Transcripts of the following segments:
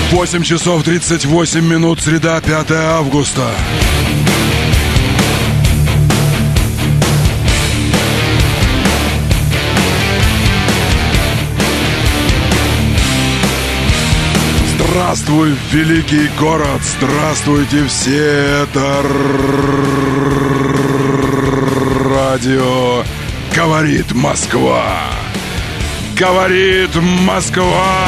8 часов 38 минут, среда, 5 августа. Здравствуй, великий город! Здравствуйте все! Это радио «Говорит Москва». Говорит Москва!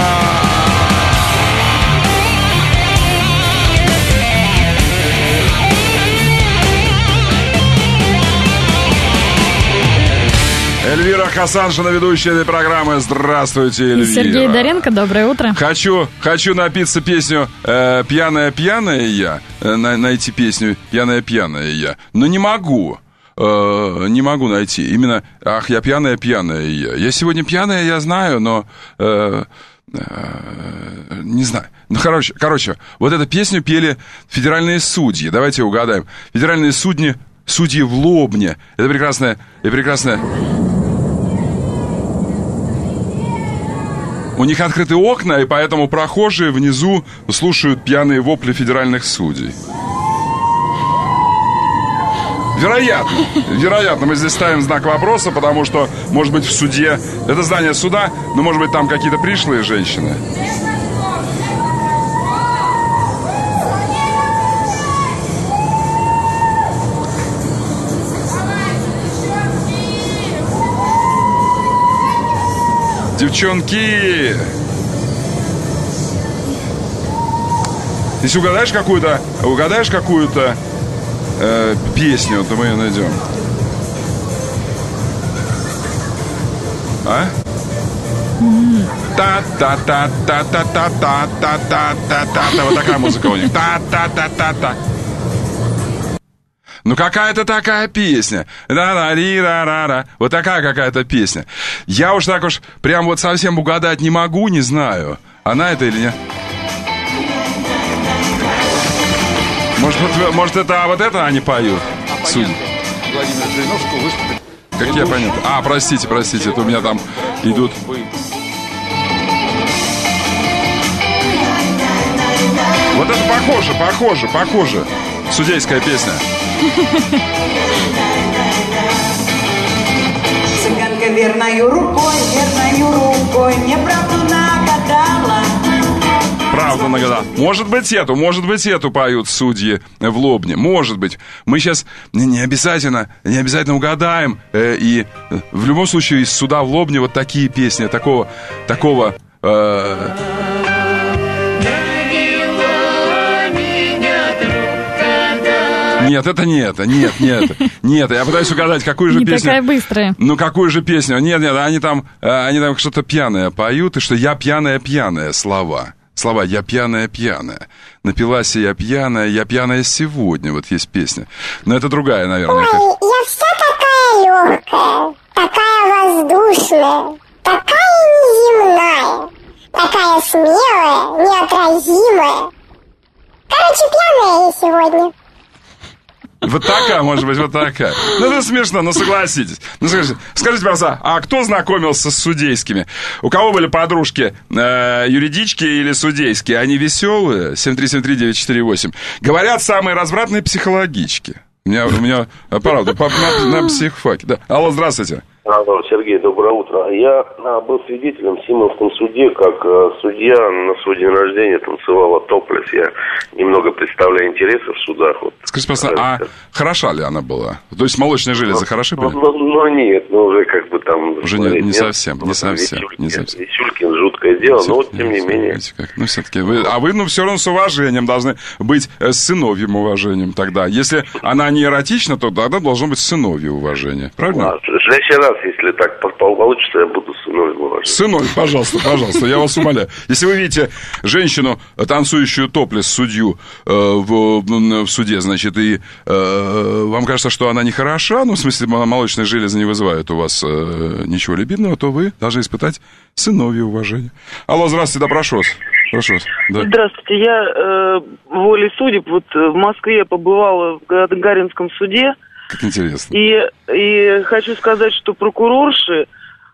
Эльвира Хасаншина, ведущая этой программы. Здравствуйте, Эльвира. И Сергей Доренко, доброе утро. Хочу напиться песню «Пьяная-пьяная я», найти песню «Пьяная-пьяная я», но не могу. Не могу найти. Именно «Ах, я пьяная-пьяная я». Я сегодня пьяная, я знаю, но не знаю. Ну, короче, вот эту песню пели федеральные судьи. Давайте угадаем. Федеральные судьи в Лобне. Это прекрасная. У них открыты окна, и поэтому прохожие внизу слушают пьяные вопли федеральных судей. Вероятно, мы здесь ставим знак вопроса, потому что, может быть, в суде... Это здание суда, но, может быть, там какие-то пришлые женщины. Девчонки! Если угадаешь какую-то песню, то мы ее найдем. А? Та-та-та-та-та-та-та-та-та-та-та. Вот такая музыка у них. Та-та-та-та-та. Ну, какая-то такая песня. Да-да-ри-ра-ра-ра. Вот такая какая-то песня. Я уж прям вот совсем угадать не могу, не знаю. Она это или нет? Может, это вот это они поют? Судя. Владимир Жириновского выступит. Как я понял? Простите, это у меня там идут... Вот это похоже. Судейская песня. Цыганка верною рукой мне правду нагадала. Правду нагадала. Может быть, эту поют судьи в Лобне. Может быть. Мы сейчас не обязательно угадаем. И в любом случае из суда в Лобне вот такие песни, такого Нет, это не это. Нет. Я пытаюсь угадать, какую же песню. Не такая быстрая. Ну, какую же песню? Нет, они там что-то пьяное поют, и что я пьяная слова. Слова «я пьяная». Напилась я пьяная сегодня. Вот есть песня. Но это другая, наверное. Ой, я вся такая легкая, такая воздушная, такая неземная, такая смелая, неотразимая. Короче, пьяная я сегодня. Вот такая, может быть, вот такая. Ну, это смешно, но согласитесь. Скажите, пожалуйста, а кто знакомился с судейскими? У кого были подружки, юридички или судейские? Они веселые? 7373948. Говорят, самые развратные психологички. У меня правда, на психфаке. Да. Алло, здравствуйте. Алло, Сергей, доброе утро. Я был свидетелем в Симонском суде, как судья на свой день рождения танцевала топлес. Я немного представляю интересы в судах. Вот. Скажите, пожалуйста, а хороша ли она была? То есть молочные железы хороши были? Нет, уже как бы там... Уже не совсем. Висюлькин, жуткое дело, но вот тем не менее. Ну, все-таки вы все равно с уважением должны быть, с сыновьим уважением тогда. Если она не эротична, то тогда должно быть сыновье уважение. Правильно? В следующий раз, если так получится, я буду сыновьим уважать. Сыновь, пожалуйста, я вас умоляю. Если вы видите женщину, танцующую топлес, судью в суде, значит, и вам кажется, что она не хороша, ну, в смысле, молочные железы не вызывают у вас ничего либидного, то вы должны испытать сыновье уважение. Алло, здравствуйте, да, прошу вас. Да. Здравствуйте, я волей судеб, вот в Москве побывала в Гагаринском суде. Как интересно. И хочу сказать, что прокурорши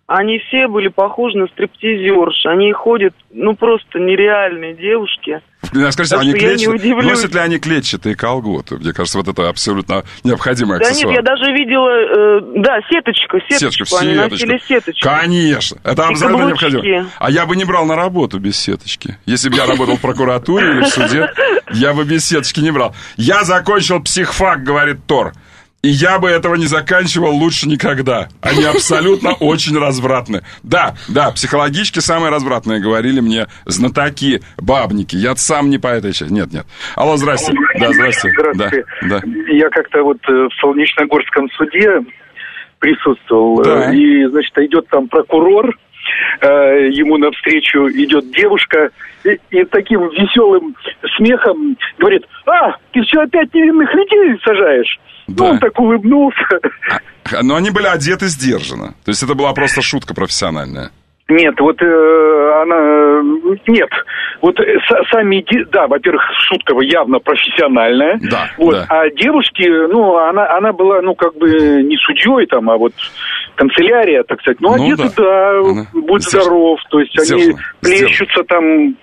они все были похожи на стриптизерш. Они ходят, ну, просто нереальные девушки. Скажите, носят ли они клетчатые колготы? Мне кажется, вот это абсолютно необходимый аксессуар. Да нет, я даже видела, сеточку. Они носили сеточку. Конечно, это абсолютно необходимо. А я бы не брал на работу без сеточки. Если бы я работал в прокуратуре или в суде, я бы без сеточки не брал. Я закончил психфак, говорит Тор. И я бы этого не заканчивал лучше никогда. Они абсолютно очень развратны. Да, психологички самые развратные, говорили мне знатоки, бабники. Я сам не по этой части. Нет. Алло, здрасте. Да, здрасте. Здравствуйте. Да. Я как-то вот в Солнечногорском суде присутствовал. Да. И, значит, идет там прокурор, ему навстречу идет девушка и таким веселым смехом говорит: ты все опять невинных людей сажаешь? Да. Ну, он так улыбнулся. Но они были одеты сдержанно. То есть это была просто шутка профессиональная. Нет, вот она... Нет, вот сами... Да, во-первых, шутка явно профессиональная. Да, вот, да. А девушки, ну, она была, ну, как бы не судьей там, а вот канцелярия, так сказать. Ну, одеты, да, будь здоров. То есть они плещутся там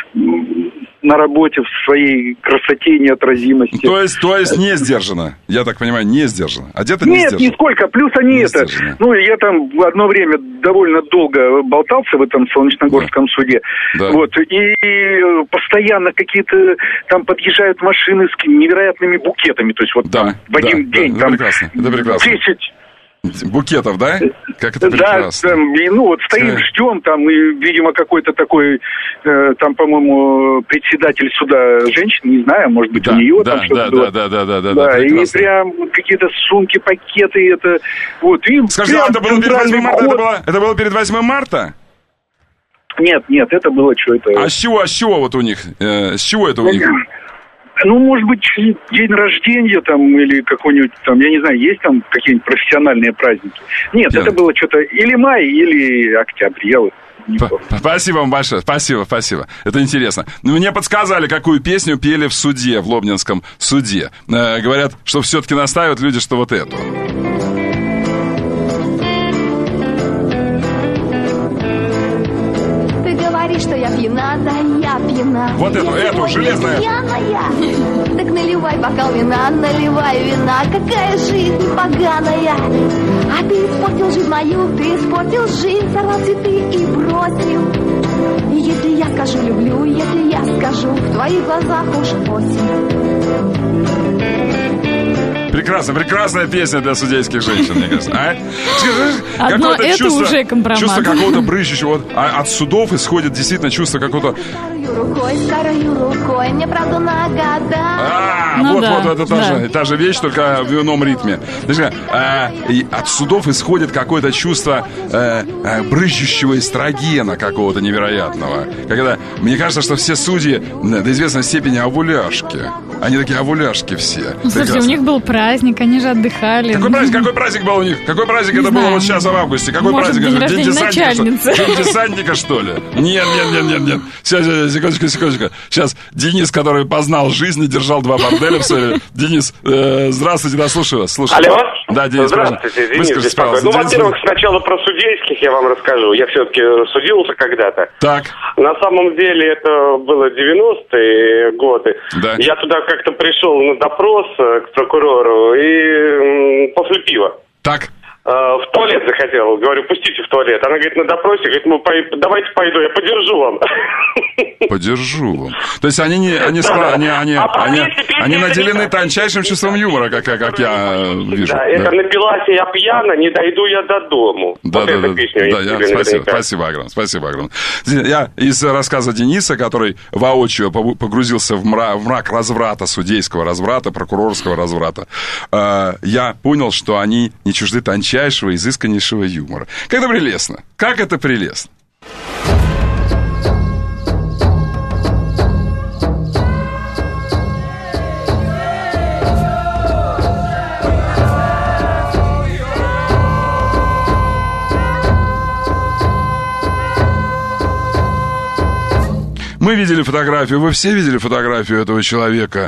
на работе в своей красоте и неотразимости. То есть не сдержанно, я так понимаю, не сдержанно. Одеты не сдержанно. Нет, нисколько. Плюс они это... Ну, я там в одно время довольно долго болтался в этом Солнечногорском суде. Да. Вот. И постоянно какие-то там подъезжают машины с невероятными букетами. То есть вот там в один день там это прекрасно. 10... Букетов, да? Как это прекрасно. Да, и, ну вот стоим, ждем, там, и, видимо, какой-то такой, там, по-моему, председатель суда женщин, не знаю, может быть, у нее там что-то было. Да, и прям какие-то сумки, пакеты, это, вот. И скажите, это было перед 8 марта? Это было перед 8 марта? Нет, это было что-то... А с чего вот у них? С чего это у них? Ну, может быть, день рождения там или какой-нибудь там, я не знаю, есть там какие-нибудь профессиональные праздники? Нет, это было что-то или май, или октябрь, я вот не помню. Спасибо вам большое, спасибо. Это интересно. Мне подсказали, какую песню пели в суде, в Лобнинском суде. Говорят, что все-таки настаивают люди, что вот эту. Что я пьяна, да я пьяна. Вот эту, железная. Так наливай бокал вина, наливай вина. Какая жизнь поганая. А ты испортил жизнь мою, ты испортил жизнь, сорвал цветы и бросил. И если я скажу люблю, если я скажу, в твоих глазах уж осень. Прекрасная песня для судейских женщин, мне кажется. Одно это чувство, уже компромат. Чувство какого-то брызжущего. Вот, от судов исходит действительно чувство какого-то... Старою рукой, мне правду нагадал. Вот это та же вещь, только в ином ритме. И от судов исходит какое-то чувство брызжущего эстрогена какого-то невероятного. Когда, мне кажется, что все судьи до известной степени овуляшки. Они такие овуляшки все. Слушайте, у них был праздник, они же отдыхали. Какой праздник был у них? Какой праздник это было вот сейчас в августе? Какой праздник? День десантника, День десантника, что ли? Нет. Секундочку. Сейчас Денис, который познал жизнь и держал 2 борделя в своей... Денис, здравствуйте, да, слушаю вас. Алло. Да, Денис, здравствуйте, Денис беспокоит. Ну, во-первых, сначала про судейских я вам расскажу. Я все-таки судился когда-то. Так. На самом деле это было 90-е годы. Да. Я туда как-то пришел на допрос к прокурору и после пива. Так. В туалет захотел. Говорю, пустите в туалет. Она говорит, на допросе, говорит, давайте пойду, я подержу вам. Подержу вам. То есть они наделены тончайшим чувством юмора, как я вижу. Да, это напилась я пьяна, не дойду я до дому. Спасибо огромное. Я из рассказа Дениса, который воочию погрузился в мрак разврата, судейского разврата, прокурорского разврата, я понял, что они не чужды тончайшего, изысканнейшего юмора. Как это прелестно! Как это прелестно! Мы видели фотографию, вы все видели фотографию этого человека,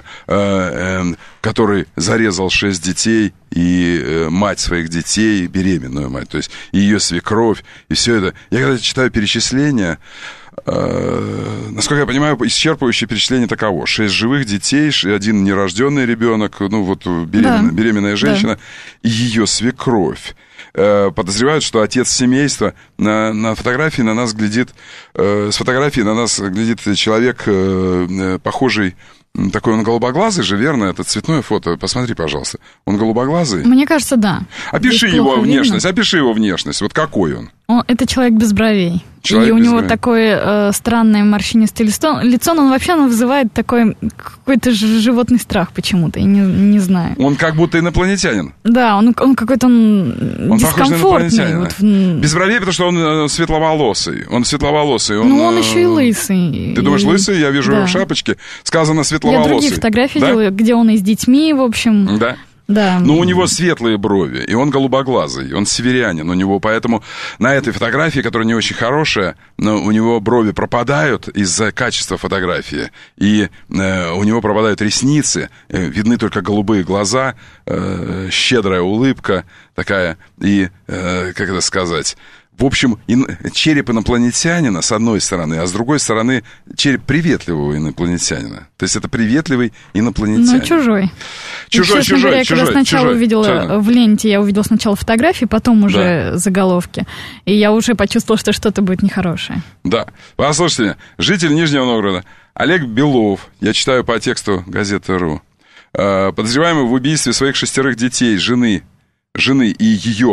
который зарезал 6 детей и мать своих детей, беременную мать, то есть ее свекровь, и все это. Я когда читаю перечисления, насколько я понимаю, исчерпывающее перечисление таково: 6 живых детей, 1 нерожденный ребенок, ну вот беременная женщина, и ее свекровь. Подозревают, что отец семейства. На фотографии на нас глядит, с фотографии на нас глядит человек, похожий, такой он голубоглазый же, верно? Это цветное фото. Посмотри, пожалуйста. Он голубоглазый? Мне кажется, да. Опиши его внешность. Вот какой он? Это человек без бровей. И у него такое странное морщинистое лицо, но он вообще вызывает такой какой-то животный страх почему-то, я не знаю. Он как будто инопланетянин. Да, он какой-то дискомфортный. Вот. Без бровей, потому что он светловолосый. Он еще и лысый. Ты думаешь, лысый? Я вижу в шапочке. Сказано светловолосый. Я другие фотографии делаю, где он и с детьми, в общем. Да? Да. Но у него светлые брови, и он голубоглазый, он северянин, у него поэтому на этой фотографии, которая не очень хорошая, но у него брови пропадают из-за качества фотографии, и у него пропадают ресницы, видны только голубые глаза, щедрая улыбка такая, и, как это сказать... В общем, череп инопланетянина с одной стороны, а с другой стороны череп приветливого инопланетянина. То есть это приветливый инопланетянин. Ну, чужой. Когда сначала увидела в ленте, я увидела сначала фотографии, потом уже заголовки. И я уже почувствовала, что что-то будет нехорошее. Да. Послушайте меня, житель Нижнего Новгорода Олег Белов, я читаю по тексту газеты.ру, подозреваемый в убийстве своих 6 детей, жены и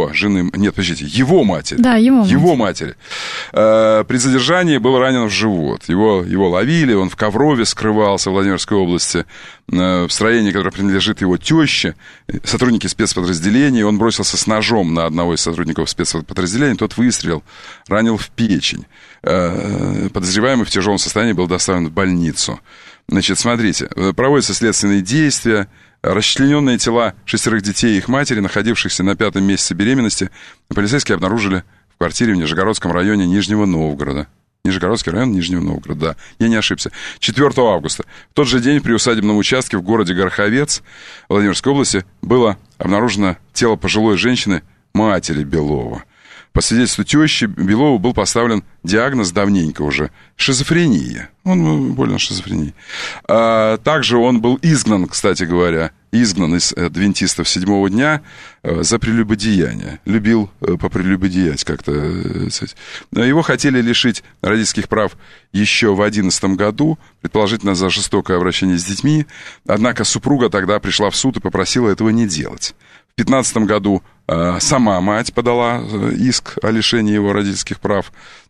его матери. Да, его матери. При задержании был ранен в живот. Его ловили, он в Коврове скрывался, в Владимирской области, в строении, которое принадлежит его теще, сотрудники спецподразделения. Он бросился с ножом на одного из сотрудников спецподразделения, тот выстрелил, ранил в печень. Подозреваемый в тяжелом состоянии был доставлен в больницу. Значит, смотрите, проводятся следственные действия. Расчлененные тела 6 детей и их матери, находившихся на 5-м месяце беременности, полицейские обнаружили в квартире в Нижегородском районе Нижнего Новгорода. Нижегородский район Нижнего Новгорода, да, я не ошибся. 4 августа. В тот же день при усадебном участке в городе Гороховец Владимирской области было обнаружено тело пожилой женщины, матери Белова. По свидетельству тещи, Белову был поставлен диагноз давненько уже – шизофрения. Он болен шизофренией. Также он был изгнан, кстати говоря, из адвентистов 7-го дня за прелюбодеяние. Любил попрелюбодеять как-то. Его хотели лишить родительских прав еще в 2011 году, предположительно за жестокое обращение с детьми. Однако супруга тогда пришла в суд и попросила этого не делать. В 2015 году сама мать подала иск о лишении его родительских прав,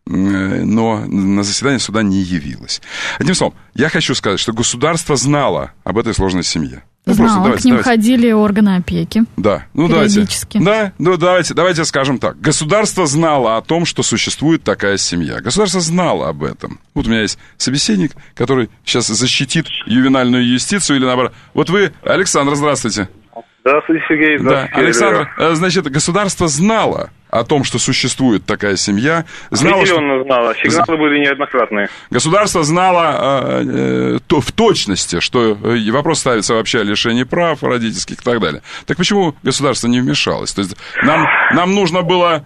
но на заседание суда не явилась. Одним словом, я хочу сказать, что государство знало об этой сложной семье. Знала, к ним ходили органы опеки. Да, периодически. Давайте скажем так. Государство знало о том, что существует такая семья. Государство знало об этом. Вот у меня есть собеседник, который сейчас защитит ювенальную юстицию или наоборот. Вот вы, Александр, здравствуйте. Здравствуйте, Сергей. Здравствуйте, Александр. Значит, государство знало о том, что существует такая семья. Определенно знало. Сигналы были неоднократные. Государство знало в точности, что вопрос ставится вообще о лишении прав родительских и так далее. Так почему государство не вмешалось? То есть нам нужно было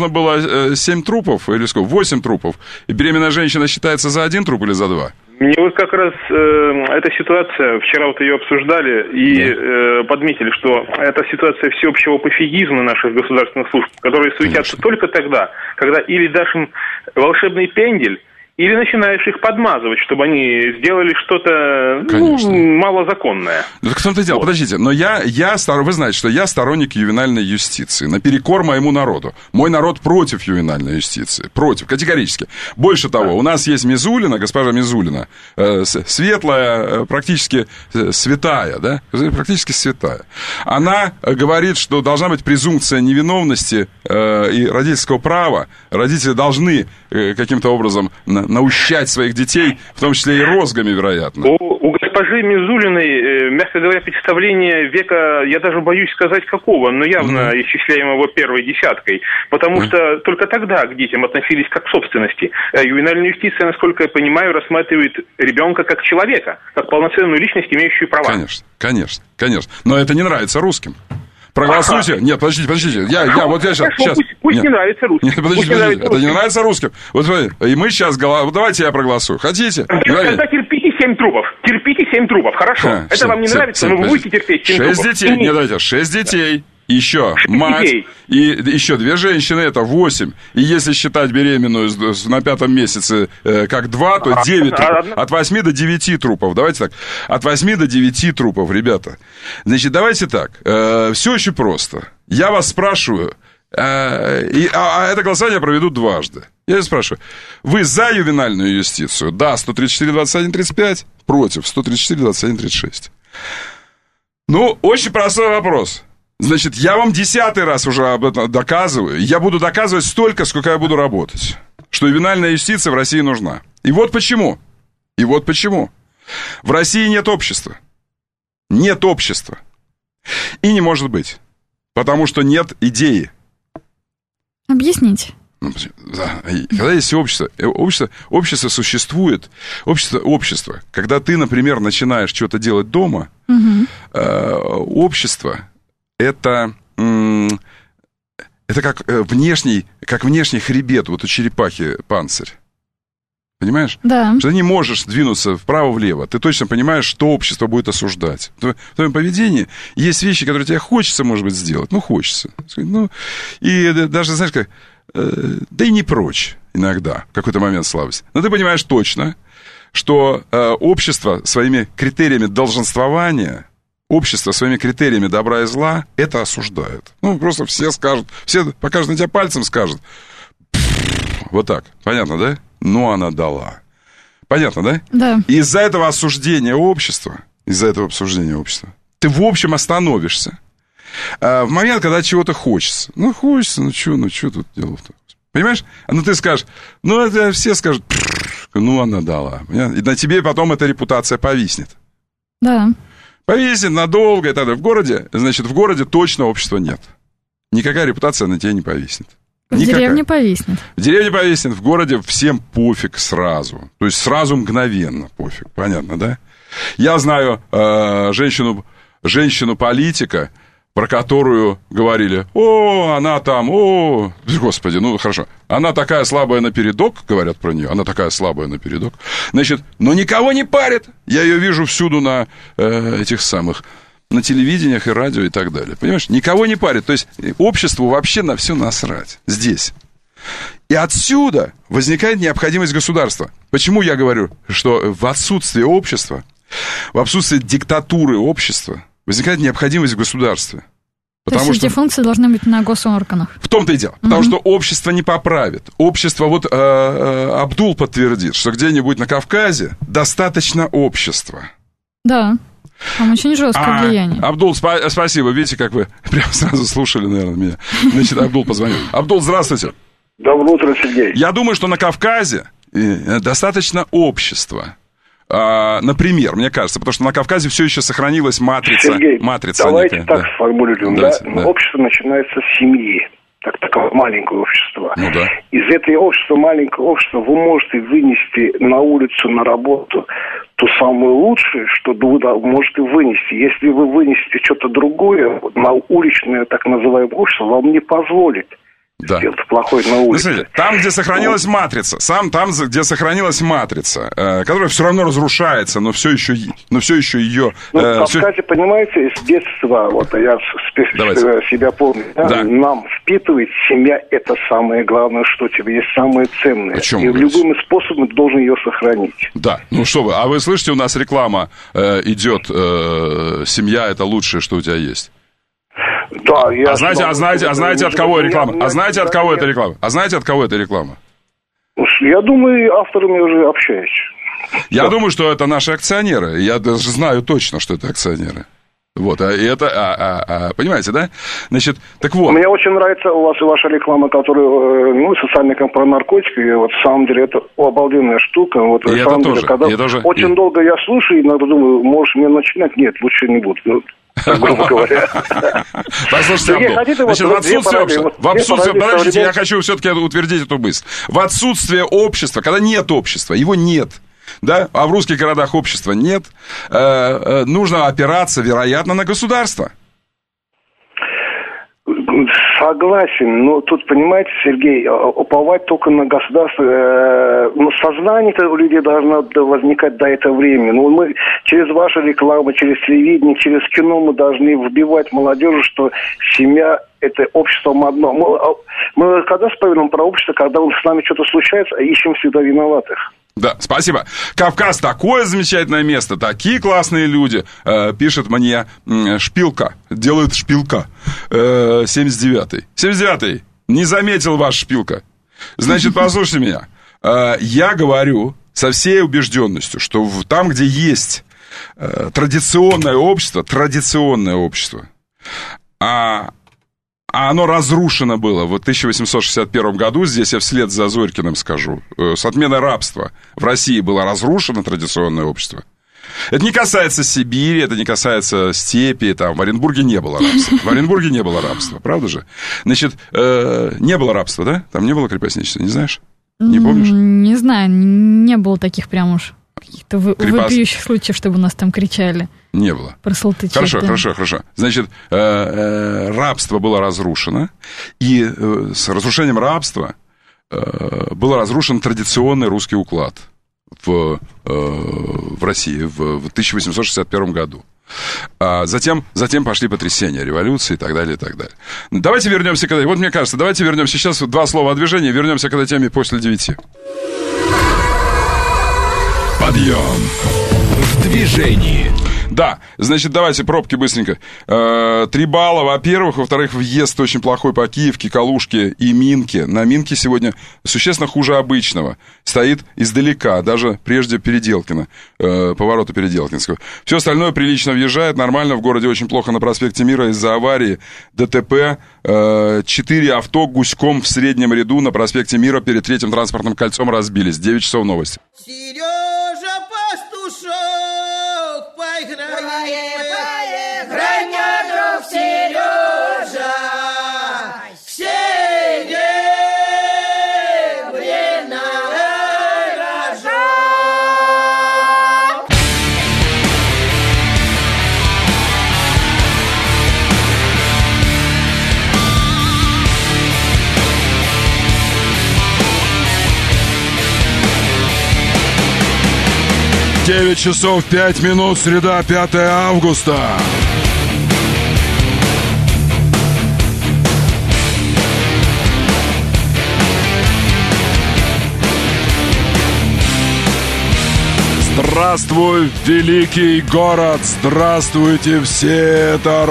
7 трупов, или сколько, 8 трупов, и беременная женщина считается за 1 труп или за 2? Мне вот как раз эта ситуация, вчера вот ее обсуждали и подметили, что это ситуация всеобщего пофигизма наших государственных служб, которые суетятся только тогда, когда или дашь им волшебный пендель, или начинаешь их подмазывать, чтобы они сделали что-то малозаконное. Ну, так в том-то и дело. Вот. Подождите, но вы знаете, что я сторонник ювенальной юстиции, наперекор моему народу. Мой народ против ювенальной юстиции. Против, категорически. Больше того, у нас есть Мизулина, госпожа Мизулина, светлая, практически святая, да? Практически святая. Она говорит, что должна быть презумпция невиновности и родительского права. Родители должны каким-то образом наущать своих детей, в том числе и розгами, вероятно. Угостить госпожи Мизулиной, мягко говоря, представление века, я даже боюсь сказать какого, но явно исчисляемого первой десяткой, потому что только тогда к детям относились как к собственности. Ювенальная юстиция, насколько я понимаю, рассматривает ребенка как человека, как полноценную личность, имеющую права. Конечно. Но это не нравится русским. Проголосуйте. Нет, подождите. Я сейчас. Пусть не нравится русским. Нет, подождите. Это не нравится русским. Вот и мы сейчас давайте я проголосую. Хотите? Тогда терпите 7 трупов. Хорошо. Это вам не нравится, но вы будете терпеть 7 трупов. 6 детей. Нет, давайте, 6 детей. Еще мать, и еще 2 женщины, это 8. И если считать беременную на 5-м месяце как 2, то 9 трупов. От 8 до 9 трупов. Давайте так. От 8 до 9 трупов, ребята. Значит, давайте так. Все очень просто. Я вас спрашиваю, это голосование проведут дважды. Я спрашиваю, вы за ювенальную юстицию? Да, 134-21-35. Против 134-21-36. Ну, очень простой вопрос. Значит, я вам 10-й раз уже об этом доказываю. Я буду доказывать столько, сколько я буду работать. Что ювенальная юстиция в России нужна. И вот почему. В России нет общества. Нет общества. И не может быть. Потому что нет идеи. Объясните. Когда есть общество существует. Общество. Когда ты, например, начинаешь что-то делать дома, общество... Это как внешний хребет, вот у черепахи панцирь. Понимаешь? Да. Что ты не можешь двинуться вправо-влево. Ты точно понимаешь, что общество будет осуждать. В твоем поведении есть вещи, которые тебе хочется, может быть, сделать. Хочется. И даже, знаешь, как... Да и не прочь иногда, в какой-то момент слабости. Но ты понимаешь точно, что общество своими критериями долженствования... Общество своими критериями добра и зла это осуждает. Просто все скажут, все покажут на тебя пальцем, скажут. Вот так. Понятно, да? Она дала. Понятно, да? Да. Из-за этого осуждения общества, ты в общем остановишься. В момент, когда чего-то хочется. Что тут дело-то? Понимаешь? Ты скажешь, это все скажут, она дала. И на тебе потом эта репутация повиснет. Да. Повесит надолго и так далее. В городе точно общества нет. Никакая репутация на тебя не повиснет. В деревне повиснет. В городе всем пофиг сразу. То есть сразу мгновенно пофиг. Понятно, да? Я знаю женщину-политика, про которую говорили, она там, господи, хорошо. Она такая слабая напередок, говорят про нее, Значит, но никого не парит. Я ее вижу всюду на на телевидениях и радио и так далее. Понимаешь, никого не парит. То есть обществу вообще на все насрать здесь. И отсюда возникает необходимость государства. Почему я говорю, что в отсутствии общества, в отсутствии диктатуры общества, возникает необходимость в государстве. То есть эти функции должны быть на госорганах. В том-то и дело. Потому что общество не поправит. Общество, Абдул подтвердит, что где-нибудь на Кавказе достаточно общества. Да. Там очень жесткое влияние. Абдул, спасибо. Видите, как вы прямо сразу слушали, наверное, меня. Значит, Абдул позвонил. Абдул, здравствуйте. Доброе утро, Сергей. Я думаю, что на Кавказе достаточно общества. Например, мне кажется, потому что на Кавказе все еще сохранилась матрица. Сергей, давайте некая, так сформулируем. Общество начинается с семьи, такое маленькое общество. Из этого маленького общества вы можете вынести на улицу, на работу то самое лучшее, что вы можете вынести. Если вы вынесете что-то другое, на уличное так называемое общество вам не позволит. Сделать плохой на улице. Смотрите, там, где сохранилась матрица, которая все равно разрушается, но все еще ее... в Кавказе, понимаете, с детства, я себя помню, нам впитывает семья, это самое главное, что тебе есть, самое ценное. И любым способом должен ее сохранить. Да, что вы, а вы слышите, у нас реклама идет, семья это лучшее, что у тебя есть. Да, знаете, от кого реклама? Знаете, от кого это реклама? Я думаю, авторами уже общаюсь. Я думаю, что это наши акционеры. Я даже знаю точно, что это акционеры. Вот, понимаете, да? Значит, так вот. Мне очень нравится у вас и ваша реклама, которая, социальная про наркотики, и вот, в самом деле, это обалденная штука. Вот, и это тоже. Деле, когда очень долго я слушаю, иногда думаю, можешь мне начинать? Нет, лучше не буду. Грубо говоря. Послушайте, значит, в отсутствие, подождите, я хочу все-таки утвердить эту мысль. В отсутствие общества, когда нет общества, его нет, да, а в русских городах общества нет, нужно опираться, вероятно, на государство. Согласен, но тут, понимаете, Сергей, уповать только на государство, сознание-то у людей должно возникать до этого времени. Мы через вашу рекламу, через телевидение, через кино мы должны вбивать молодежи, что семья – это обществом одно. Мы когда вспоминаем про общество, когда с нами что-то случается, ищем всегда виноватых. Да, спасибо. Кавказ такое замечательное место, такие классные люди. Пишет мне Шпилка, делает Шпилка, 79-й. 79-й, не заметил ваш Шпилка. Значит, послушайте меня. Я говорю со всей убежденностью, что там, где есть традиционное общество, а оно разрушено было в 1861 году, здесь я вслед за Зорькиным скажу, с отменой рабства в России было разрушено традиционное общество. Это не касается Сибири, это не касается степи, там, в Оренбурге не было рабства. Правда же? Значит, не было рабства, да? Там не было крепостничества, не знаешь? Не помнишь? Не знаю, не было таких прям уж каких-то вопиющих случаев, чтобы у нас там кричали. Не было. Про салтычей. Хорошо. Значит, рабство было разрушено, и с разрушением рабства был разрушен традиционный русский уклад в России в 1861 году. Затем пошли потрясения, революции и так далее, и так далее. Давайте вернемся к этой... Вот мне кажется, давайте вернемся сейчас, 2 слова о движении, вернемся к этой теме после 9. Подъем в движении. Да, значит, давайте пробки быстренько. 3 балла, во-первых. Во-вторых, въезд очень плохой по Киевке, Калужке и Минке. На Минке сегодня существенно хуже обычного. Стоит издалека, даже прежде Переделкина, поворота Переделкинского. Все остальное прилично въезжает, нормально. В городе очень плохо на проспекте Мира из-за аварии, ДТП. 4 авто гуськом в среднем ряду на проспекте Мира перед 3-м транспортным кольцом разбились. 9 часов новости. Сережа Пастушок, поиграй, друг Сережа, серебряная рожок. Девять часов 5 минут, среда, 5 августа. Здравствуй, великий город! Здравствуйте все! Это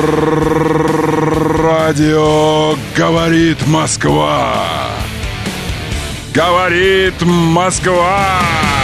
радио «Говорит Москва». Говорит Москва!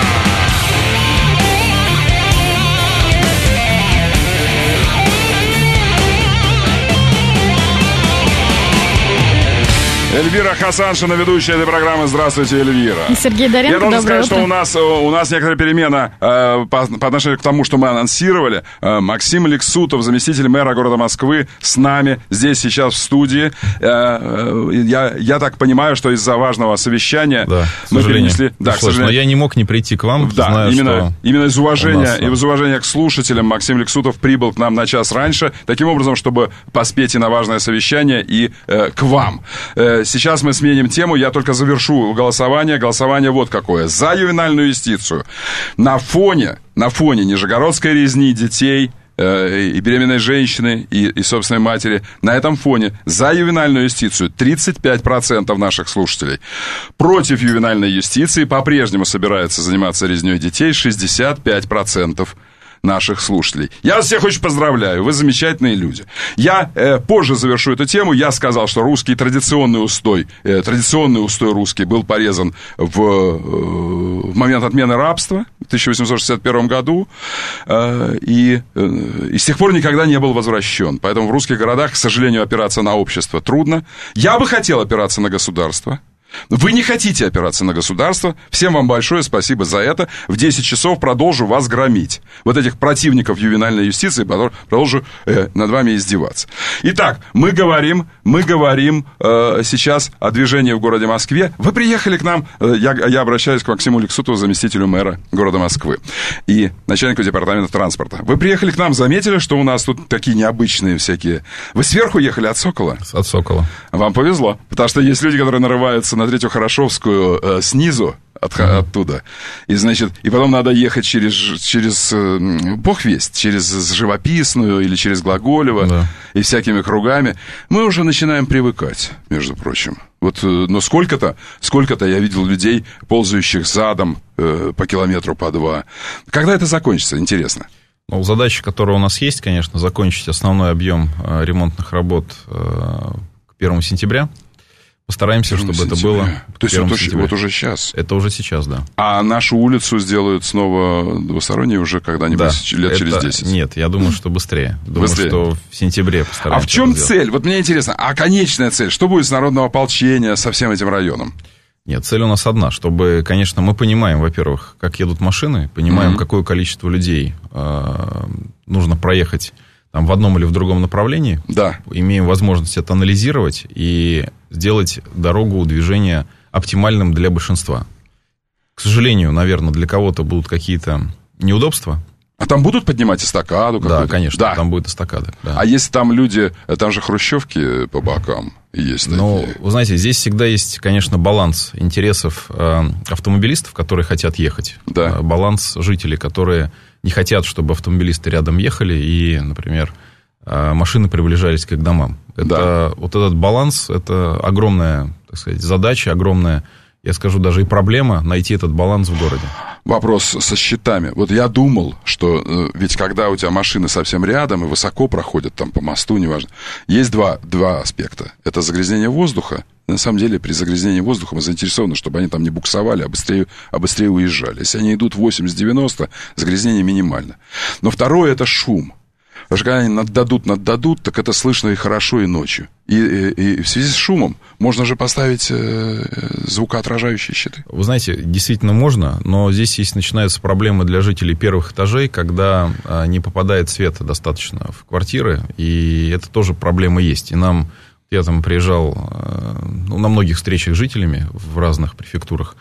Эльвира Хасаншина, ведущая этой программы. Здравствуйте, Эльвира. И Сергей Доренко, я должен сказать, что у нас некоторая перемена по отношению к тому, что мы анонсировали. Максим Лексутов, заместитель мэра города Москвы, с нами здесь сейчас в студии. Я так понимаю, что из-за важного совещания мы перенесли... Да, к сожалению. Но я не мог не прийти к вам, да, именно из уважения к слушателям Максим Лексутов прибыл к нам на час раньше, таким образом, чтобы поспеть и на важное совещание, и к вам. Сейчас мы сменим тему, я только завершу голосование. Голосование вот какое. За ювенальную юстицию. На фоне нижегородской резни детей и беременной женщины, и собственной матери, на этом фоне за ювенальную юстицию 35% наших слушателей. Против ювенальной юстиции по-прежнему собираются заниматься резней детей 65% наших слушателей. Я вас всех очень поздравляю, вы замечательные люди. Я позже завершу эту тему. Я сказал, что русский традиционный устой русский был порезан в момент отмены рабства в 1861 году, и с тех пор никогда не был возвращен. Поэтому в русских городах, к сожалению, опираться на общество трудно. Я бы хотел опираться на государство. Вы не хотите опираться на государство. Всем вам большое спасибо за это. В 10 часов продолжу вас громить. Вот этих противников ювенальной юстиции продолжу над вами издеваться. Итак, мы говорим сейчас о движении в городе Москве. Вы приехали к нам, я обращаюсь к Максиму Лексутову, заместителю мэра города Москвы и начальнику департамента транспорта. Вы приехали к нам, заметили, что у нас тут такие необычные всякие... Вы сверху ехали от Сокола? От Сокола. Вам повезло, потому что есть люди, которые нарываются на Третью Хорошевскую снизу, оттуда. И, значит, и потом надо ехать через бог весть, через Живописную или через Глаголево, да, и всякими кругами. Мы уже начинаем привыкать, между прочим. Вот, но сколько-то я видел людей, ползающих задом по километру, по два. Когда это закончится, интересно? Ну, задача, которая у нас есть, конечно, закончить основной объем ремонтных работ к 1 сентября. Постараемся, чтобы это было. То есть вот уже сейчас? Это уже сейчас, да. А нашу улицу сделают снова двусторонней уже когда-нибудь лет через 10? Нет, я думаю, что быстрее. Думаю, что в сентябре постараемся. А в чем цель? Вот мне интересно, а конечная цель? Что будет с народного ополчения, со всем этим районом? Нет, цель у нас одна, чтобы, конечно, мы понимаем, во-первых, как едут машины, понимаем, какое количество людей нужно проехать там, в одном или в другом направлении, да, имеем возможность это анализировать и сделать дорогу движения оптимальным для большинства. К сожалению, наверное, для кого-то будут какие-то неудобства. А там будут поднимать эстакаду какую-то? Да, конечно, да, там будет эстакада. Да. А если там люди, там же хрущевки по бокам есть такие? Ну, вы знаете, здесь всегда есть, конечно, баланс интересов автомобилистов, которые хотят ехать. Да. Баланс жителей, которые не хотят, чтобы автомобилисты рядом ехали и, например, машины приближались к их домам. Это, вот этот баланс, это огромная, так сказать, задача, огромная, я скажу, даже и проблема найти этот баланс в городе. Вопрос со счетами. Вот я думал, что ведь когда у тебя машины совсем рядом и высоко проходят там по мосту, неважно, есть два аспекта. Это загрязнение воздуха. На самом деле при загрязнении воздуха мы заинтересованы, чтобы они там не буксовали, а быстрее уезжали. Если они идут 80-90, загрязнение минимально. Но второе – это шум. Потому что когда они наддадут, так это слышно и хорошо, и ночью. И в связи с шумом можно же поставить звукоотражающие щиты. Вы знаете, действительно можно, но здесь начинаются проблемы для жителей первых этажей, когда не попадает света достаточно в квартиры, и это тоже проблема есть. И я там приезжал на многих встречах с жителями в разных префектурах,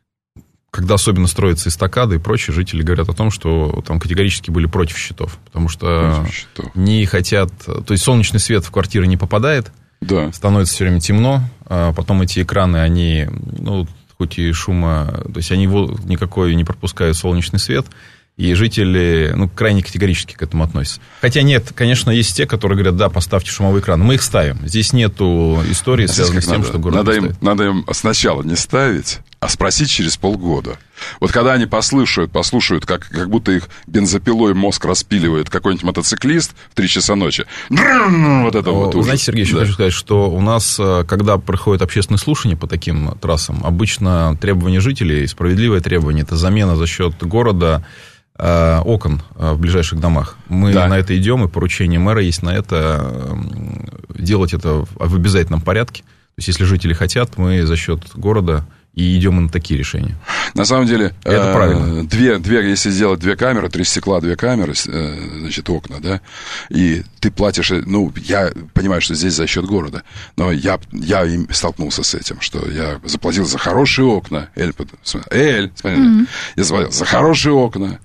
когда особенно строятся эстакады и прочее, жители говорят о том, что там категорически были против щитов, потому что не хотят... То есть солнечный свет в квартиры не попадает, да, становится все время темно, а потом эти экраны, они, хоть и шума... То есть они никакой не пропускают солнечный свет, и жители, крайне категорически к этому относятся. Хотя нет, конечно, есть те, которые говорят, да, поставьте шумовой экран. Мы их ставим. Здесь нету истории, связанной с тем, что город надо им сначала не ставить, а спросить через полгода. Вот когда они послушают, как будто их бензопилой мозг распиливает какой-нибудь мотоциклист в 3 часа ночи. Вот это вот ужас. Знаете, Сергей, еще хочу сказать, что у нас, когда проходит общественное слушание по таким трассам, обычно требования жителей, справедливое требование, это замена за счет города окон в ближайших домах. Мы на это идем, и поручение мэра есть на это, делать это в обязательном порядке. То есть, если жители хотят, мы за счет города и идем на такие решения. На самом деле, это правильно. Если сделать 2 камеры, 3 стекла, 2 камеры, значит, окна, да, и ты платишь, я понимаю, что здесь за счет города, но я им столкнулся с этим, что я заплатил за хорошие окна. Смотри, я заплатил за хорошие окна,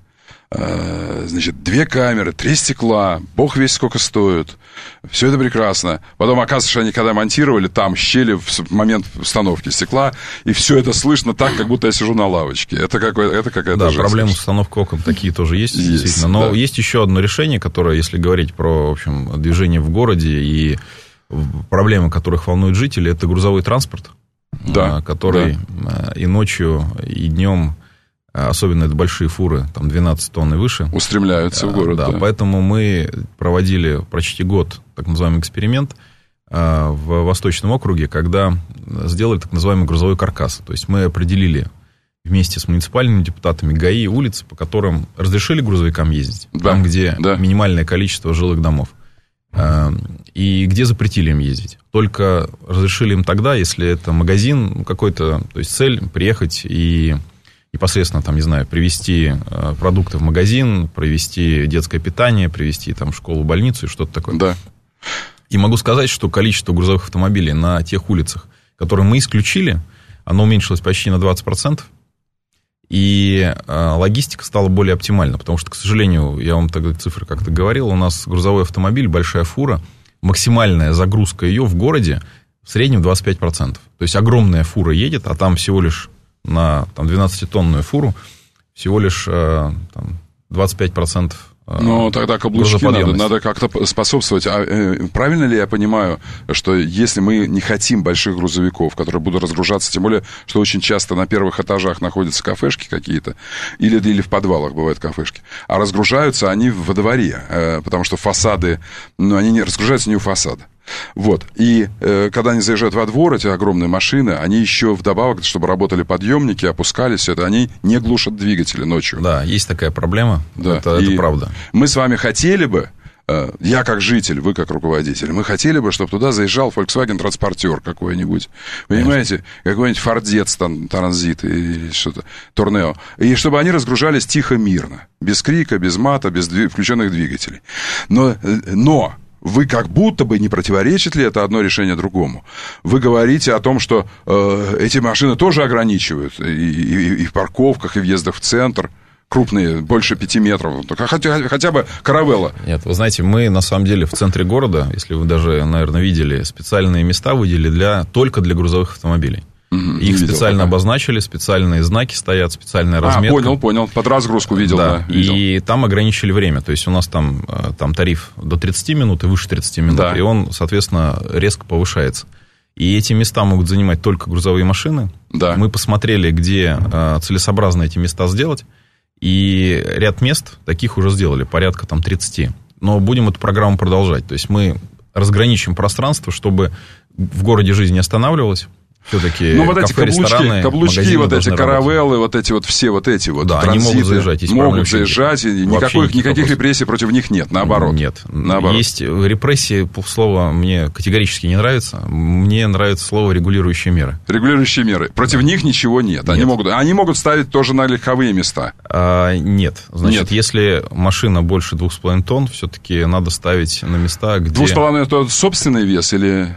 значит, 2 камеры, 3 стекла, бог весь сколько стоит. Все это прекрасно. Потом оказывается, что они когда монтировали, там щели в момент установки стекла, и все это слышно так, как будто я сижу на лавочке. Это какая-то жесть. Да, проблемы с установкой окон такие тоже есть, действительно. Но есть еще одно решение, которое, если говорить про, в общем, движение в городе и проблемы, которых волнуют жители, это грузовой транспорт, который и ночью, и днем особенно это большие фуры, там 12 тонн и выше. Устремляются в город. Да, поэтому мы проводили почти год так называемый эксперимент в Восточном округе, когда сделали так называемый грузовой каркас. То есть мы определили вместе с муниципальными депутатами ГАИ улицы, по которым разрешили грузовикам ездить, там, где минимальное количество жилых домов, и где запретили им ездить. Только разрешили им тогда, если это магазин какой-то, то есть цель приехать и непосредственно, там, не знаю, привезти продукты в магазин, провести детское питание, привезти там школу, больницу и что-то такое. Да. И могу сказать, что количество грузовых автомобилей на тех улицах, которые мы исключили, оно уменьшилось почти на 20%. И логистика стала более оптимальна, потому что, к сожалению, я вам тогда цифры как-то говорил, у нас грузовой автомобиль, большая фура, максимальная загрузка ее в городе в среднем 25%. То есть огромная фура едет, а там всего лишь на 12-тонную фуру всего лишь 25%. Ну, тогда каблучки надо как-то способствовать. Правильно ли я понимаю, что если мы не хотим больших грузовиков, которые будут разгружаться, тем более, что очень часто на первых этажах находятся кафешки какие-то, или в подвалах бывают кафешки, а разгружаются они во дворе, потому что фасады, они не разгружаются не у фасада. Вот. И когда они заезжают во двор, эти огромные машины, они еще вдобавок, чтобы работали подъемники, опускались, все это, они не глушат двигатели ночью. Да, есть такая проблема. Да. Это правда. Мы с вами хотели бы, я как житель, вы как руководитель, мы хотели бы, чтобы туда заезжал Volkswagen-транспортер какой-нибудь. Понимаете? Какой-нибудь Фордец, Транзит или что-то, Торнео. И чтобы они разгружались тихо, мирно. Без крика, без мата, без включенных двигателей. Но вы как будто бы, не противоречит ли это одно решение другому? Вы говорите о том, что эти машины тоже ограничивают и в парковках, и въездах в центр. Крупные, больше 5 метров. Хотя бы каравелла. Нет, вы знаете, мы на самом деле в центре города, если вы даже, наверное, видели, специальные места выделили только для грузовых автомобилей. Их специально обозначили, специальные знаки стоят, специальная разметка. Понял. Под разгрузку видел, да. И там ограничили время. То есть у нас там тариф до 30 минут и выше 30 минут. Да. И он, соответственно, резко повышается. И эти места могут занимать только грузовые машины. Да. Мы посмотрели, где целесообразно эти места сделать. И ряд мест таких уже сделали, порядка 30. Но будем эту программу продолжать. То есть мы разграничим пространство, чтобы в городе жизнь не останавливалась. Все-таки вот эти каблучки, вот эти каравеллы, вот эти вот все вот эти вот да, транзиты, они могут заезжать. Могут заезжать, и никаких репрессий против них нет, наоборот. Нет, есть репрессии, слово мне категорически не нравится. Мне нравится слово регулирующие меры. Регулирующие меры. Против них ничего нет. Они могут ставить тоже на легковые места. Нет. Значит, если машина больше 2,5 тонн, все-таки надо ставить на места, где... 2,5 это собственный вес или...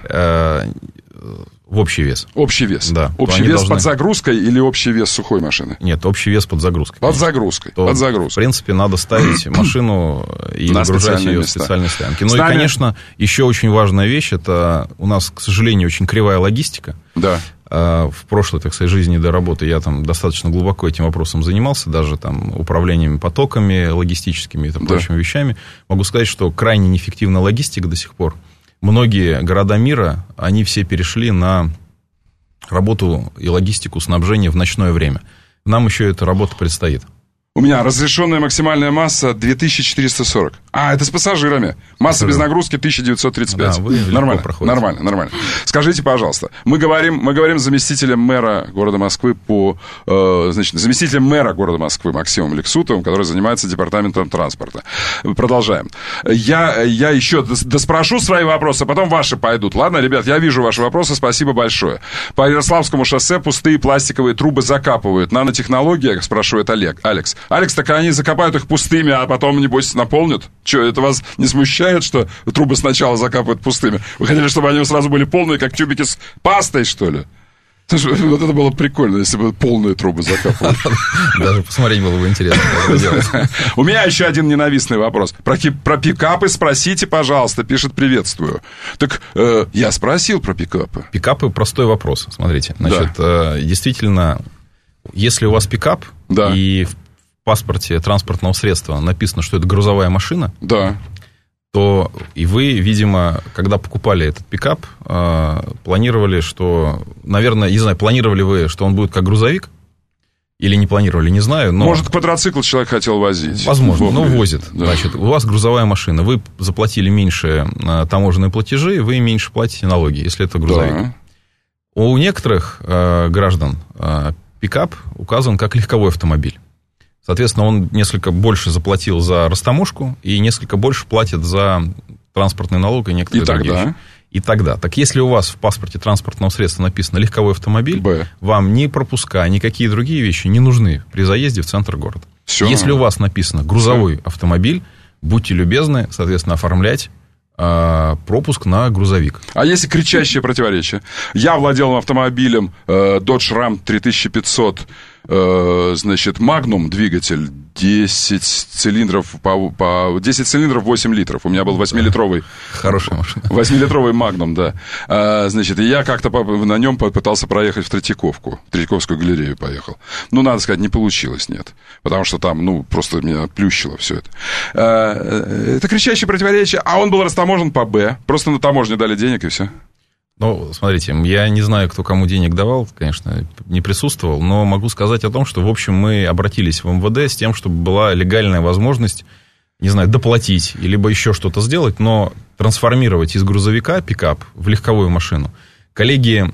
В общий вес. Общий вес. Да. Общий вес под загрузкой или общий вес сухой машины? Нет, общий вес под загрузкой. Под загрузкой. В принципе, надо ставить машину и выгружать ее в специальной стоянке. Ну и, конечно, еще очень важная вещь, это у нас, к сожалению, очень кривая логистика. Да. В прошлой, так сказать, жизни до работы я там достаточно глубоко этим вопросом занимался, даже там управлением потоками логистическими и прочими вещами. Могу сказать, что крайне неэффективна логистика до сих пор. Многие города мира, они все перешли на работу и логистику снабжения в ночное время. Нам еще эта работа предстоит. У меня разрешенная максимальная масса 2440. Это с пассажирами. Масса без нагрузки 1935. Да, нормально. Скажите, пожалуйста, мы говорим с заместителем мэра города Москвы заместителем мэра города Москвы Максимом Лексутовым, который занимается департаментом транспорта. Продолжаем. Я еще доспрошу свои вопросы, а потом ваши пойдут. Ладно, ребят, я вижу ваши вопросы, спасибо большое. По Ярославскому шоссе пустые пластиковые трубы закапывают. Нанотехнология, спрашивает Алекс. Алекс, так они закопают их пустыми, а потом, небось, наполнят? Что, это вас не смущает, что трубы сначала закапывают пустыми? Вы хотели, чтобы они сразу были полные, как тюбики с пастой, что ли? Слушай, вот это было прикольно, если бы полные трубы закапывали. Даже посмотреть было бы интересно, как это делать. У меня еще один ненавистный вопрос. Про пикапы спросите, пожалуйста, пишет «приветствую». Так я спросил про пикапы. Пикапы – простой вопрос, смотрите. Значит, действительно, если у вас пикап, и в паспорте транспортного средства написано, что это грузовая машина, то и вы, видимо, когда покупали этот пикап, планировали, что, наверное, не знаю, планировали вы, что он будет как грузовик, или не планировали, не знаю. Но... Может, квадроцикл человек хотел возить. Возможно, но возит. Да. Значит, у вас грузовая машина, вы заплатили меньше таможенные платежи, вы меньше платите налоги, если это грузовик. Да. У некоторых граждан пикап указан как легковой автомобиль. Соответственно, он несколько больше заплатил за растаможку и несколько больше платит за транспортный налог и некоторые другие вещи. И тогда. Так если у вас в паспорте транспортного средства написано легковой автомобиль, вам ни пропуска, никакие другие вещи не нужны при заезде в центр города. Все. Если у вас написано грузовой автомобиль, будьте любезны, соответственно, оформлять пропуск на грузовик. А если кричащее противоречие? Я владел автомобилем Dodge Ram 3500, значит, Magnum двигатель, 10 цилиндров, 10 цилиндров, 8 литров. У меня был 8-литровый... Хорошая машина. 8-литровый Magnum, да. Значит, и я как-то на нем попытался проехать в Третьяковку. В Третьяковскую галерею поехал. Ну, надо сказать, не получилось, нет. Потому что там, ну, просто меня плющило все это. Это кричащее противоречие. А он был растаможен по Б. Просто на таможне дали денег, и все. Ну, смотрите, я не знаю, кто кому денег давал, конечно, не присутствовал, но могу сказать о том, что, в общем, мы обратились в МВД с тем, чтобы была легальная возможность, не знаю, доплатить, либо еще что-то сделать, но трансформировать из грузовика пикап в легковую машину. Коллеги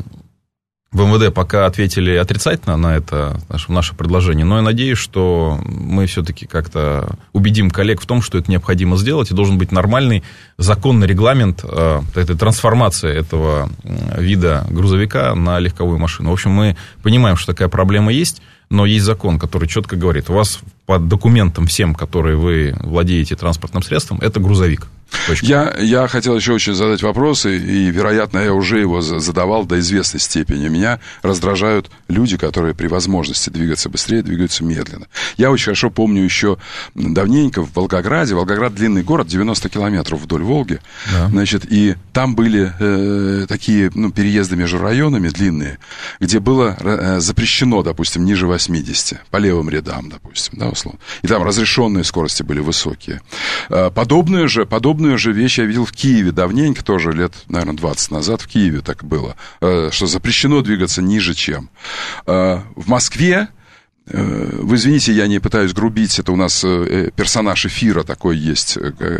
в МВД пока ответили отрицательно на это, наше предложение, но я надеюсь, что мы все-таки как-то убедим коллег в том, что это необходимо сделать, и должен быть нормальный законный регламент этой трансформации этого вида грузовика на легковую машину. В общем, мы понимаем, что такая проблема есть, но есть закон, который четко говорит, у вас по документам всем, которые вы владеете транспортным средством, это грузовик. Я хотел еще очень задать вопрос, и, вероятно, я уже его задавал до известной степени. Меня раздражают люди, которые при возможности двигаться быстрее, двигаются медленно. Я очень хорошо помню еще давненько в Волгограде. Волгоград — длинный город, 90 километров вдоль Волги. Да. Значит, и там были такие переезды между районами длинные, где было запрещено, допустим, ниже 80, по левым рядам, допустим, да, условно. И там разрешенные скорости были высокие. Подобную же вещь я видел в Киеве давненько, тоже лет, наверное, 20 назад в Киеве так было, что запрещено двигаться ниже, чем. В Москве, вы извините, я не пытаюсь грубить, это у нас персонаж эфира такой есть,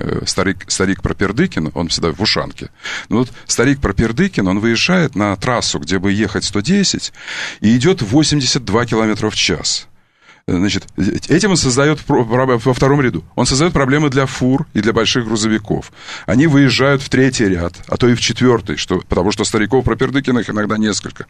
старик Пропердыкин, он всегда в ушанке. Ну вот старик Пропердыкин, он выезжает на трассу, где бы ехать 110, и идет 82 километра в час. Значит, этим он создает во втором ряду. Он создает проблемы для фур и для больших грузовиков. Они выезжают в третий ряд, а то и в четвертый, потому что стариков Пропердыкиных иногда несколько.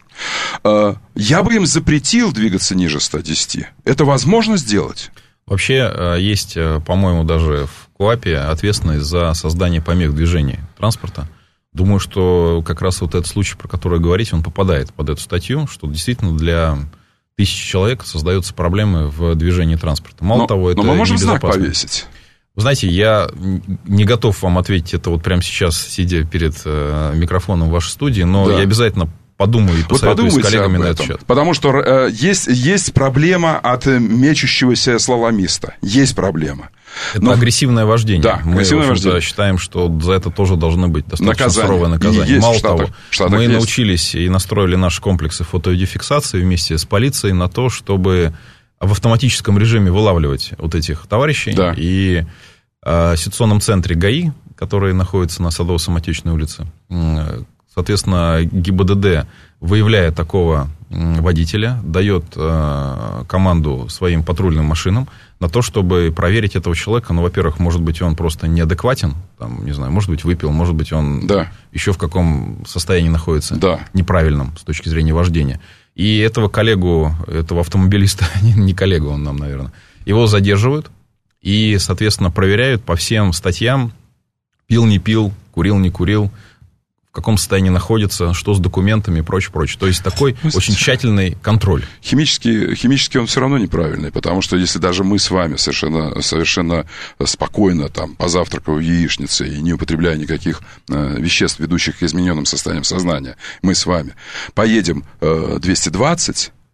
Я бы им запретил двигаться ниже 110. Это возможно сделать? Вообще есть, по-моему, даже в КоАПе ответственность за создание помех движения транспорта. Думаю, что как раз вот этот случай, про который говорите, он попадает под эту статью, что действительно для... тысячи человек создаются проблемы в движении транспорта. Мало того, это но мы можем небезопасно. Знак повесить. Вы знаете, я не готов вам ответить это вот прямо сейчас, сидя перед микрофоном в вашей студии, но я обязательно подумаю и посоветуюсь с коллегами на этот счет. Потому что есть проблема от мечущегося слаломиста. Есть проблема. Это агрессивное вождение. Да, мы считаем, что за это тоже должны быть достаточно суровое наказание. Мало того, мы научились и настроили наши комплексы фото-видеофиксации вместе с полицией на то, чтобы в автоматическом режиме вылавливать вот этих товарищей. Да. И в ситуационном центре ГАИ, который находится на Садово-Самотечной улице, соответственно, ГИБДД, выявляя такого водителя, дает команду своим патрульным машинам на то, чтобы проверить этого человека. Ну, во-первых, может быть, он просто неадекватен, там, не знаю, может быть, выпил, может быть, он еще в каком состоянии находится неправильном с точки зрения вождения. И этого коллегу, этого автомобилиста, не коллегу он нам, наверное, его задерживают и, соответственно, проверяют по всем статьям: пил, не пил, курил, не курил, в каком состоянии находится, что с документами и прочее, прочее. То есть такой очень тщательный контроль. Химически он все равно неправильный, потому что если даже мы с вами совершенно спокойно там позавтракав в яичнице и не употребляя никаких веществ, ведущих к измененным состояниям сознания, мы с вами поедем 220,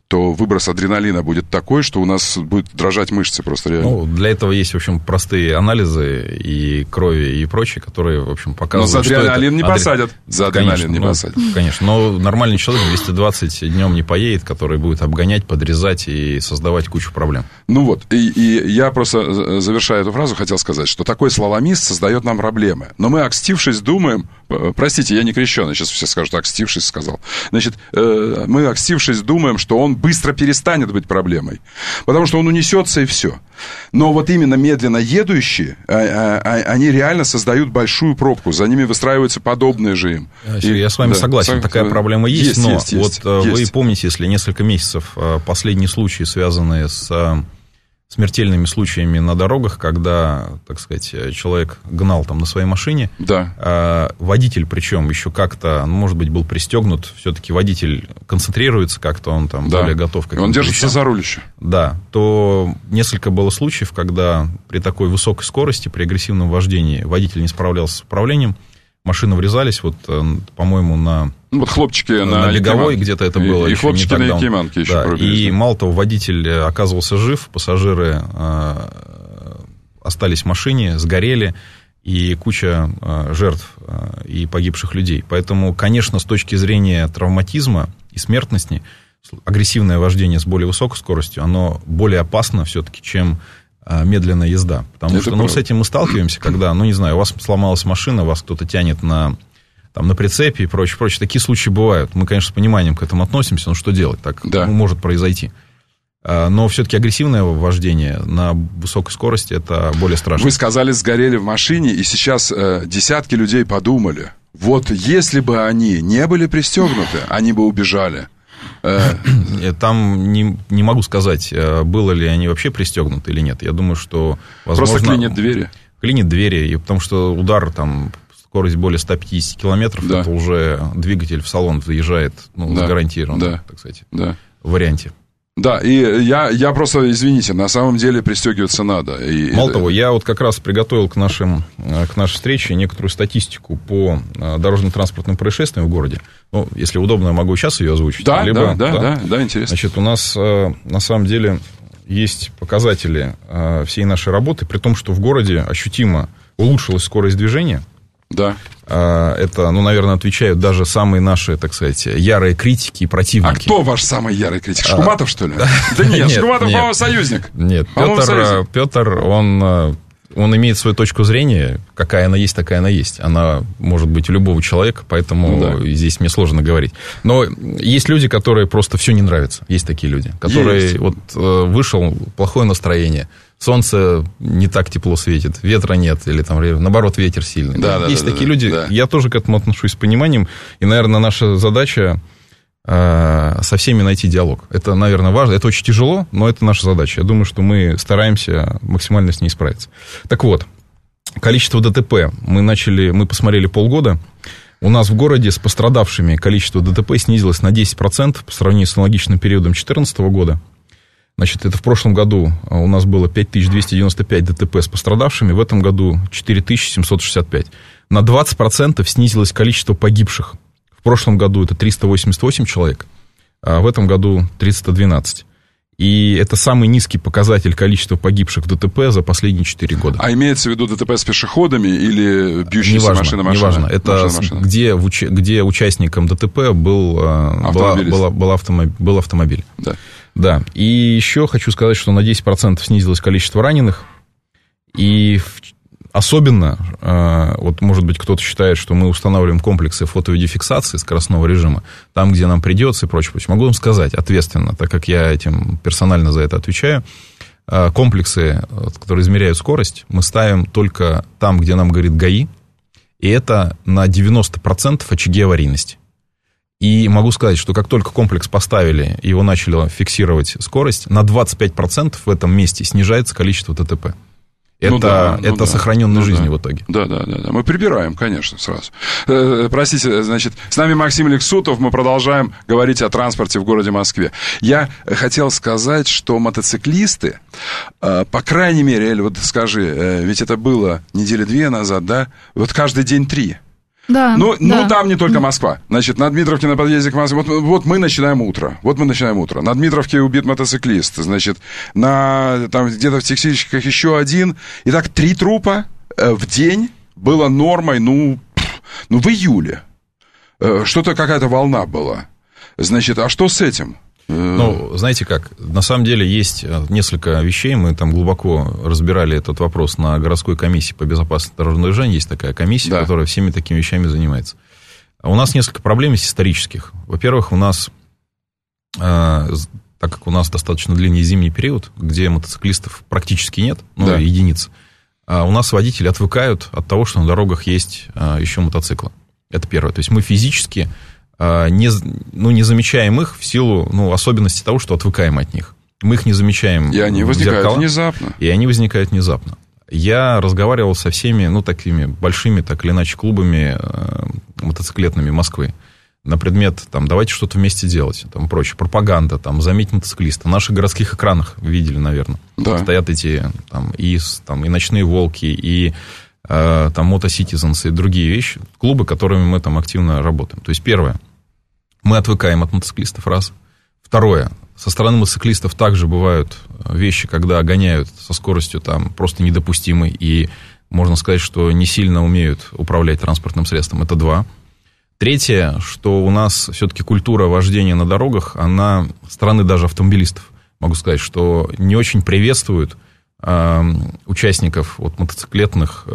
то выброс адреналина будет такой, что у нас будет дрожать мышцы просто реально. Ну, для этого есть, в общем, простые анализы и крови, и прочее, которые, в общем, показывают, но за адреналин не посадят. За адреналин не посадят. Конечно, но нормальный человек 220 днем не поедет, который будет обгонять, подрезать и создавать кучу проблем. Ну вот, и я просто, завершая эту фразу, хотел сказать, что такой слаломист создает нам проблемы. Но мы, окстившись, думаем... Простите, я не крещеный, сейчас все скажут, окстившись сказал. Значит, мы, окстившись, думаем, что он быстро перестанет быть проблемой, потому что он унесется и все. Но вот именно медленно едущие, они реально создают большую пробку, за ними выстраиваются подобные же им. Я с вами согласен, такая проблема есть, но есть, вы помните, если несколько месяцев последние случаи, связанные с смертельными случаями на дорогах, когда, так сказать, человек гнал там на своей машине. Да. Водитель, причем, еще как-то, может быть, был пристегнут, все-таки водитель концентрируется как-то, он там более готов к этому. Он держится за руль еще. Да, то несколько было случаев, когда при такой высокой скорости, при агрессивном вождении водитель не справлялся с управлением, машины врезались, вот, по-моему, на... Ну, вот хлопчики на Лиговой где-то это было. И хлопчики на Якиманке еще пробились. И мало того, водитель оказывался жив, пассажиры остались в машине, сгорели, и куча жертв и погибших людей. Поэтому, конечно, с точки зрения травматизма и смертности, агрессивное вождение с более высокой скоростью, оно более опасно все-таки, чем медленная езда. Потому что, с этим мы сталкиваемся, когда, не знаю, у вас сломалась машина, вас кто-то тянет на прицепе и прочее. Такие случаи бывают. Мы, конечно, с пониманием к этому относимся, но что делать? Так может произойти. Но все-таки агрессивное вождение на высокой скорости – это более страшно. Вы сказали, сгорели в машине, и сейчас десятки людей подумали, вот если бы они не были пристегнуты, они бы убежали. Там не могу сказать, было ли они вообще пристегнуты или нет. Я думаю, что, возможно... Просто клинит двери. Клинит двери, и потому что удар, скорость более 150 километров, это уже двигатель в салон заезжает, гарантированно, так сказать, в варианте. Да, и я просто, извините, на самом деле пристегиваться надо. Мало того, я вот как раз приготовил к нашей встрече некоторую статистику по дорожно-транспортным происшествиям в городе. Если удобно, я могу сейчас ее озвучить. Да, интересно. Значит, у нас на самом деле есть показатели всей нашей работы, при том, что в городе ощутимо улучшилась скорость движения. Да. Это, наверное, отвечают даже самые наши, так сказать, ярые критики и противники. А кто ваш самый ярый критик? Шкуматов, что ли? Да нет, Шкуматов, по-моему, союзник. Нет, Петр, он имеет свою точку зрения, какая она есть, такая она есть. Она может быть у любого человека, поэтому здесь мне сложно говорить. Но есть люди, которые просто все не нравится. Есть такие люди, которые вышел, плохое настроение, солнце не так тепло светит, ветра нет, или наоборот ветер сильный. Есть такие люди. Я тоже к этому отношусь с пониманием. И, наверное, наша задача со всеми найти диалог. Это, наверное, важно. Это очень тяжело, но это наша задача. Я думаю, что мы стараемся максимально с ней справиться. Так вот, количество ДТП. Мы посмотрели полгода. У нас в городе с пострадавшими количество ДТП снизилось на 10% по сравнению с аналогичным периодом 2014 года. Значит, это в прошлом году у нас было 5295 ДТП с пострадавшими, в этом году 4765. На 20% снизилось количество погибших. В прошлом году это 388 человек, а в этом году 312. И это самый низкий показатель количества погибших в ДТП за последние 4 года. А имеется в виду ДТП с пешеходами или бьющиеся машина-машина? Неважно. Это где участником ДТП был автомобиль. Да. И еще хочу сказать, что на 10% снизилось количество раненых. И особенно, может быть, кто-то считает, что мы устанавливаем комплексы фото-видеофиксации скоростного режима, там, где нам придется и прочее. Могу вам сказать ответственно, так как я этим персонально за это отвечаю, комплексы, которые измеряют скорость, мы ставим только там, где нам говорит ГАИ, и это на 90% очаги аварийности. И могу сказать, что как только комплекс поставили, его начали фиксировать скорость, на 25% в этом месте снижается количество ДТП. Это сохраненной жизни в итоге. Да. Мы прибираем, конечно, сразу. Простите, значит, с нами Максим Лексутов, мы продолжаем говорить о транспорте в городе Москве. Я хотел сказать, что мотоциклисты, по крайней мере, Эль, скажи, ведь это было недели 2 назад, да? Каждый день 3. Да, ну, там не только Москва. Значит, на Дмитровке на подъезде к Москве. Вот мы начинаем утро. На Дмитровке убит мотоциклист. Значит, там где-то в Текстильщиках еще один. Итак, 3 трупа в день было нормой, в июле. Что-то какая-то волна была. Значит, а что с этим? Ну, знаете как, на самом деле есть несколько вещей, мы там глубоко разбирали этот вопрос на городской комиссии по безопасности дорожного движения, есть такая комиссия, которая всеми такими вещами занимается. У нас несколько проблем есть исторических. Во-первых, у нас, так как у нас достаточно длинный зимний период, где мотоциклистов практически нет, единиц, у нас водители отвыкают от того, что на дорогах есть еще мотоциклы. Это первое. То есть мы физически не замечаем их в силу особенностей того, что отвыкаем от них. Мы их не замечаем. И они возникают внезапно. Я разговаривал со всеми, такими большими, так или иначе, клубами мотоциклетными Москвы на предмет, давайте что-то вместе делать, прочее, пропаганда, заметь мотоциклиста. На наших городских экранах видели, наверное. Да. Стоят эти, и ночные волки, и Moto-Citizens и другие вещи, клубы, которыми мы активно работаем. То есть, первое, мы отвыкаем от мотоциклистов, раз. Второе, со стороны мотоциклистов также бывают вещи, когда гоняют со скоростью просто недопустимой, и можно сказать, что не сильно умеют управлять транспортным средством. Это 2. Третье, что у нас все-таки культура вождения на дорогах, она со стороны даже автомобилистов, могу сказать, что не очень приветствует участников мотоциклетных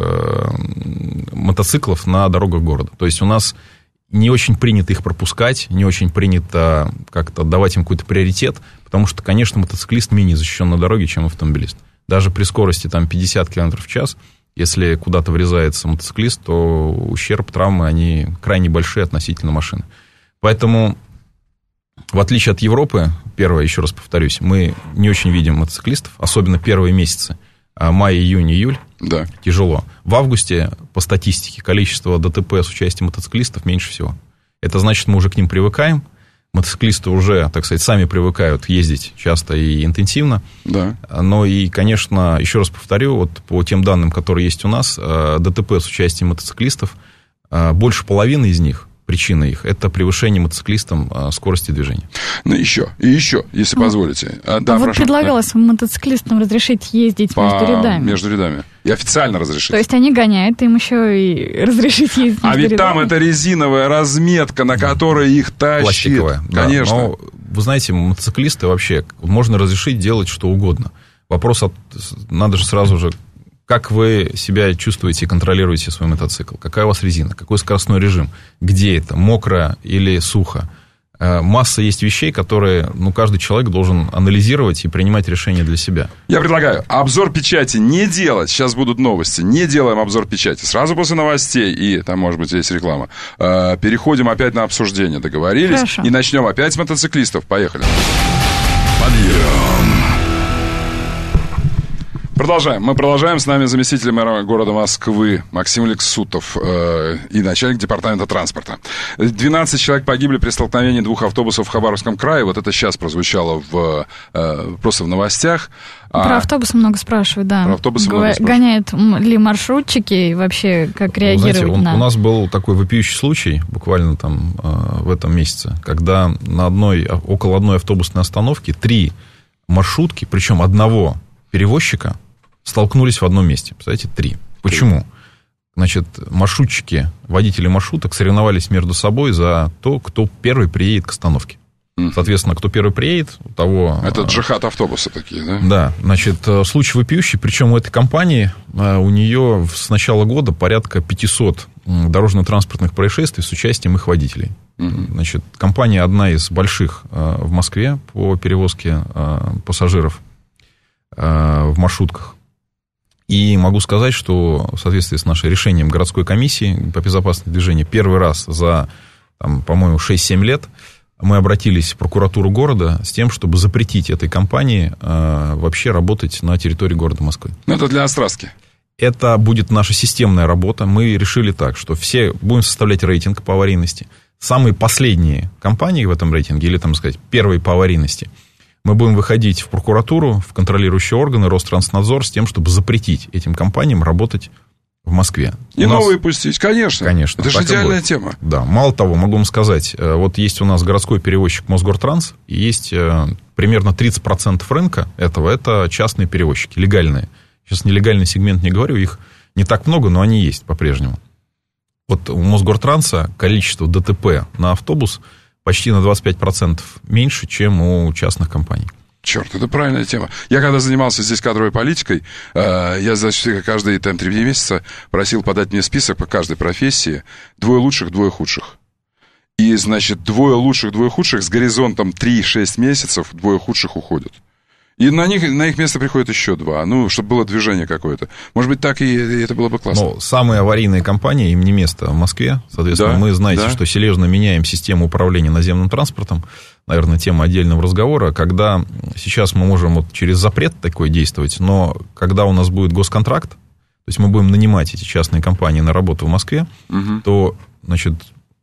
мотоциклов на дорогах города. То есть у нас не очень принято их пропускать, не очень принято как-то давать им какой-то приоритет, потому что, конечно, мотоциклист менее защищен на дороге, чем автомобилист. Даже при скорости 50 км в час, если куда-то врезается мотоциклист, то ущерб, травмы, они крайне большие относительно машины. Поэтому, в отличие от Европы, первое, еще раз повторюсь, мы не очень видим мотоциклистов, особенно первые месяцы, май, июнь, июль, тяжело. В августе, по статистике, количество ДТП с участием мотоциклистов меньше всего. Это значит, мы уже к ним привыкаем, мотоциклисты уже, так сказать, сами привыкают ездить часто и интенсивно. Да. Но и, конечно, еще раз повторю, по тем данным, которые есть у нас, ДТП с участием мотоциклистов, больше половины из них, причина их, это превышение мотоциклистом скорости движения. Еще, если позволите. Предлагалось мотоциклистам разрешить ездить между рядами. И официально разрешить. То есть они гоняют, им еще и разрешить ездить между рядами. Там это резиновая разметка, на которой их тащит. Пластиковая. Конечно. Но, вы знаете, мотоциклисты вообще, можно разрешить делать что угодно. Вопрос, надо же сразу же, как вы себя чувствуете и контролируете свой мотоцикл? Какая у вас резина? Какой скоростной режим? Где это? Мокро или сухо? Масса есть вещей, которые каждый человек должен анализировать и принимать решения для себя. Я предлагаю обзор печати не делать. Сейчас будут новости. Не делаем обзор печати. Сразу после новостей, и там, может быть, есть реклама, переходим опять на обсуждение. Договорились? Хорошо. И начнем опять с мотоциклистов. Поехали. Подъем. Продолжаем. Мы продолжаем. С нами заместитель мэра города Москвы Максим Лексутов и начальник департамента транспорта. 12 человек погибли при столкновении 2 автобусов в Хабаровском крае. Вот это сейчас прозвучало просто в новостях. Про автобусы много спрашивают, да. Про автобусы много спрашивают. Гоняют ли маршрутчики и вообще как реагировать на... У нас был такой вопиющий случай буквально в этом месяце, когда около одной автобусной остановки 3 маршрутки, причем одного перевозчика, столкнулись в одном месте. Представляете, 3. Почему? Значит, маршрутчики, водители маршруток соревновались между собой за то, кто первый приедет к остановке. Соответственно, кто первый приедет, у того... Это джихад автобусы такие, да? Да. Значит, случай вопиющий. Причем у этой компании, у нее с начала года порядка 500 дорожно-транспортных происшествий с участием их водителей. Значит, компания одна из больших в Москве по перевозке пассажиров в маршрутках. И могу сказать, что в соответствии с нашим решением городской комиссии по безопасности движения первый раз за, по-моему, 6-7 лет мы обратились в прокуратуру города с тем, чтобы запретить этой компании вообще работать на территории города Москвы. Это для острастки. Это будет наша системная работа. Мы решили так, что все будем составлять рейтинг по аварийности. Самые последние компании в этом рейтинге, или, первые по аварийности, мы будем выходить в прокуратуру, в контролирующие органы, Ространснадзор, с тем, чтобы запретить этим компаниям работать в Москве. И новые пустить, конечно. Конечно. Это же идеальная тема. Да. Мало того, могу вам сказать, вот есть у нас городской перевозчик Мосгортранс, и есть примерно 30% рынка этого, это частные перевозчики, легальные. Сейчас нелегальный сегмент не говорю, их не так много, но они есть по-прежнему. Вот у Мосгортранса количество ДТП на автобус почти на 25% меньше, чем у частных компаний. Черт, это правильная тема. Я когда занимался здесь кадровой политикой, я каждые 3 месяца просил подать мне список по каждой профессии 2 лучших, 2 худших. И, значит, 2 лучших, 2 худших с горизонтом 3-6 месяцев 2 худших уходят. И на их место приходит еще 2, чтобы было движение какое-то. Может быть, так и это было бы классно. Но самые аварийные компании, им не место в Москве. Соответственно, мы, знаете, что серьезно меняем систему управления наземным транспортом. Наверное, тема отдельного разговора. Когда сейчас мы можем вот через запрет такой действовать, но когда у нас будет госконтракт, то есть мы будем нанимать эти частные компании на работу в Москве, то, значит,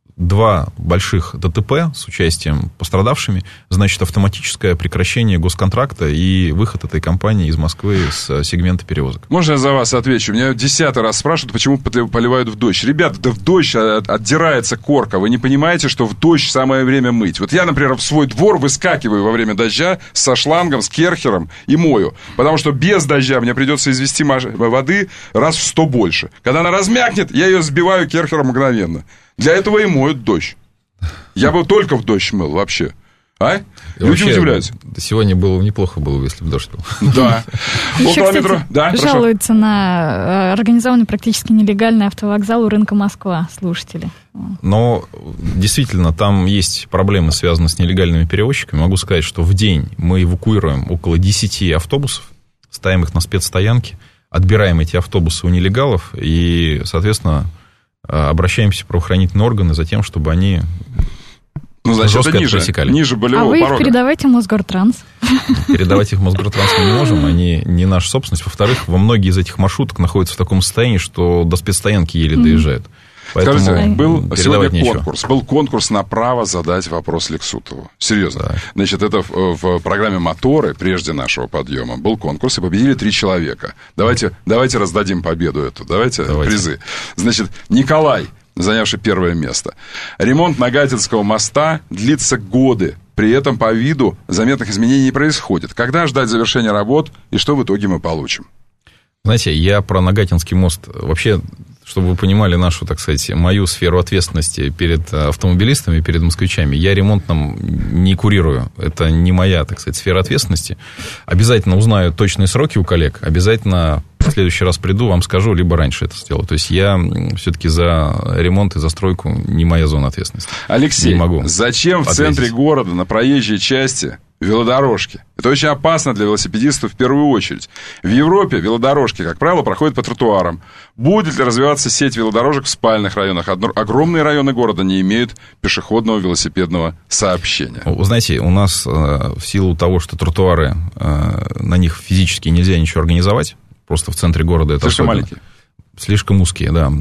2 больших ДТП с участием пострадавшими, значит, автоматическое прекращение госконтракта и выход этой компании из Москвы с сегмента перевозок. Можно я за вас отвечу? Меня 10-й раз спрашивают, почему поливают в дождь. Ребята, да в дождь отдирается корка. Вы не понимаете, что в дождь самое время мыть? Вот я, например, в свой двор выскакиваю во время дождя со шлангом, с керхером и мою. Потому что без дождя мне придется извести воды раз в 100 больше. Когда она размякнет, я ее сбиваю керхером мгновенно. Для этого и моют дождь. Я бы только в дождь мыл вообще. А? Люди удивляются. Сегодня неплохо было, если бы дождь был. Да. Еще, кстати, жалуются на организованный практически нелегальный автовокзал у рынка Москва, слушатели. Но действительно, там есть проблемы, связанные с нелегальными перевозчиками. Могу сказать, что в день мы эвакуируем около 10 автобусов, ставим их на спецстоянки, отбираем эти автобусы у нелегалов и, соответственно, обращаемся в правоохранительные органы за тем, чтобы они жестко это пресекали. Ниже болевого порога. А вы их передавайте в Мосгортранс. Передавать их в Мосгортранс мы не можем, они не наша собственность. Во-вторых, многие из этих маршруток находятся в таком состоянии, что до спецстоянки еле доезжают. Поэтому скажите, был сегодня конкурс. Был конкурс на право задать вопрос Лексутову. Серьезно. Да. Значит, это в программе «Моторы», прежде нашего подъема, был конкурс, и победили 3 человека. Давайте раздадим победу эту. Давайте призы. Значит, Николай, занявший 1 место. Ремонт Нагатинского моста длится годы. При этом по виду заметных изменений не происходит. Когда ждать завершения работ, и что в итоге мы получим? Знаете, я про Нагатинский мост вообще... Чтобы вы понимали нашу, так сказать, мою сферу ответственности перед автомобилистами, перед москвичами, я ремонтом не курирую. Это не моя, так сказать, сфера ответственности. Обязательно узнаю точные сроки у коллег. Обязательно в следующий раз приду, вам скажу, либо раньше это сделаю. То есть я все-таки за ремонт и за стройку не моя зона ответственности. Алексей, не могу зачем в центре города на проезжей части велодорожки? Это очень опасно для велосипедистов в первую очередь. В Европе велодорожки, как правило, проходят по тротуарам. Будет ли развиваться сеть велодорожек в спальных районах? Огромные районы города не имеют пешеходного велосипедного сообщения. Вы знаете, у нас в силу того, что тротуары, на них физически нельзя ничего организовать, просто в центре города это слишком маленькие. Слишком узкие, да.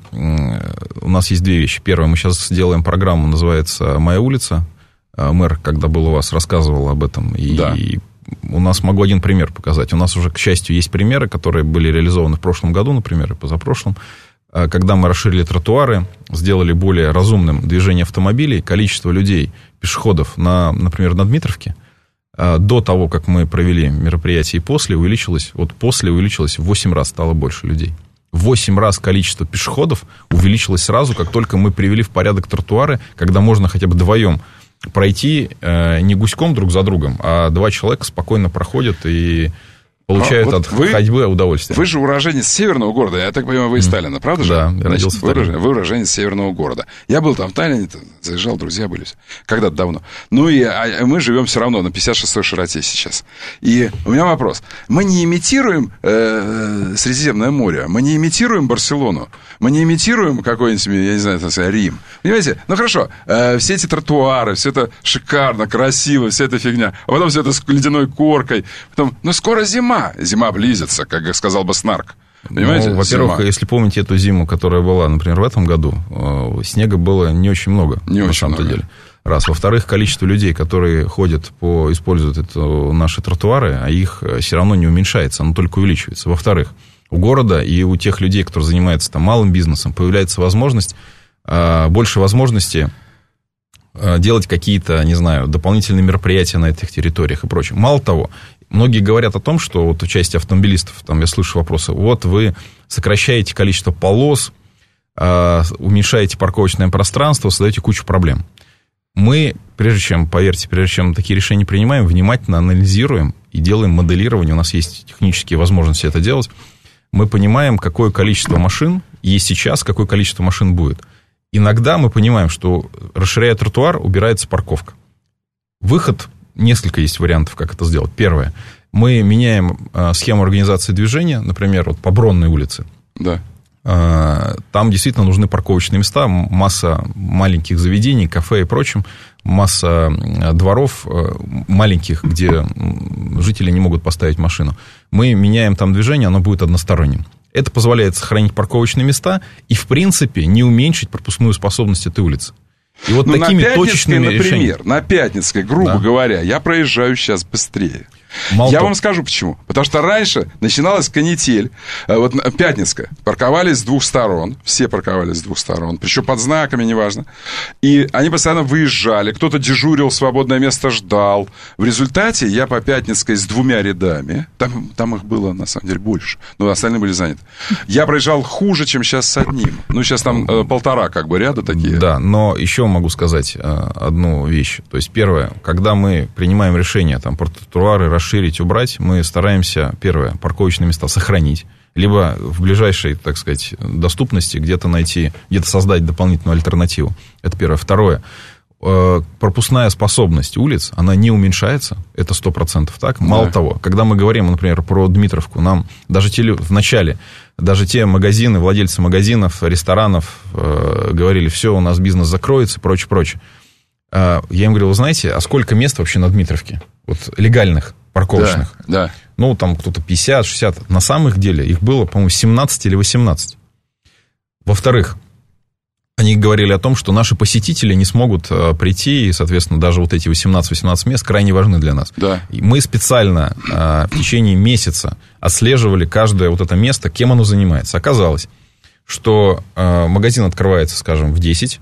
У нас есть 2 вещи. Первое, мы сейчас делаем программу, называется «Моя улица». Мэр, когда был у вас, рассказывал об этом. И у нас, могу один пример показать. У нас уже, к счастью, есть примеры, которые были реализованы в прошлом году, например, и позапрошлом. Когда мы расширили тротуары, сделали более разумным движение автомобилей, количество людей, пешеходов, например, на Дмитровке, до того, как мы провели мероприятие и после увеличилось в 8 раз стало больше людей. В 8 раз количество пешеходов увеличилось сразу, как только мы привели в порядок тротуары, когда можно хотя бы вдвоем пройти не гуськом друг за другом, а 2 человека спокойно проходят и получают от ходьбы удовольствие. Вы же уроженец северного города, я так понимаю, вы из Таллина, правда же? Да, я родился в Таллине. Вы уроженец северного города. Я был там в Таллине, заезжал, друзья были когда-то давно. Мы живем все равно на 56-й широте сейчас. И у меня вопрос. Мы не имитируем Средиземное море, мы не имитируем Барселону, мы не имитируем какой-нибудь, я не знаю, Рим. Понимаете? Ну, хорошо, все эти тротуары, все это шикарно, красиво, вся эта фигня, а потом все это с ледяной коркой. Потом, скоро зима. Зима близится, как сказал бы Снарк. Понимаете? Во-первых, если помните эту зиму, которая была, например, в этом году, снега было не очень много, на самом-то деле. Раз. Во-вторых, количество людей, которые используют наши тротуары, а их все равно не уменьшается, оно только увеличивается. Во-вторых, у города и у тех людей, которые занимаются там малым бизнесом, появляется возможность, больше возможности делать какие-то, не знаю, дополнительные мероприятия на этих территориях и прочее. Мало того, многие говорят о том, что вот в части автомобилистов, там я слышу вопросы, вот вы сокращаете количество полос, уменьшаете парковочное пространство, создаете кучу проблем. Мы, прежде чем такие решения принимаем, внимательно анализируем и делаем моделирование, у нас есть технические возможности это делать, мы понимаем, какое количество машин есть сейчас, какое количество машин будет. Иногда мы понимаем, что, расширяя тротуар, убирается парковка. Выход, несколько есть вариантов, как это сделать. Первое, мы меняем схему организации движения, например, вот по Бронной улице. Да. Там действительно нужны парковочные места, масса маленьких заведений, кафе и прочим, масса дворов маленьких, где жители не могут поставить машину. Мы меняем там движение, оно будет односторонним. Это позволяет сохранить парковочные места и, в принципе, не уменьшить пропускную способность этой улицы. И вот такими точечными решениями. Например, на Пятницкой, грубо говоря, я проезжаю сейчас быстрее. Я вам скажу почему. Потому что раньше начиналась канитель. Вот Пятницкая. Парковались с двух сторон. Все парковались с двух сторон. Причем под знаками, неважно. И они постоянно выезжали. Кто-то дежурил, свободное место ждал. В результате я по Пятницкой с двумя рядами. Там их было, на самом деле, больше. Но остальные были заняты. Я проезжал хуже, чем сейчас с одним. Ну, сейчас там полтора как бы ряда такие. Да, но еще могу сказать одну вещь. То есть, первое, когда мы принимаем решение там, про тротуары расширить, убрать, мы стараемся, первое, парковочные места сохранить, либо в ближайшей, так сказать, доступности где-то найти, где-то создать дополнительную альтернативу. Это первое. Второе, пропускная способность улиц, она не уменьшается, это 100% так. Мало того, когда мы говорим, например, про Дмитровку, нам даже в начале, даже те магазины, владельцы магазинов, ресторанов говорили, все, у нас бизнес закроется, прочее. Я им говорил, вы знаете, а сколько мест вообще на Дмитровке? Вот легальных, парковочных. Да. Ну, там кто-то 50, 60. На самом деле их было, по-моему, 17 или 18. Во-вторых, они говорили о том, что наши посетители не смогут прийти, и, соответственно, даже вот эти 18 мест крайне важны для нас. Да. И мы специально в течение месяца отслеживали каждое вот это место, кем оно занимается. Оказалось, что магазин открывается, скажем, в 10,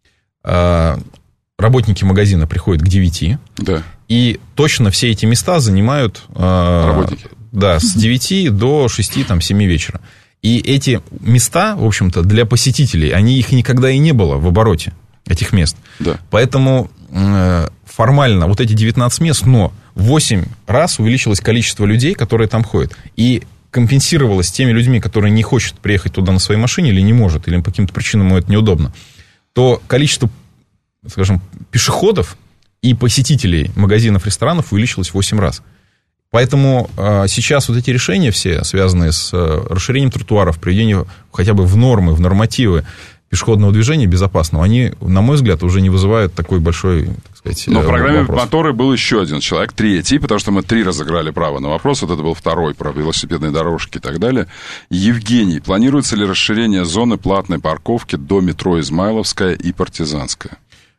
работники магазина приходят к 9, да. И точно все эти места занимают работники. Да, с 9 до 6-7 вечера. И эти места, в общем-то, для посетителей, их никогда и не было в обороте, этих мест. Да. Поэтому формально вот эти 19 мест, но 8 раз увеличилось количество людей, которые там ходят. И компенсировалось теми людьми, которые не хотят приехать туда на своей машине или не может, или по каким-то причинам ему это неудобно, то количество, скажем, пешеходов и посетителей магазинов, ресторанов увеличилось в 8 раз. Поэтому сейчас вот эти решения все, связанные с расширением тротуаров, приведением хотя бы в нормы, в нормативы пешеходного движения безопасного, они, на мой взгляд, уже не вызывают такой большой, так сказать, Но в программе вопрос. «Моторы» был еще один человек, третий, потому что мы 3 разыграли право на вопрос. Вот это был второй про велосипедные дорожки и так далее. Евгений, планируется ли расширение зоны платной парковки до метро Измайловская и Партизанская?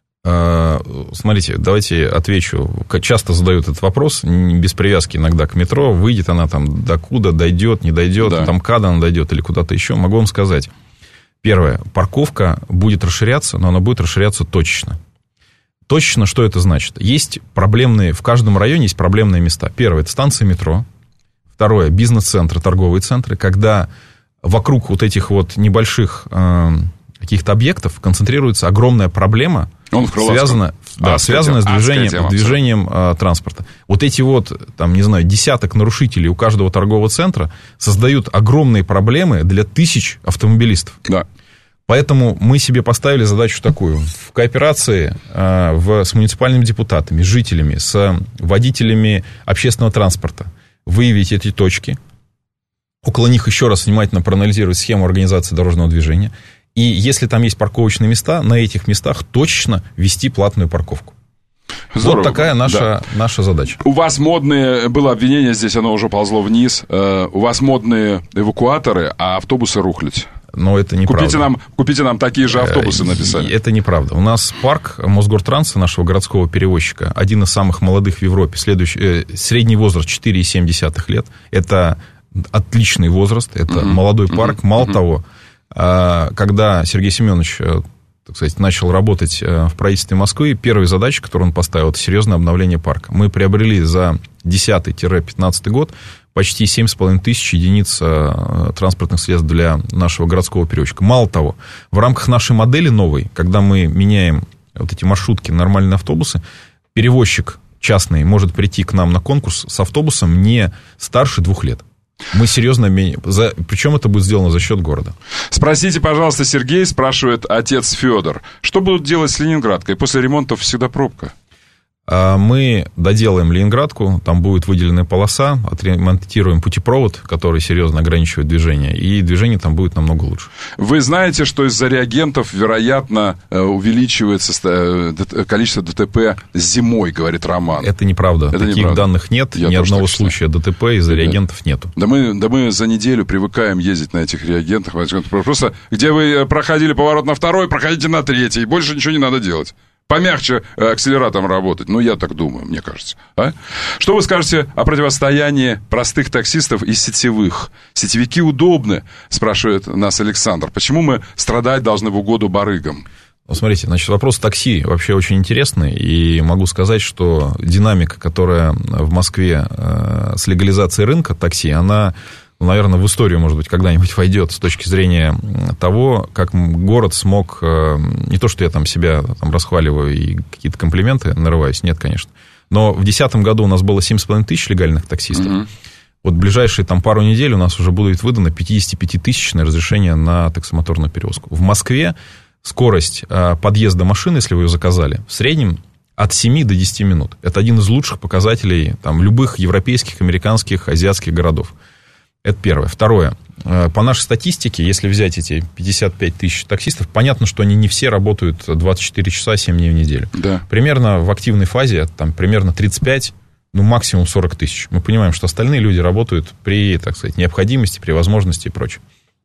Смотрите, давайте отвечу. Часто задают этот вопрос, без привязки иногда к метро. Выйдет она там докуда, дойдет, не дойдет, да. Там КАД она дойдет или куда-то еще. Могу вам сказать. Первое. Парковка будет расширяться, но она будет расширяться точечно. Точечно, что это значит? Есть проблемные, в каждом районе есть проблемные места. Первое, это станция метро. Второе, бизнес-центры, торговые центры, когда вокруг вот этих вот небольших каких-то объектов концентрируется огромная проблема, связанная с движением транспорта. Вот эти вот, там, не знаю, десяток нарушителей у каждого торгового центра создают огромные проблемы для тысяч автомобилистов. Да. Поэтому мы себе поставили задачу такую. В кооперации с муниципальными депутатами, с жителями, с водителями общественного транспорта выявить эти точки, около них еще раз внимательно проанализировать схему организации дорожного движения. И если там есть парковочные места, на этих местах точечно ввести платную парковку. Здорово. Вот такая наша задача. У вас модные, было обвинение, здесь оно уже ползло вниз, у вас модные эвакуаторы, а автобусы рухлядь. Но это неправда. Купите нам такие же автобусы, написали. Это неправда. У нас парк Мосгортранса, нашего городского перевозчика, один из самых молодых в Европе, средний возраст 4,7 лет. Это отличный возраст, это молодой парк. Мало того, когда Сергей Семенович, так сказать, начал работать в правительстве Москвы, первая задача, которую он поставил, это серьезное обновление парка. Мы приобрели за 10-15 год почти 7,5 тысяч единиц транспортных средств для нашего городского перевозчика. Мало того, в рамках нашей модели новой, когда мы меняем вот эти маршрутки на нормальные автобусы, перевозчик частный может прийти к нам на конкурс с автобусом не старше 2 лет. Мы серьезно причем это будет сделано за счет города. Спросите, пожалуйста, Сергей, спрашивает отец Федор, что будут делать с Ленинградкой? После ремонтов всегда пробка. Мы доделаем Ленинградку, там будет выделенная полоса, отремонтируем путепровод, который серьезно ограничивает движение, и движение там будет намного лучше. Вы знаете, что из-за реагентов, вероятно, увеличивается количество ДТП зимой, говорит Роман. Это неправда. Таких данных нет, ни одного случая ДТП из-за реагентов нету. Да мы за неделю привыкаем ездить на этих реагентах. Просто где вы проходили поворот на 2-й, проходите на 3-й, больше ничего не надо делать. Помягче акселератором работать. Ну, я так думаю, мне кажется. А? Что вы скажете о противостоянии простых таксистов и сетевых? Сетевики удобны, спрашивает нас Александр. Почему мы страдать должны в угоду барыгам? Ну, смотрите, значит, вопрос такси вообще очень интересный. И могу сказать, что динамика, которая в Москве с легализацией рынка такси, она... наверное, в историю, может быть, когда-нибудь войдет с точки зрения того, как город смог... Не то, что я там себя там расхваливаю и какие-то комплименты нарываюсь, нет, конечно. Но в 2010 году у нас было 7,5 тысяч легальных таксистов. Вот в ближайшие там пару недель у нас уже будет выдано 55-тысячное разрешение на таксомоторную перевозку. В Москве скорость подъезда машины, если вы ее заказали, в среднем от 7 до 10 минут. Это один из лучших показателей там, любых европейских, американских, азиатских городов. Это первое. Второе. По нашей статистике, если взять эти 55 тысяч таксистов, понятно, что они не все работают 24 часа 7 дней в неделю. Да. Примерно в активной фазе, там, примерно 35, ну, максимум 40 тысяч. Мы понимаем, что остальные люди работают при, так сказать, необходимости, при возможности и прочее.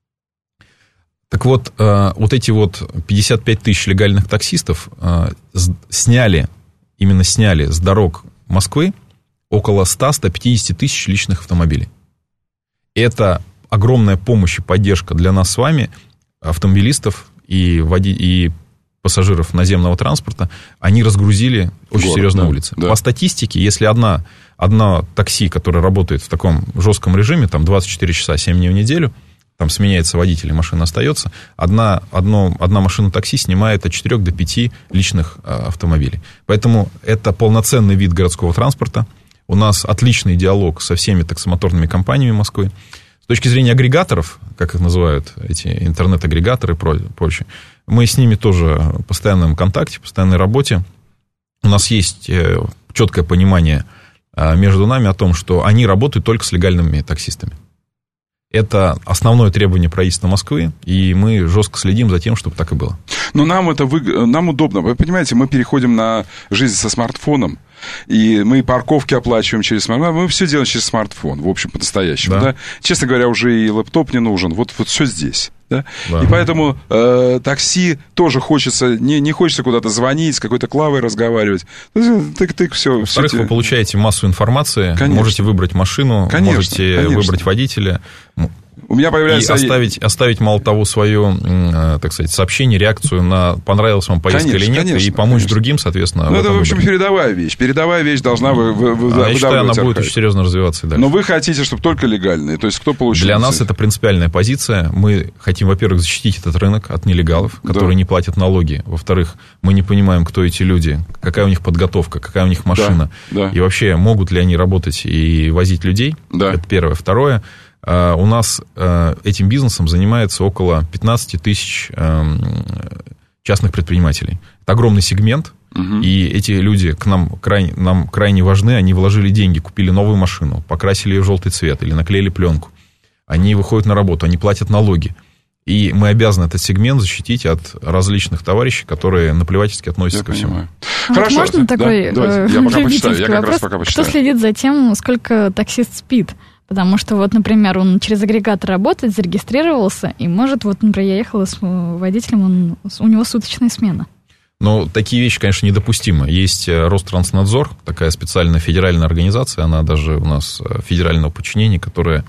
Так вот, вот эти вот 55 тысяч легальных таксистов сняли с дорог Москвы около 100-150 тысяч личных автомобилей. Это огромная помощь и поддержка для нас с вами, автомобилистов и пассажиров наземного транспорта. Они разгрузили очень серьезные улицы. Да. По статистике, если одна такси, которая работает в таком жестком режиме, там 24 часа, 7 дней в неделю, там сменяется водитель, и машина остается, одна машина такси снимает от 4 до 5 личных автомобилей. Поэтому это полноценный вид городского транспорта. У нас отличный диалог со всеми таксомоторными компаниями Москвы. С точки зрения агрегаторов, как их называют, эти интернет-агрегаторы и прочее, мы с ними тоже в постоянном контакте, в постоянной работе. У нас есть четкое понимание между нами о том, что они работают только с легальными таксистами. Это основное требование правительства Москвы, и мы жестко следим за тем, чтобы так и было. Но нам удобно. Вы понимаете, мы переходим на жизнь со смартфоном, и мы парковки оплачиваем через смартфон. Мы все делаем через смартфон, в общем, по-настоящему. Да. Да? Честно говоря, уже и лэптоп не нужен. Вот все здесь. Да? Да. И поэтому такси тоже хочется, не хочется куда-то звонить, с какой-то Клавой разговаривать. Тык-тык, все. Во-вторых, вы получаете массу информации, можете выбрать машину, можете выбрать водителя. У меня появляется... И оставить мало того, свое, так сказать, сообщение, реакцию на понравилась вам поездка или нет, и помочь другим, соответственно. Ну, это, в общем, передовая вещь. Передовая вещь должна я считаю, она будет очень серьезно развиваться и дальше. Но вы хотите, чтобы только легальные? То есть, кто получит... Для нас это принципиальная позиция. Мы хотим, во-первых, защитить этот рынок от нелегалов, которые не платят налоги. Во-вторых, мы не понимаем, кто эти люди, какая у них подготовка, какая у них машина. И вообще, могут ли они работать и возить людей. Это первое. Второе. У нас этим бизнесом занимается около 15 тысяч частных предпринимателей. Это огромный сегмент, и эти люди нам крайне важны. Они вложили деньги, купили новую машину, покрасили ее в желтый цвет или наклеили пленку. Они выходят на работу, они платят налоги. И мы обязаны этот сегмент защитить от различных товарищей, которые наплевательски относятся ко всему. Хорошо. Вот можно такой любительский вопрос? Кто следит за тем, сколько таксист спит? Потому что, вот, например, он через агрегатор работает, зарегистрировался, и может, вот, например, я ехала с водителем, у него суточная смена. Но такие вещи, конечно, недопустимы. Есть Ространснадзор, такая специальная федеральная организация, она даже у нас федерального подчинения, которая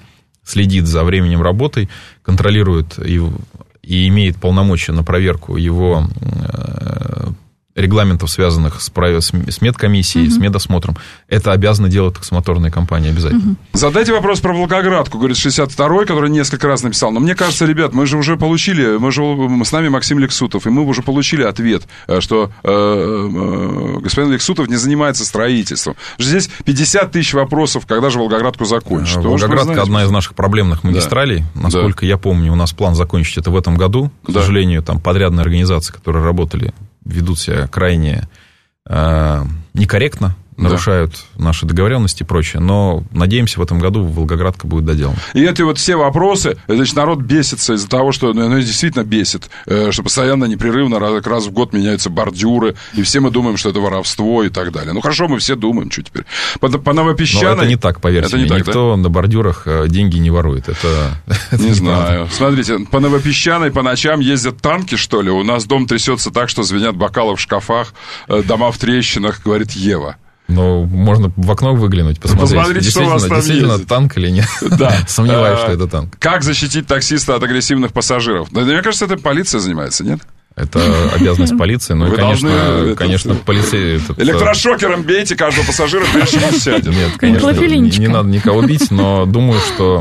следит за временем работы, контролирует и имеет полномочия на проверку его регламентов, связанных с медкомиссией, с медосмотром, это обязаны делать таксомоторные компании обязательно. Задайте вопрос про Волгоградку, говорит 62-й, который несколько раз написал. Но мне кажется, ребят, мы же уже получили, с нами Максим Лексутов, и мы уже получили ответ, что господин Лексутов не занимается строительством. Здесь 50 тысяч вопросов, когда же Волгоградку закончат. Волгоградка одна из наших проблемных магистралей. Да. Насколько я помню, у нас план закончить это в этом году. К сожалению, там подрядные организации, которые работали, ведут себя крайне некорректно, нарушают наши договоренности и прочее. Но, надеемся, в этом году Волгоградка будет доделана. И это вот все вопросы, значит, народ бесится из-за того, что, действительно бесит, что постоянно, непрерывно, раз в год меняются бордюры, и все мы думаем, что это воровство и так далее. Ну, хорошо, мы все думаем, что теперь. По Новопесчаной... Но это не так, поверьте мне. Никто на бордюрах деньги не ворует. Это не знаю. Смотрите, по Новопесчаной по ночам ездят танки, что ли? У нас дом трясется так, что звенят бокалы в шкафах, дома в трещинах, говорит Ева. Ну, можно в окно выглянуть, посмотреть, что у вас там действительно ездит. Танк или нет. Да. Сомневаюсь, что это танк. Как защитить таксиста от агрессивных пассажиров? Да, мне кажется, это полиция занимается, нет? Это обязанность полиции, но, конечно, полиция... Электрошокером бейте каждого пассажира, прежде чем он сядет. Нет, конечно, не надо никого бить, но думаю,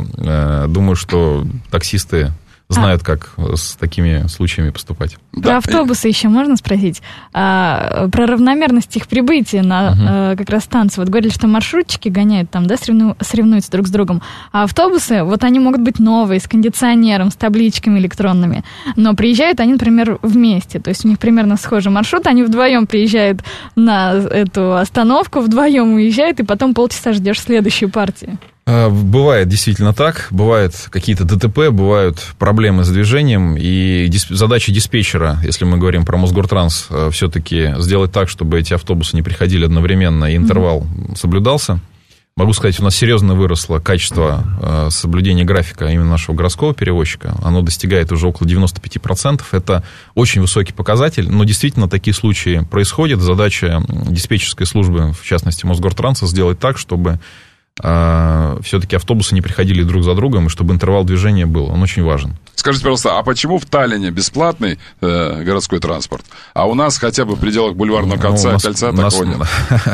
что таксисты знают, как с такими случаями поступать. Про автобусы еще можно спросить? Про равномерность их прибытия на как раз станции. Вот говорили, что маршрутчики гоняют там, да, соревнуются друг с другом. А автобусы, вот они могут быть новые, с кондиционером, с табличками электронными. Но приезжают они, например, вместе. То есть у них примерно схожий маршрут. Они вдвоем приезжают на эту остановку, вдвоем уезжают, и потом полчаса ждешь следующую партию. Бывает действительно так, бывают какие-то ДТП, бывают проблемы с движением, и задача диспетчера, если мы говорим про Мосгортранс, все-таки сделать так, чтобы эти автобусы не приходили одновременно, и интервал соблюдался. Могу сказать, у нас серьезно выросло качество соблюдения графика именно нашего городского перевозчика. Оно достигает уже около 95%. Это очень высокий показатель, но действительно такие случаи происходят. Задача диспетчерской службы, в частности Мосгортранса, сделать так, чтобы все-таки автобусы не приходили друг за другом, и чтобы интервал движения был. Он очень важен. Скажите, пожалуйста, а почему в Таллине бесплатный городской транспорт, а у нас хотя бы в пределах Бульварного кольца такого нет?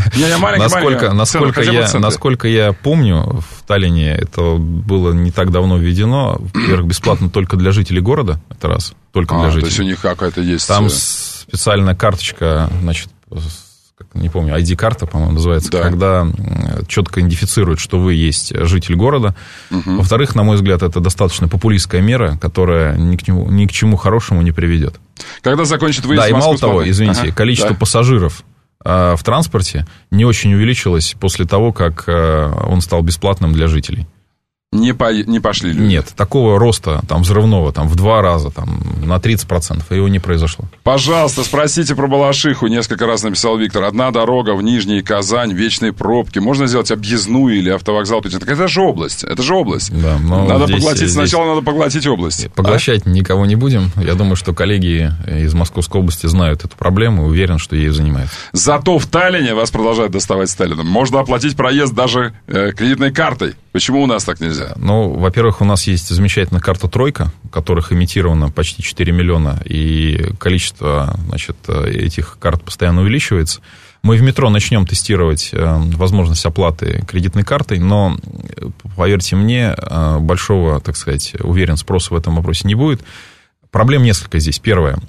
Насколько я помню, в Таллине это было не так давно введено. Во-первых, бесплатно только для жителей города, это раз, только для жителей. То есть у них какая-то есть... Там специальная карточка, значит, не помню, ID-карта, по-моему, называется, когда четко идентифицирует, что вы есть житель города. Во-вторых, на мой взгляд, это достаточно популистская мера, которая ни к чему хорошему не приведет. Когда закончит выезд в Москву? Да, и мало того, извините, количество пассажиров в транспорте не очень увеличилось после того, как он стал бесплатным для жителей. Не пошли люди? Нет, такого роста там, взрывного там, в 2 раза, там, на 30%, его не произошло. Пожалуйста, спросите про Балашиху. Несколько раз написал Виктор. Одна дорога в Нижний Казань, вечные пробки. Можно сделать объездную или автовокзал? Так это же область. Это же область. Да, надо поглотить. Сначала надо поглотить область. Поглощать никого не будем. Я думаю, что коллеги из Московской области знают эту проблему и уверен, что ею занимаются. Зато в Таллине, вас продолжают доставать Сталином, можно оплатить проезд даже кредитной картой. Почему у нас так нельзя? Ну, во-первых, у нас есть замечательная карта «Тройка», у которых имитировано почти 4 миллиона, и количество, значит, этих карт постоянно увеличивается. Мы в метро начнем тестировать возможность оплаты кредитной картой, но, поверьте мне, большого, так сказать, уверен, спроса в этом вопросе не будет. Проблем несколько здесь. Первое.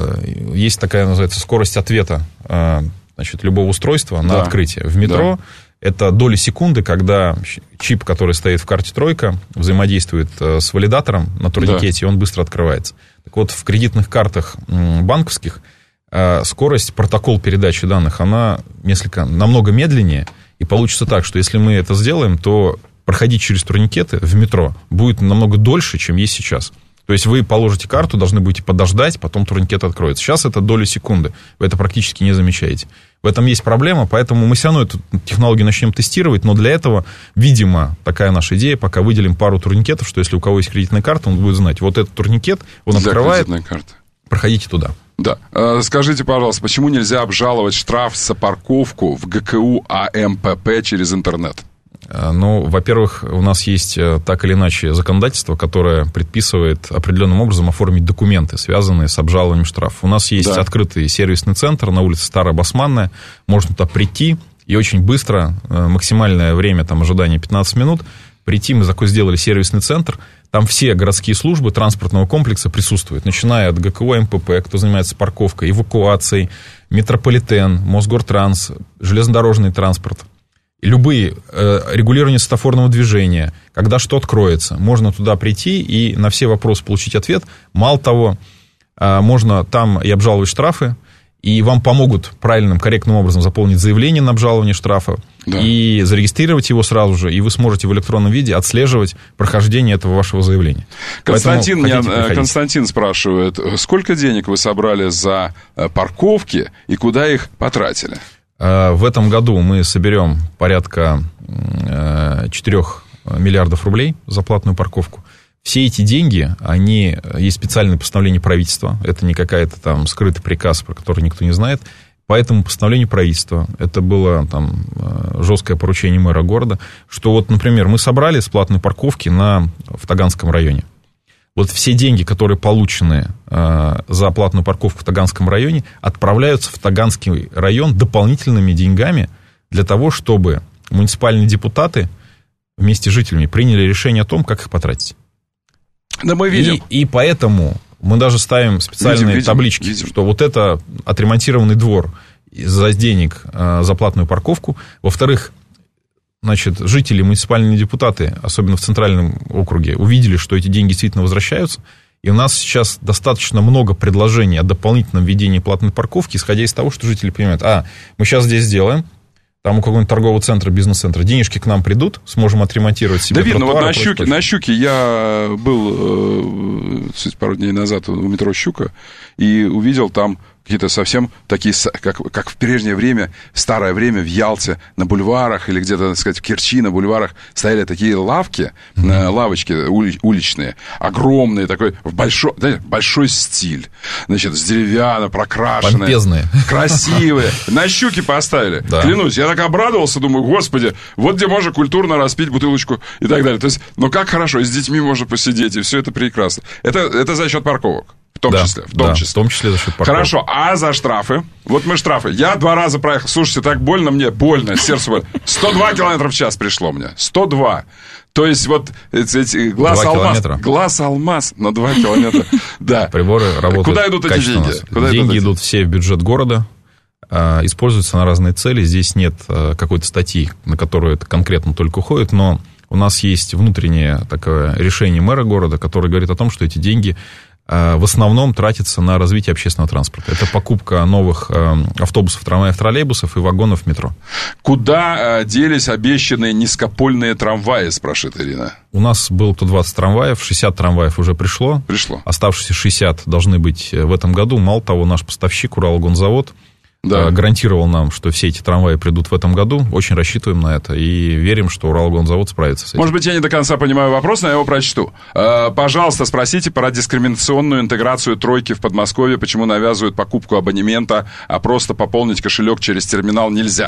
Есть такая, называется, скорость ответа, значит, любого устройства на открытие. В метро это доли секунды, когда чип, который стоит в карте «Тройка», взаимодействует с валидатором на турникете, и он быстро открывается. Так вот, в кредитных картах банковских скорость, протокол передачи данных, она намного медленнее, и получится так, что если мы это сделаем, то проходить через турникеты в метро будет намного дольше, чем есть сейчас. То есть вы положите карту, должны будете подождать, потом турникет откроется. Сейчас это доли секунды, вы это практически не замечаете. В этом есть проблема, поэтому мы все равно эту технологию начнем тестировать, но для этого, видимо, такая наша идея, пока выделим пару турникетов, что если у кого есть кредитная карта, он будет знать, вот этот турникет, он открывает, проходите туда. Да. Скажите, пожалуйста, почему нельзя обжаловать штраф за парковку в ГКУ АМПП через интернет? Ну, во-первых, у нас есть так или иначе законодательство, которое предписывает определенным образом оформить документы, связанные с обжалованием штрафов. У нас есть открытый сервисный центр на улице Старая Басманная. Можно туда прийти и очень быстро, максимальное время там, ожидания 15 минут, прийти. Мы такой сделали сервисный центр. Там все городские службы транспортного комплекса присутствуют, начиная от ГКО, МПП, кто занимается парковкой, эвакуацией, метрополитен, Мосгортранс, железнодорожный транспорт. Любые регулирования светофорного движения, когда что откроется, можно туда прийти и на все вопросы получить ответ. Мало того, можно там и обжаловать штрафы, и вам помогут правильным, корректным образом заполнить заявление на обжалование штрафа, и зарегистрировать его сразу же, и вы сможете в электронном виде отслеживать прохождение этого вашего заявления. Константин спрашивает, сколько денег вы собрали за парковки и куда их потратили? В этом году мы соберем порядка 4 миллиардов рублей за платную парковку. Все эти деньги, есть специальное постановление правительства, это не какая-то там скрытый приказ, про который никто не знает. По этому постановлению правительства, это было там жесткое поручение мэра города, что вот, например, мы собрали с платной парковки в Таганском районе. Вот все деньги, которые получены за платную парковку в Таганском районе, отправляются в Таганский район дополнительными деньгами для того, чтобы муниципальные депутаты вместе с жителями приняли решение о том, как их потратить. Да, мы видим. И поэтому мы даже ставим специальные таблички, что вот это отремонтированный двор за денег за платную парковку. Во-вторых, значит, жители, муниципальные депутаты, особенно в центральном округе, увидели, что эти деньги действительно возвращаются. И у нас сейчас достаточно много предложений о дополнительном введении платной парковки, исходя из того, что жители понимают, мы сейчас здесь сделаем, там у какого-нибудь торгового центра, бизнес-центра, денежки к нам придут, сможем отремонтировать себе тротуар. Да видно, вот на Щуке я был пару дней назад у метро Щука и увидел там какие-то совсем такие, как в прежнее время, в старое время в Ялте на бульварах или где-то, так сказать, в Керчи на бульварах стояли такие лавки, лавочки уличные, огромные, такой, большой стиль, значит, с деревянно прокрашенные. Помпезные. Красивые. На Щуке поставили. Да. Клянусь, я так обрадовался, думаю, господи, вот где можно культурно распить бутылочку и так далее. То есть, как хорошо, и с детьми можно посидеть, и все это прекрасно. Это за счет парковок. В том числе за счет парковок. Хорошо, а за штрафы? Вот мы штрафы. Я 2 раза проехал. Слушайте, так больно, сердце больно. 102 километра в час пришло мне. 102. То есть вот эти глаз алмаз на 2 километра. Да. Приборы работают. Куда идут эти деньги? Деньги идут все в бюджет города. Используются на разные цели. Здесь нет какой-то статьи, на которую это конкретно только уходит, но у нас есть внутреннее такое решение мэра города, которое говорит о том, что эти деньги в основном тратится на развитие общественного транспорта. Это покупка новых автобусов, трамваев, троллейбусов и вагонов метро. Куда делись обещанные низкопольные трамваи, спрашивает Ирина? У нас было 120 трамваев, 60 трамваев уже пришло. Оставшиеся 60 должны быть в этом году. Мало того, наш поставщик Уралгонзавод гарантировал нам, что все эти трамваи придут в этом году. Очень рассчитываем на это и верим, что Уралгонзавод справится с этим. Может быть, я не до конца понимаю вопрос, но я его прочту. Пожалуйста, спросите про дискриминационную интеграцию тройки в Подмосковье. Почему навязывают покупку абонемента, а просто пополнить кошелек через терминал нельзя?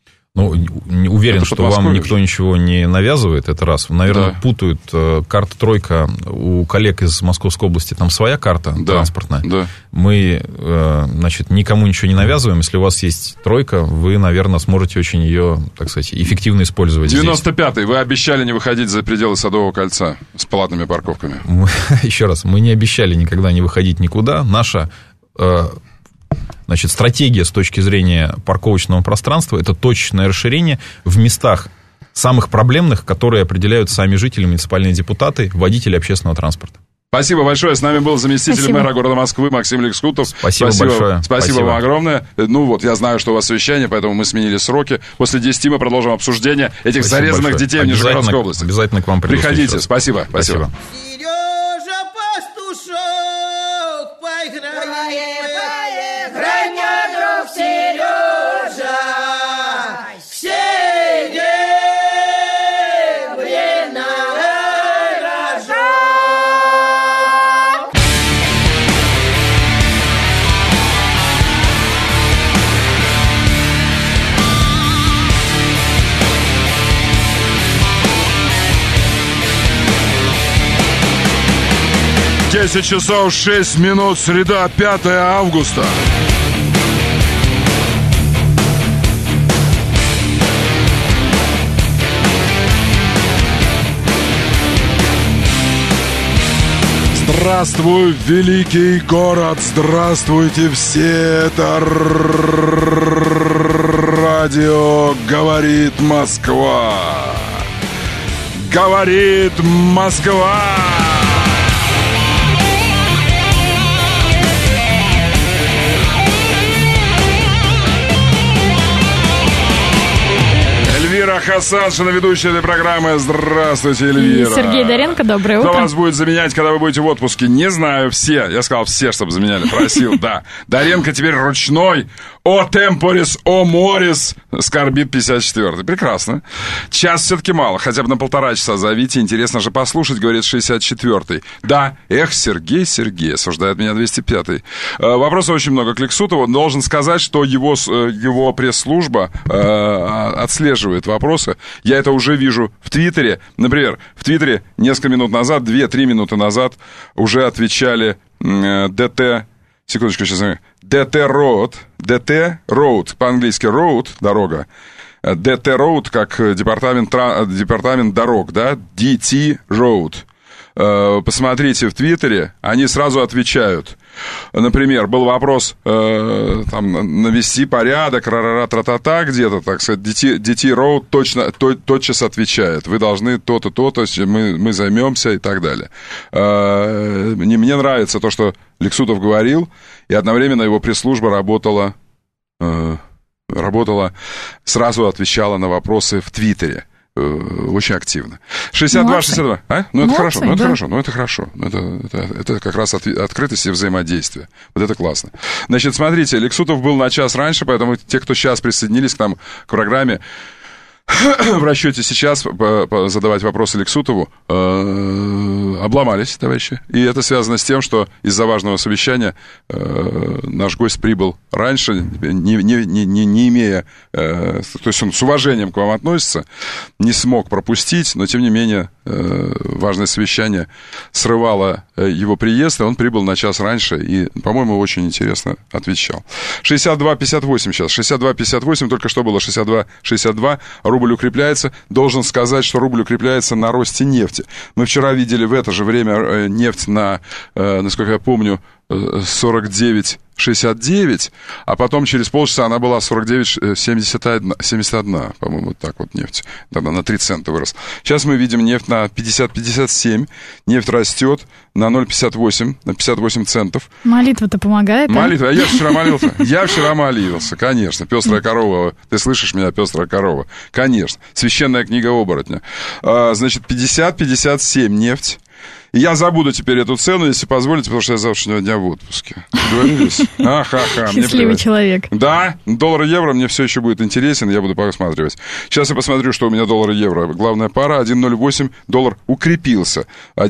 Уверен, что вам никто ничего не навязывает, это раз. Наверное, путают карта тройка у коллег из Московской области, там своя карта транспортная. Да. Мы, никому ничего не навязываем. Если у вас есть тройка, вы, наверное, сможете очень ее, так сказать, эффективно использовать. 95-й. Вы обещали не выходить за пределы Садового кольца с платными парковками. Еще раз, мы не обещали никогда не выходить никуда. Наша стратегия с точки зрения парковочного пространства – это точечное расширение в местах самых проблемных, которые определяют сами жители, муниципальные депутаты, водители общественного транспорта. Спасибо большое. С нами был заместитель мэра города Москвы Максим Ликскутов. Спасибо большое. Спасибо вам огромное. Я знаю, что у вас совещание, поэтому мы сменили сроки. После 10 мы продолжим обсуждение этих зарезанных детей в Нижегородской области. Обязательно к вам приду. Приходите. Спасибо. Сережа Пастушок, поиграем. Сережа, серебряная рожок. 10 часов 6 минут, среда, 5 августа. Здравствуй, великий город, здравствуйте все, это радио «Говорит Москва». Говорит Москва. Эльвира Хасаншина, ведущая этой программы. Здравствуйте, Эльвира. И Сергей Доренко, доброе утро. Кто вас будет заменять, когда вы будете в отпуске? Не знаю, все. Я сказал все, чтобы заменяли. Просил, да. Доренко теперь ручной. О темпорис, о морис. Скорбит 54-й. Прекрасно. Час все-таки мало. Хотя бы на 1,5 часа зовите. Интересно же послушать, говорит 64-й. Да. Эх, Сергей, осуждает меня 205-й. Вопросов очень много к Лексутову. Должен сказать, что его пресс-служба отслеживает вопросы. Я это уже вижу в Твиттере. Например, в Твиттере несколько минут назад, 2-3 минуты назад уже отвечали ДТ... Секундочку, сейчас. ДТ Road, по-английски road, дорога. ДТ Road, как департамент дорог, да? DT Road. Посмотрите в Твиттере, они сразу отвечают. Например, был вопрос, там, навести порядок, ра-ра-ра-тра-та-та, где-то, так сказать, DT Road тотчас отвечает. Вы должны то-то, то-то, мы займемся и так далее. Мне нравится то, что Лексутов говорил, и одновременно его пресс-служба работала, сразу отвечала на вопросы в Твиттере. Очень активно. 62-62. А? Ну, это хорошо, это хорошо. Это как раз открытость и взаимодействие. Вот это классно. Значит, смотрите, Лексутов был на час раньше, поэтому те, кто сейчас присоединились к нам, к программе, в расчете сейчас задавать вопросы Лексутову, обломались, товарищи. И это связано с тем, что из-за важного совещания наш гость прибыл раньше, не имея... То есть он с уважением к вам относится, не смог пропустить, но, тем не менее, важное совещание срывало его приезд, и он прибыл на час раньше и, по-моему, очень интересно отвечал. 62-58 сейчас. 62-58, только что было 62-62. Рубль укрепляется. Должен сказать, что рубль укрепляется на росте нефти. Мы вчера видели в это же время нефть на, насколько я помню, 49,69, а потом через полчаса она была 49,71, по-моему, вот так вот нефть. Тогда на 3 цента вырос. Сейчас мы видим нефть на 50-57. Нефть растет на 0,58, на 58 центов. Молитва-то помогает, Молитва. Я вчера молился. Я вчера молился, конечно. Пестрая корова. Ты слышишь меня, пестрая корова? Конечно. Священная книга оборотня. Значит, 50-57 нефть. И я забуду теперь эту цену, если позволите, потому что я завтрашнего дня в отпуске. Договорились? Ха-ха. Счастливый человек. Да, доллар и евро мне все еще будет интересен, я буду посматривать. Сейчас я посмотрю, что у меня доллар и евро. Главная пара 1.08, доллар укрепился.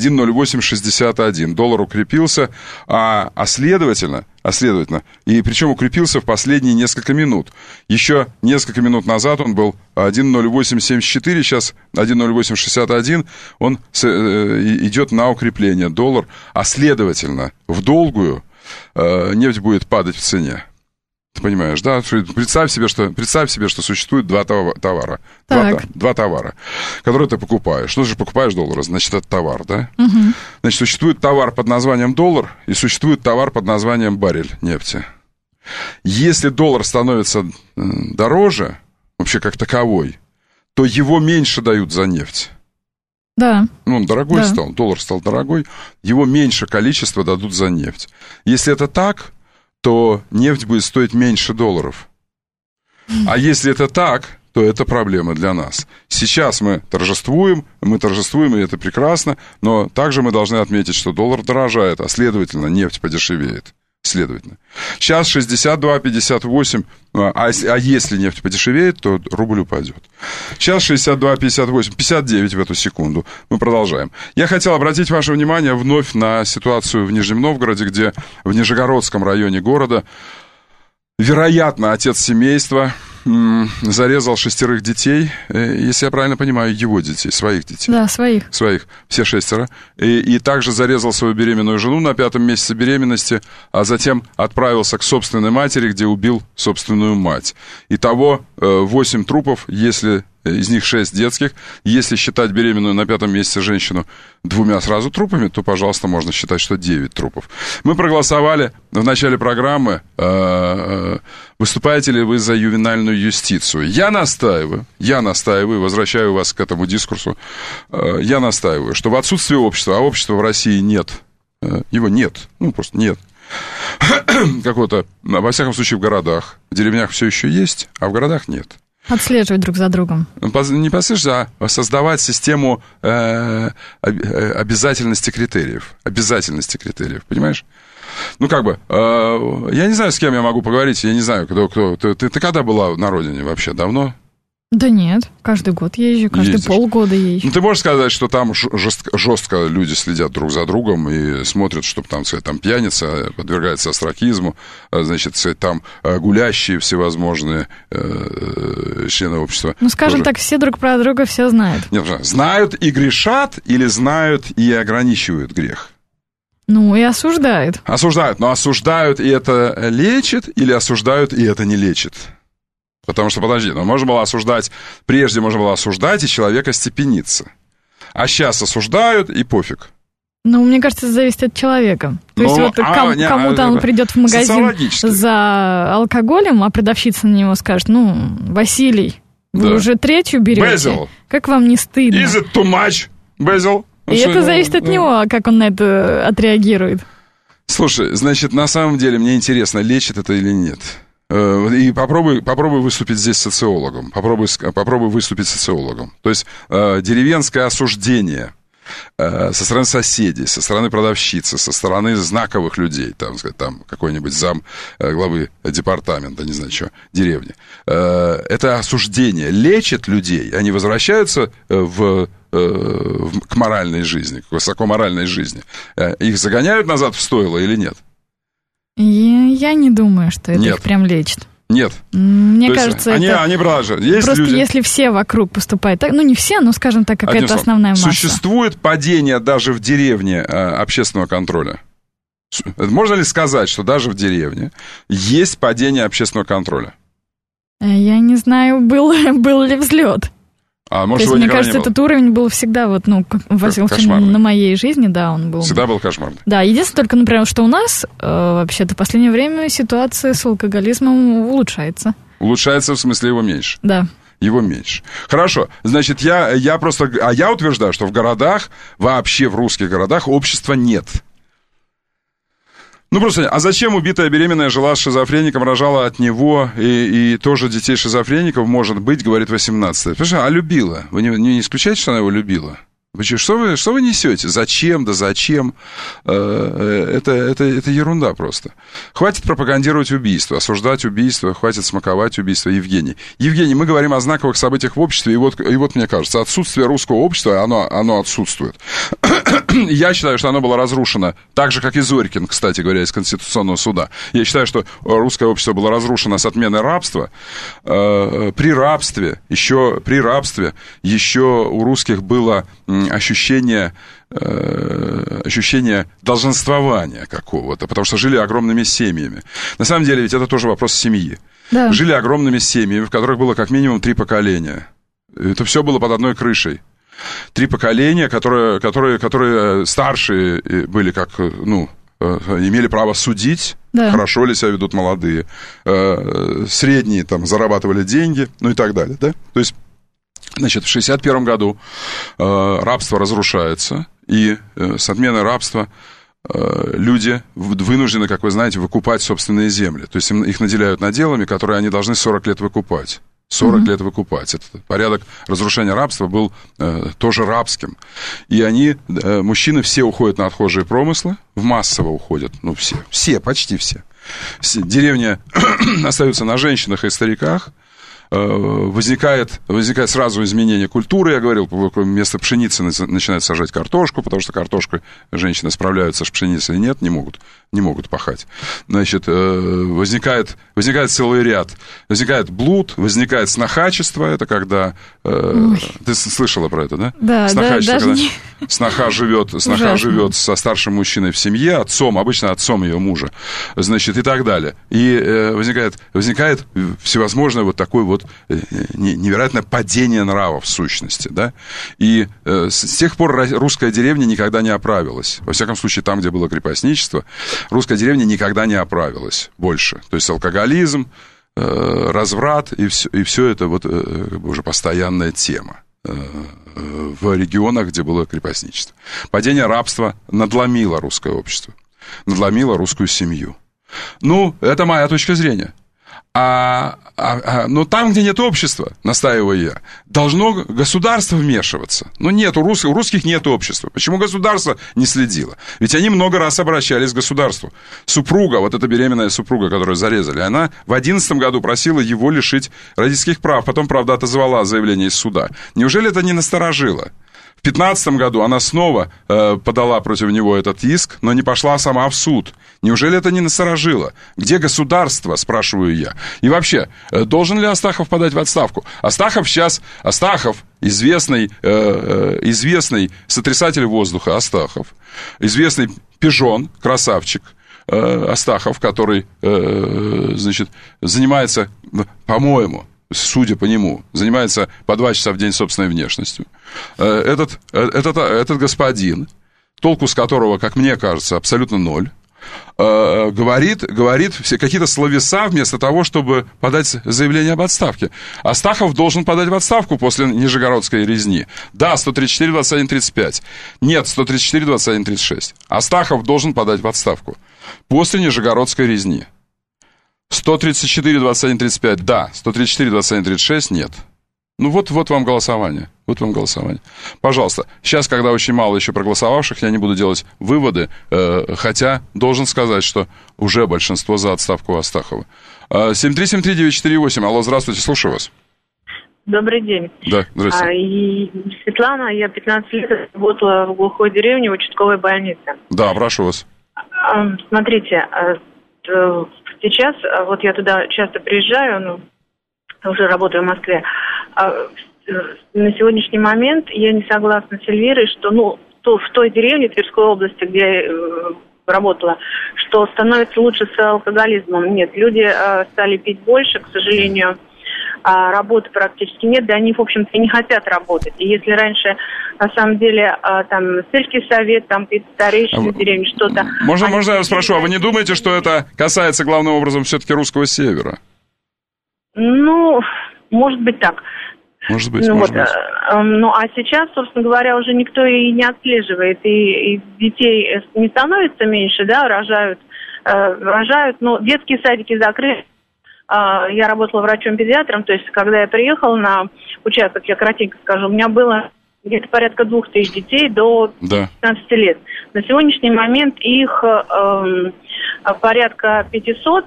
1.0861. Доллар укрепился, а следовательно, и причем укрепился в последние несколько минут. Еще несколько минут назад он был 1.0874, сейчас 1.0861, он идет на укрепление, доллар, а следовательно, в долгую нефть будет падать в цене. Ты понимаешь, да? Представь себе, что существует два товара. Два товара, которые ты покупаешь. Что же покупаешь доллары? Значит, это товар, да? Угу. Значит, существует товар под названием доллар и существует товар под названием баррель нефти. Если доллар становится дороже, вообще как таковой, то его меньше дают за нефть. Да. Ну, он дорогой стал, доллар стал дорогой, его меньше количества дадут за нефть. Если это так, то нефть будет стоить меньше долларов. А если это так, то это проблема для нас. Сейчас мы торжествуем, и это прекрасно, но также мы должны отметить, что доллар дорожает, а следовательно, нефть подешевеет. Следовательно. Сейчас 62,58, а если нефть подешевеет, то рубль упадет. Сейчас 62,58, 59 в эту секунду. Мы продолжаем. Я хотел обратить ваше внимание вновь на ситуацию в Нижнем Новгороде, где в Нижегородском районе города, вероятно, отец семейства зарезал 6 детей, если я правильно понимаю, его детей, своих детей. Да, своих. Своих, все 6. И также зарезал свою беременную жену на 5-м месяце беременности, а затем отправился к собственной матери, где убил собственную мать. Итого 8 трупов, если... Из них 6 детских. Если считать беременную на 5-м месяце женщину 2 сразу трупами, то, пожалуйста, можно считать, что 9 трупов. Мы проголосовали в начале программы, выступаете ли вы за ювенальную юстицию. Я настаиваю, возвращаю вас к этому дискурсу, я настаиваю, что в отсутствии общества, а общества в России нет, его нет, просто нет, какого-то, во всяком случае, в городах, в деревнях все еще есть, а в городах нет. Отслеживать друг за другом. Не послушать, а создавать систему обязательности критериев. Понимаешь? Я не знаю, с кем я могу поговорить, я не знаю, кто. Ты когда была на родине вообще? Давно? Да нет, каждый год езжу, полгода езжу. Ты можешь сказать, что там жестко люди следят друг за другом и смотрят, чтобы там пьяница подвергается остракизму, значит, там гулящие всевозможные члены общества. Скажем тоже. Так, все друг про друга все знают. Нет, знают и грешат, или знают и ограничивают грех? И осуждают. Осуждают, но осуждают, и это лечит, или осуждают, и это не лечит? Потому что, подожди, прежде можно было осуждать, и человека степениться. А сейчас осуждают, и пофиг. Мне кажется, это зависит от человека. То есть кому-то он придет в магазин за алкоголем, а продавщица на него скажет, Василий, вы уже 3-ю берете. Безил. Как вам не стыдно? Is it too much, Безил? И это зависит от него, как он на это отреагирует. Слушай, значит, на самом деле мне интересно, лечит это или нет. И попробуй выступить здесь социологом. Попробуй выступить социологом. То есть деревенское осуждение со стороны соседей, со стороны продавщицы, со стороны знаковых людей, там какой-нибудь зам главы департамента, не знаю что, деревни. Это осуждение лечит людей, они возвращаются к моральной жизни, к высокоморальной жизни. Их загоняют назад в стойло или нет? Я не думаю, что это их прям лечит. Нет. Мне кажется, они просто люди. Если все вокруг поступают так, не все, но, скажем так, какая-то основная масса. Существует падение даже в деревне общественного контроля? Можно ли сказать, что даже в деревне есть падение общественного контроля? Я не знаю, был ли взлет. Мне кажется, этот уровень был всегда, на моей жизни, да, он был. Всегда был кошмарный. Да, единственное только, например, что у нас, вообще-то, в последнее время ситуация с алкоголизмом улучшается. Улучшается, в смысле, его меньше? Да. Его меньше. Хорошо, значит, я утверждаю, что в городах, вообще в русских городах, общества нет. Просто, а зачем убитая беременная жила с шизофреником, рожала от него, и тоже детей шизофреников, может быть, говорит 18-е. А любила? Вы не исключаете, что она его любила? Что вы несете? Зачем? Да зачем? Это ерунда просто. Хватит пропагандировать убийство, осуждать убийство, хватит смаковать убийство. Евгений, мы говорим о знаковых событиях в обществе, и вот мне кажется, отсутствие русского общества, оно отсутствует. Я считаю, что оно было разрушено, так же, как и Зорькин, кстати говоря, из Конституционного суда. Я считаю, что русское общество было разрушено с отменой рабства. При рабстве еще у русских было ощущение долженствования какого-то, потому что жили огромными семьями. На самом деле, ведь это тоже вопрос семьи. Да. Жили огромными семьями, в которых было как минимум 3 поколения. Это все было под одной крышей. 3 поколения, которые старшие были имели право судить, да. Хорошо ли себя ведут молодые, средние зарабатывали деньги, и так далее, да? То есть, значит, в 1961 году рабство разрушается, и с отменой рабства люди вынуждены, как вы знаете, выкупать собственные земли. То есть их наделяют наделами, которые они должны 40 лет выкупать. 40 лет выкупать. Этот порядок разрушения рабства был тоже рабским. И мужчины все уходят на отхожие промыслы, массово уходят, почти все. Деревня остается на женщинах и стариках, возникает сразу изменение культуры, я говорил, вместо пшеницы начинают сажать картошку, потому что картошкой женщины справляются, с пшеницей нет, не могут пахать. Значит, возникает целый ряд. Возникает блуд, возникает снохачество, это когда... ты слышала про это, да? Да, снохачество, даже когда сноха живет со старшим мужчиной в семье, обычно отцом ее мужа, значит, и так далее. И возникает всевозможное вот такое вот невероятное падение нравов в сущности, да? И с тех пор русская деревня никогда не оправилась. Во всяком случае, там, где было крепостничество, русская деревня никогда не оправилась больше. То есть алкоголизм, разврат, и все это вот уже постоянная тема в регионах, где было крепостничество. Падение рабства надломило русское общество, надломило русскую семью. Ну, это моя точка зрения. Но там, где нет общества, настаиваю я, должно государство вмешиваться. Но нет, у русских нет общества. Почему государство не следило? Ведь они много раз обращались к государству. Супруга, вот эта беременная супруга, которую зарезали, она в 2011 году просила его лишить родительских прав. Потом, правда, отозвала заявление из суда. Неужели это не насторожило? В 2015 году она снова подала против него этот иск, но не пошла сама в суд. Неужели это не насторожило? Где государство, спрашиваю я? И вообще, должен ли Астахов подать в отставку? Астахов, известный сотрясатель воздуха Астахов, известный пижон, красавчик Астахов, который, значит, занимается, по-моему, судя по нему, занимается по 2 часа в день собственной внешностью. Этот господин, толку с которого, как мне кажется, абсолютно ноль, говорит все какие-то словеса вместо того, чтобы подать заявление об отставке. Астахов должен подать в отставку после Нижегородской резни. Да, 134-21-35. Нет, 134-21-36. Астахов должен подать в отставку после Нижегородской резни. 134-21-35, да. 134-21-36, нет. Ну, вот вам голосование. Вот вам голосование. Пожалуйста. Сейчас, когда очень мало еще проголосовавших, я не буду делать выводы, хотя должен сказать, что уже большинство за отставку Астахова. 7373948. Алло, здравствуйте, слушаю вас. Добрый день. Да, здравствуйте. Светлана, я 15 лет работала в глухой деревне в участковой больнице. Да, прошу вас. Смотрите, сейчас, вот я туда часто приезжаю, уже работаю в Москве. На сегодняшний момент я не согласна с Эльвирой, что, в той деревне Тверской области, где я работала, что становится лучше с алкоголизмом. Нет, люди стали пить больше, к сожалению, работы практически нет, да они, в общем-то, и не хотят работать. И если раньше, на самом деле, там, сельский совет, там, какие-то старейшины деревни, что-то... Можно я вас спрошу, а вы не думаете, что это касается, главным образом, все-таки русского севера? Может быть так. Может быть. А сейчас, собственно говоря, уже никто и не отслеживает, и детей не становится меньше, да, рожают, но детские садики закрыты. Я работала врачом-педиатром, то есть, когда я приехала на участок, я кратенько скажу, у меня было где-то порядка 2000 детей до 15 лет. На сегодняшний момент их порядка 500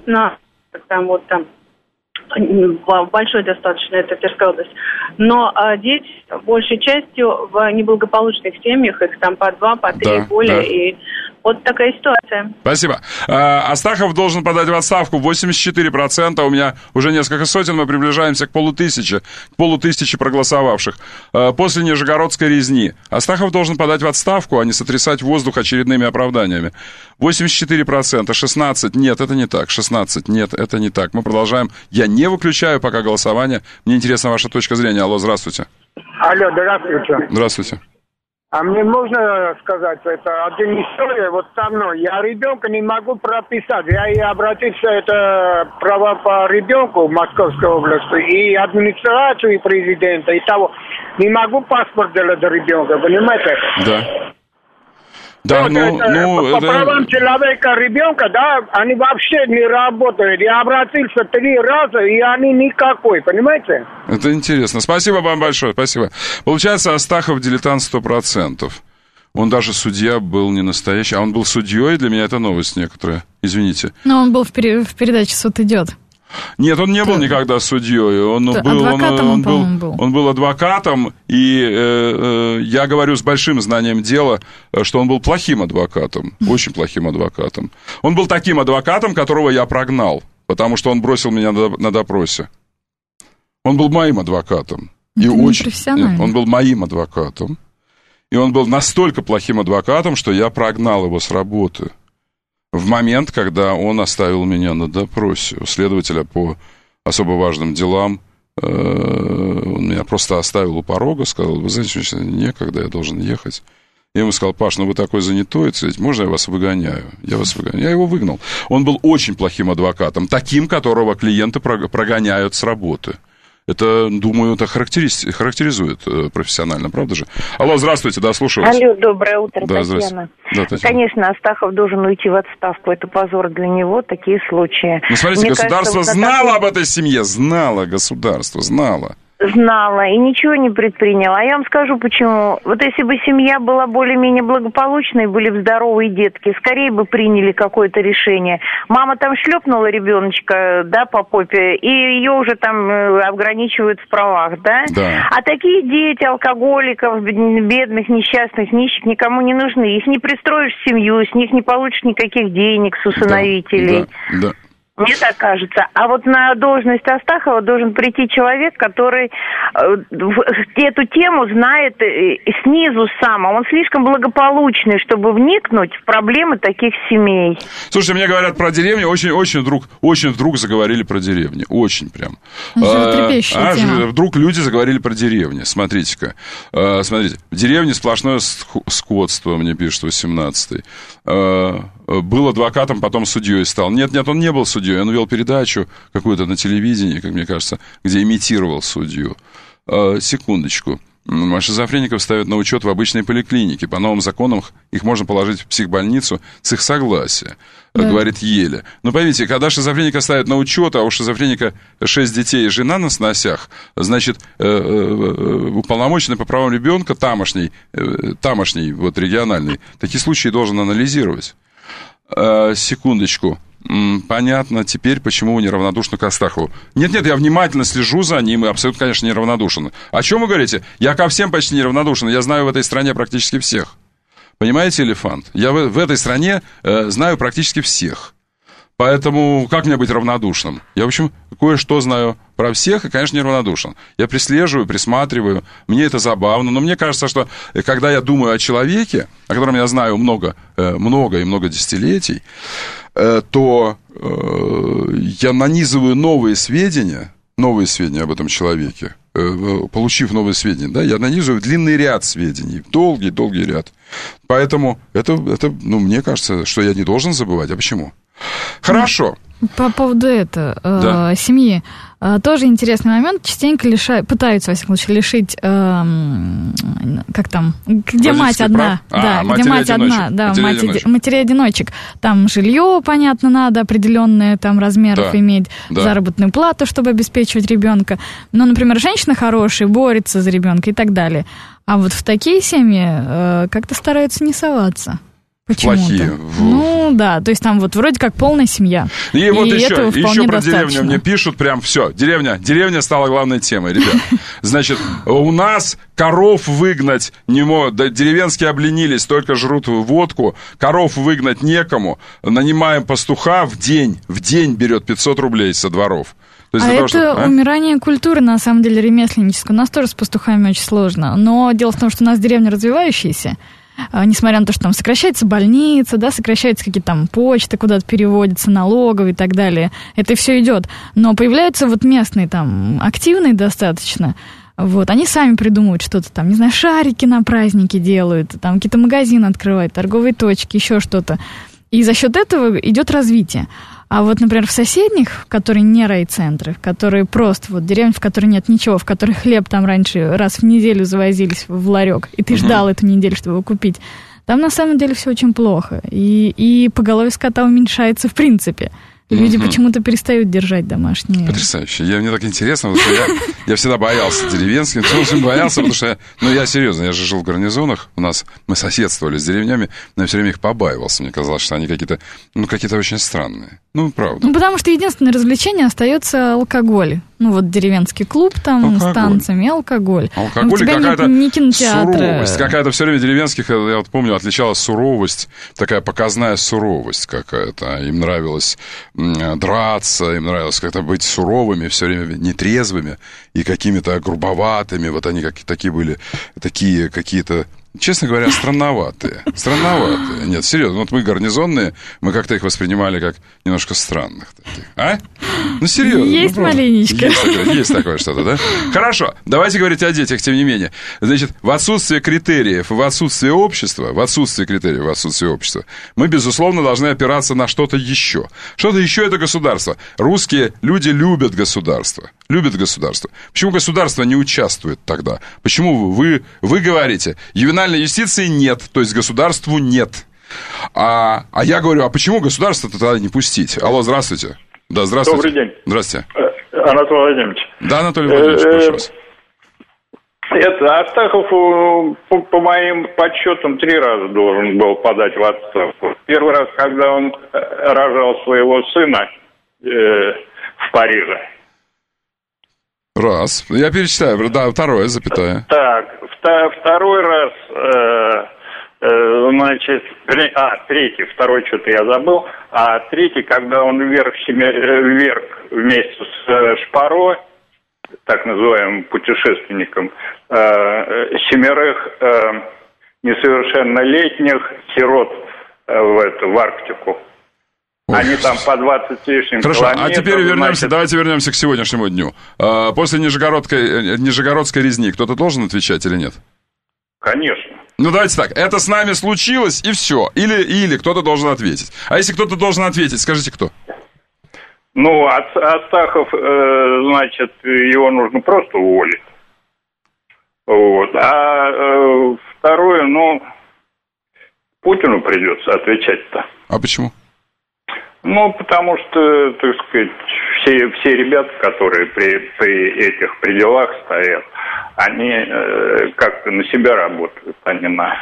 большой достаточно, это Тверская область. Но дети, большей частью, в неблагополучных семьях, их там по 2, по 3 более, и вот такая ситуация. Спасибо. Астахов должен подать в отставку 84%. У меня уже несколько сотен, мы приближаемся к 500 проголосовавших. После Нижегородской резни Астахов должен подать в отставку, а не сотрясать воздух очередными оправданиями. 84%, 16%, нет, это не так, 16%, нет, это не так. Мы продолжаем. Я не выключаю пока голосование. Мне интересна ваша точка зрения. Алло, здравствуйте. Алло, здравствуйте. Здравствуйте. А мне можно сказать, это одна история, вот со мной. Я ребенка не могу прописать. Я и обратился, это права по ребенку в Московской области, и администрацию, и президента, и того. Не могу паспорт делать для ребенка, понимаете? Да. Да, по правам человека, ребенка, да, они вообще не работают. Я обратился 3 раза, и они никакой, понимаете? Это интересно. Спасибо вам большое, спасибо. Получается, Астахов дилетант 100%. Он даже судья был не настоящий, а он был судьей, для меня это новость некоторая, извините. Но он был в передаче «Суд идет». Нет, он не был никогда судьей. Он был адвокатом, и я говорю с большим знанием дела, что он был плохим адвокатом, очень плохим адвокатом. Он был таким адвокатом, которого я прогнал, потому что он бросил меня на допросе. Он был моим адвокатом. И он был моим адвокатом. И он был настолько плохим адвокатом, что я прогнал его с работы. В момент, когда он оставил меня на допросе у следователя по особо важным делам, он меня просто оставил у порога, сказал: вы знаете, некогда, я должен ехать. Я ему сказал: Паш, вы такой занятой, можно я вас выгоняю? Я его выгнал. Он был очень плохим адвокатом, таким, которого клиенты прогоняют с работы. Это, думаю, это характеризует профессионально, правда же? Алло, здравствуйте, да, слушаю вас. Алло, доброе утро, Татьяна. Да, Татьяна. Конечно, Астахов должен уйти в отставку. Это позор для него, такие случаи. Ну, смотрите, государство знало об этой семье, государство знало. Знала и ничего не предприняла. А я вам скажу, почему. Вот если бы семья была более-менее благополучной, были бы здоровые детки, скорее бы приняли какое-то решение. Мама там шлепнула ребеночка, да, по попе, и ее уже там ограничивают в правах, да? Да. А такие дети алкоголиков, бедных, несчастных, нищих никому не нужны. Их не пристроишь в семью, с них не получишь никаких денег с усыновителей. Да. Мне так кажется. А вот на должность Астахова должен прийти человек, который эту тему знает снизу сам. Он слишком благополучный, чтобы вникнуть в проблемы таких семей. Слушайте, мне говорят про деревню, очень вдруг заговорили про деревню. Очень прям. Вдруг люди заговорили про деревню. Смотрите-ка. Смотрите, в деревне сплошное скотство, мне пишет 18-й. Был адвокатом, потом судьей стал. Нет, он не был судьей. Он вел передачу какую-то на телевидении, как мне кажется, где имитировал судью. Секундочку. Шизофреников ставят на учет в обычной поликлинике. По новым законам их можно положить в психбольницу с их согласия, говорит Еля. Но поймите, когда шизофреника ставят на учет, а у шизофреника 6 детей и жена на сносях, значит, уполномоченный по правам ребенка, тамошний, вот региональный, такие случаи должен анализировать. Секундочку. Понятно теперь, почему вы неравнодушны к Астахову. Нет, я внимательно слежу за ним и абсолютно, конечно, неравнодушен. О чем вы говорите? Я ко всем почти неравнодушен. Я знаю в этой стране практически всех. Понимаете, Элефант? Я в этой стране знаю практически всех. Поэтому как мне быть равнодушным? Я, в общем, кое-что знаю про всех и, конечно, неравнодушен. Я прислеживаю, присматриваю, мне это забавно, но мне кажется, что когда я думаю о человеке, о котором я знаю много десятилетий, то я нанизываю новые сведения об этом человеке, получив новые сведения, да, я нанизываю длинный ряд сведений, долгий ряд. Поэтому это, мне кажется, что я не должен забывать. А почему? Хорошо. По поводу семьи. Тоже интересный момент. Частенько пытаются, во всяком случае, лишить, как там, где мать одна. Где мать одна, матерей-одиночек. Там жилье, понятно, надо определенные там размеров иметь, заработную плату, чтобы обеспечивать ребенка. Но, например, женщина хорошая, борется за ребенка и так далее. А вот в такие семьи как-то стараются не соваться. Почему-то. Плохие. То есть там вот вроде как полная семья. И вот еще про деревню мне пишут, прям все, деревня стала главной темой, ребят. Значит, у нас коров выгнать не могут, деревенские обленились, только жрут водку, коров выгнать некому, нанимаем пастуха в день берет 500 рублей со дворов. То есть умирание культуры, на самом деле, ремесленнической. У нас тоже с пастухами очень сложно, но дело в том, что у нас деревня развивающаяся. Несмотря на то, что там сокращается больница, сокращаются какие-то там почты, куда-то переводятся, налоговые и так далее. Это все идет. Но появляются вот местные там активные достаточно. Вот, они сами придумывают что-то там, не знаю, шарики на праздники делают, там какие-то магазины открывают, торговые точки, еще что-то. И за счет этого идет развитие. А вот, например, в соседних, которые не райцентры, которые просто вот деревни, в которой нет ничего, в которой хлеб там раньше раз в неделю завозились в ларек, и ты ждал эту неделю, чтобы его купить, там на самом деле все очень плохо. И поголовье скота уменьшается в принципе. Люди почему-то перестают держать домашние. Потрясающе. Мне так интересно, потому что я всегда боялся деревенских. Очень боялся, потому что я серьезно, я же жил в гарнизонах, мы соседствовали с деревнями, но я все время их побаивался. Мне казалось, что они какие-то очень странные. Ну, правда. Ну, потому что единственное развлечение остается алкоголь. Ну, вот деревенский клуб там с танцами, алкоголь. Алкоголь и какая-то не суровость. Какая-то все время деревенских, я вот помню, отличалась суровость, такая показная суровость какая-то. Им нравилось драться, им нравилось как-то быть суровыми, все время нетрезвыми и какими-то грубоватыми. Вот они такие были, такие какие-то... Честно говоря, странноватые. Нет, серьезно, вот мы гарнизонные, мы как-то их воспринимали как немножко странных таких. А? Ну, серьезно. Есть маленечко. Есть такое что-то, да? Хорошо, давайте говорить о детях, тем не менее. Значит, в отсутствие критериев, в отсутствие общества, мы, безусловно, должны опираться на что-то еще. Что-то еще это государство. Русские люди любят государство. Почему государство не участвует тогда? Почему вы говорите, ювенальной юстиции нет, то есть государству нет. А я говорю, а почему государство-то тогда не пустить? Алло, здравствуйте. Да, здравствуйте. Добрый день. Здравствуйте. Анатолий Владимирович. Да, Анатолий Владимирович, прошу вас. Астахов, по моим подсчетам, 3 раза должен был подать в отставку. Первый раз, когда он рожал своего сына в Париже. Раз. Я перечитаю. Да, второе, запятая. Так, второй раз, значит... третий. Второй что-то я забыл. А третий, когда он вверх вместе с Шпаро, так называемым путешественником, 7 несовершеннолетних сирот в Арктику. Они там по 20 с лишним километров. Хорошо, а теперь давайте вернемся к сегодняшнему дню. После Нижегородской резни кто-то должен отвечать или нет? Конечно. Ну, давайте так, это с нами случилось, и все. Или кто-то должен ответить. А если кто-то должен ответить, скажите, кто? Ну, Астахов, значит, его нужно просто уволить. Вот. А второе, Путину придется отвечать-то. А почему? Ну, потому что, так сказать, все ребята, которые при этих пределах стоят, они как-то на себя работают, а не на...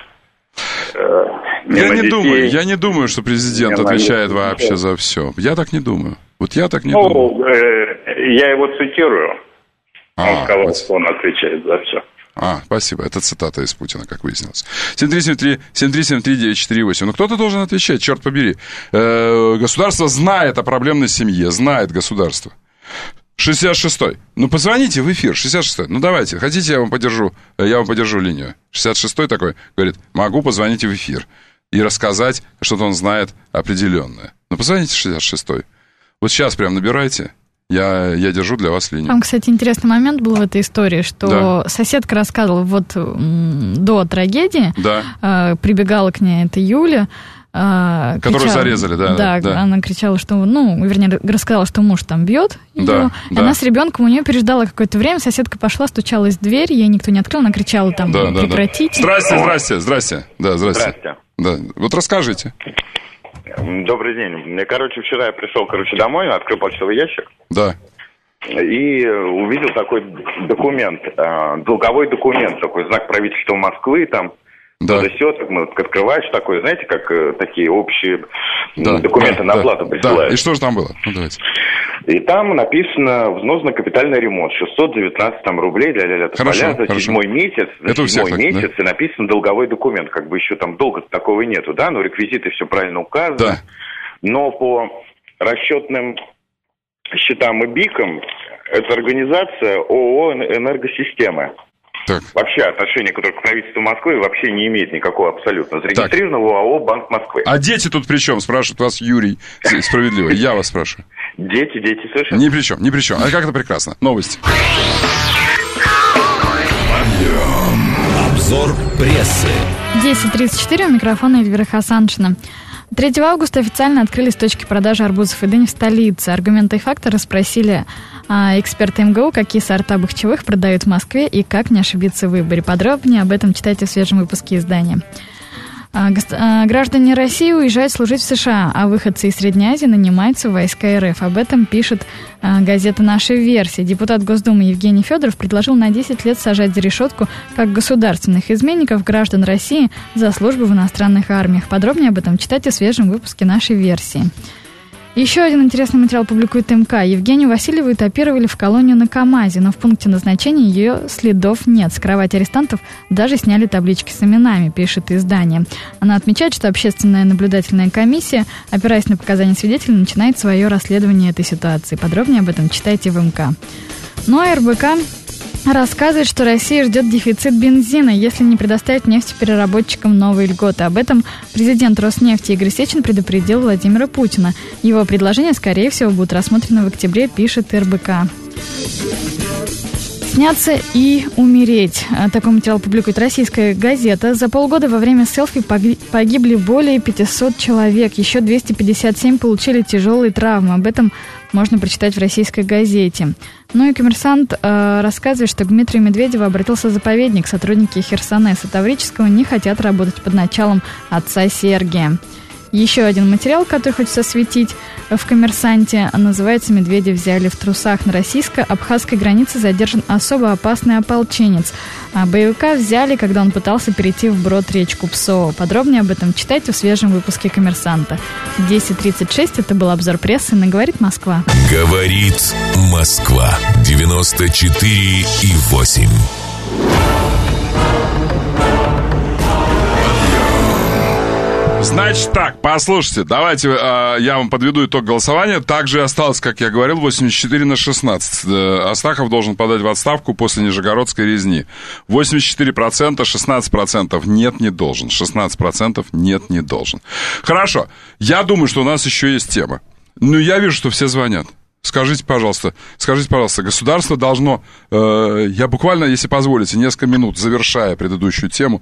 Я не думаю, что президент отвечает вообще за все. Я так не думаю. Вот я так не думаю. Я его цитирую. Он сказал, что он отвечает за все. Спасибо. Это цитата из Путина, как выяснилось. 7373948. Ну, кто-то должен отвечать, черт побери. Государство знает о проблемной семье. Знает государство. 66-й. Ну, позвоните в эфир. 66-й. Ну, давайте. Хотите, я вам подержу линию. 66-й такой говорит, могу позвонить в эфир и рассказать, что-то он знает определенное. Ну, позвоните 66-й. Вот сейчас прям набирайте. Я держу для вас линию. Там, кстати, интересный момент был в этой истории, что соседка рассказывала, вот до трагедии прибегала к ней эта Юля, которую зарезали, да. Она кричала, что, рассказала, что муж там бьет ее. Она с ребенком, у нее переждала какое-то время, соседка пошла, стучалась в дверь, ей никто не открыл, она кричала там, прекратите. Здрасте. Да, здрасте. Да, вот расскажите. Добрый день. Вчера я пришел, домой, открыл почтовый ящик. Да. И увидел такой документ, долговой документ, такой знак правительства Москвы, там, открываешь такой, знаете, как такие общие документы на оплату присылают. Да. И что же там было? Ну, давайте. И там написано взнос на капитальный ремонт 619 рублей для тополя за седьмой месяц. И написан долговой документ. Как бы еще там долго такого нету, да, но реквизиты все правильно указаны. Да. Но по расчетным счетам и БИКам это организация ООО «Энергосистемы». Так. Вообще отношение к правительству Москвы вообще не имеет никакого абсолютно. Зарегистрированного ОАО «Банк Москвы». А дети тут при чем? Спрашивает вас Юрий справедливо. Я вас спрашиваю. Дети совершенно. Ни при чем. А как это прекрасно. Новости. Обзор прессы. 10:34, у микрофона Эльвира Хасаншина. 3 августа официально открылись точки продажи арбузов и дынь в столице. Аргументы и факты расспросили эксперты МГУ, какие сорта бахчевых продают в Москве и как не ошибиться в выборе. Подробнее об этом читайте в свежем выпуске издания. Граждане России уезжают служить в США, а выходцы из Средней Азии нанимаются в войска РФ. Об этом пишет газета «Наша версия». Депутат Госдумы Евгений Федоров предложил на 10 лет сажать за решетку как государственных изменников граждан России за службу в иностранных армиях. Подробнее об этом читайте в свежем выпуске «Нашей версии». Еще один интересный материал публикует МК. Евгению Васильеву этапировали в колонию на КамАЗе, но в пункте назначения ее следов нет. С кровати арестантов даже сняли таблички с именами, пишет издание. Она отмечает, что общественная наблюдательная комиссия, опираясь на показания свидетелей, начинает свое расследование этой ситуации. Подробнее об этом читайте в МК. Ну а РБК рассказывает, что Россия ждет дефицит бензина, если не предоставить нефтепереработчикам новые льготы. Об этом президент Роснефти Игорь Сечин предупредил Владимира Путина. Его предложения, скорее всего, будут рассмотрены в октябре, пишет РБК. «Сняться и умереть». Такой материал публикует российская газета. За полгода во время селфи погибли более 500 человек. Еще 257 получили тяжелые травмы. Об этом можно прочитать в российской газете. Ну и «Коммерсант» рассказывает, что к Дмитрию Медведеву обратился заповедник. Сотрудники Херсонеса Таврического не хотят работать под началом отца Сергия. Еще один материал, который хочется осветить в «Коммерсанте», называется «Медведя взяли в трусах». На российско-абхазской границе задержан особо опасный ополченец. Боевика взяли, когда он пытался перейти вброд речку Псово. Подробнее об этом читайте в свежем выпуске «Коммерсанта». 10:36. Это был обзор прессы на «Говорит Москва». «Говорит Москва». 94,8. Значит так, послушайте, давайте я вам подведу итог голосования. Также осталось, как я говорил, 84-16. Астахов должен подать в отставку после Нижегородской резни. 84%, 16% нет, не должен. 16% нет, не должен. Хорошо, я думаю, что у нас еще есть тема. Но я вижу, что все звонят. Скажите, пожалуйста, государство должно... я буквально, если позволите, несколько минут, завершая предыдущую тему,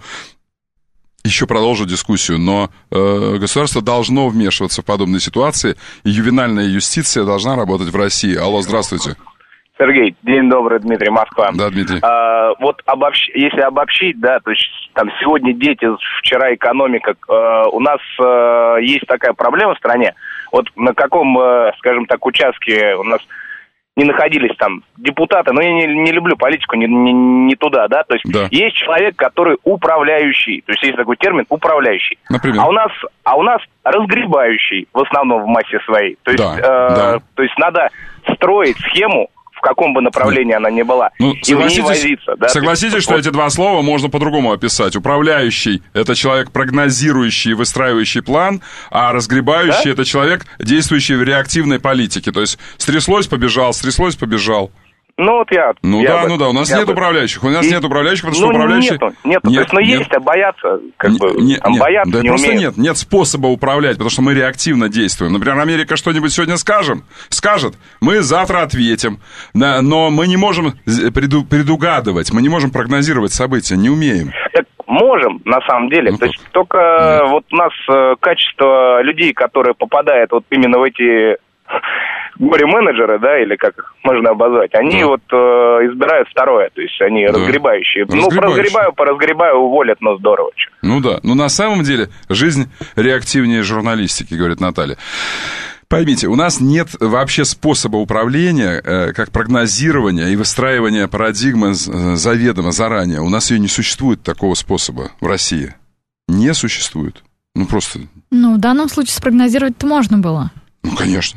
еще продолжу дискуссию, но государство должно вмешиваться в подобные ситуации, и ювенальная юстиция должна работать в России. Алло, здравствуйте. Сергей, день добрый, Дмитрий, Москва. Да, Дмитрий. Вот если обобщить, да, то есть там сегодня дети, вчера экономика, у нас есть такая проблема в стране. Вот на каком, скажем так, участке у нас не находились там депутаты, но я не люблю политику, не туда, да, то есть есть человек, который управляющий, то есть есть такой термин управляющий, например. А у нас разгребающий в основном в массе своей, то есть, то есть надо строить схему, в каком бы направлении она ни была, и в ней возиться. Да? Согласитесь, что эти два слова можно по-другому описать. Управляющий – это человек, прогнозирующий и выстраивающий план, а разгребающий – это человек, действующий в реактивной политике. То есть стряслось – побежал, стряслось – побежал. Ну, вот у нас нет управляющих. У нас нет управляющих, потому что управляющие... Нету. То есть, есть, а боятся, боятся, да не просто умеют. нет способа управлять, потому что мы реактивно действуем. Например, Америка что-нибудь сегодня скажет, мы завтра ответим, но мы не можем предугадывать, мы не можем прогнозировать события, не умеем. Можем, на самом деле. То есть, только вот у нас качество людей, которые попадают вот именно в эти... горе-менеджеры, да, или как их можно обозвать, они избирают второе, то есть они разгребающие. Поразгребаю, уволят, но здорово. Ну да, но на самом деле жизнь реактивнее журналистики, говорит Наталья. Поймите, у нас нет вообще способа управления, как прогнозирования и выстраивания парадигмы заведомо, заранее. У нас ее не существует, такого способа в России. Не существует. Просто... в данном случае спрогнозировать-то можно было. Конечно.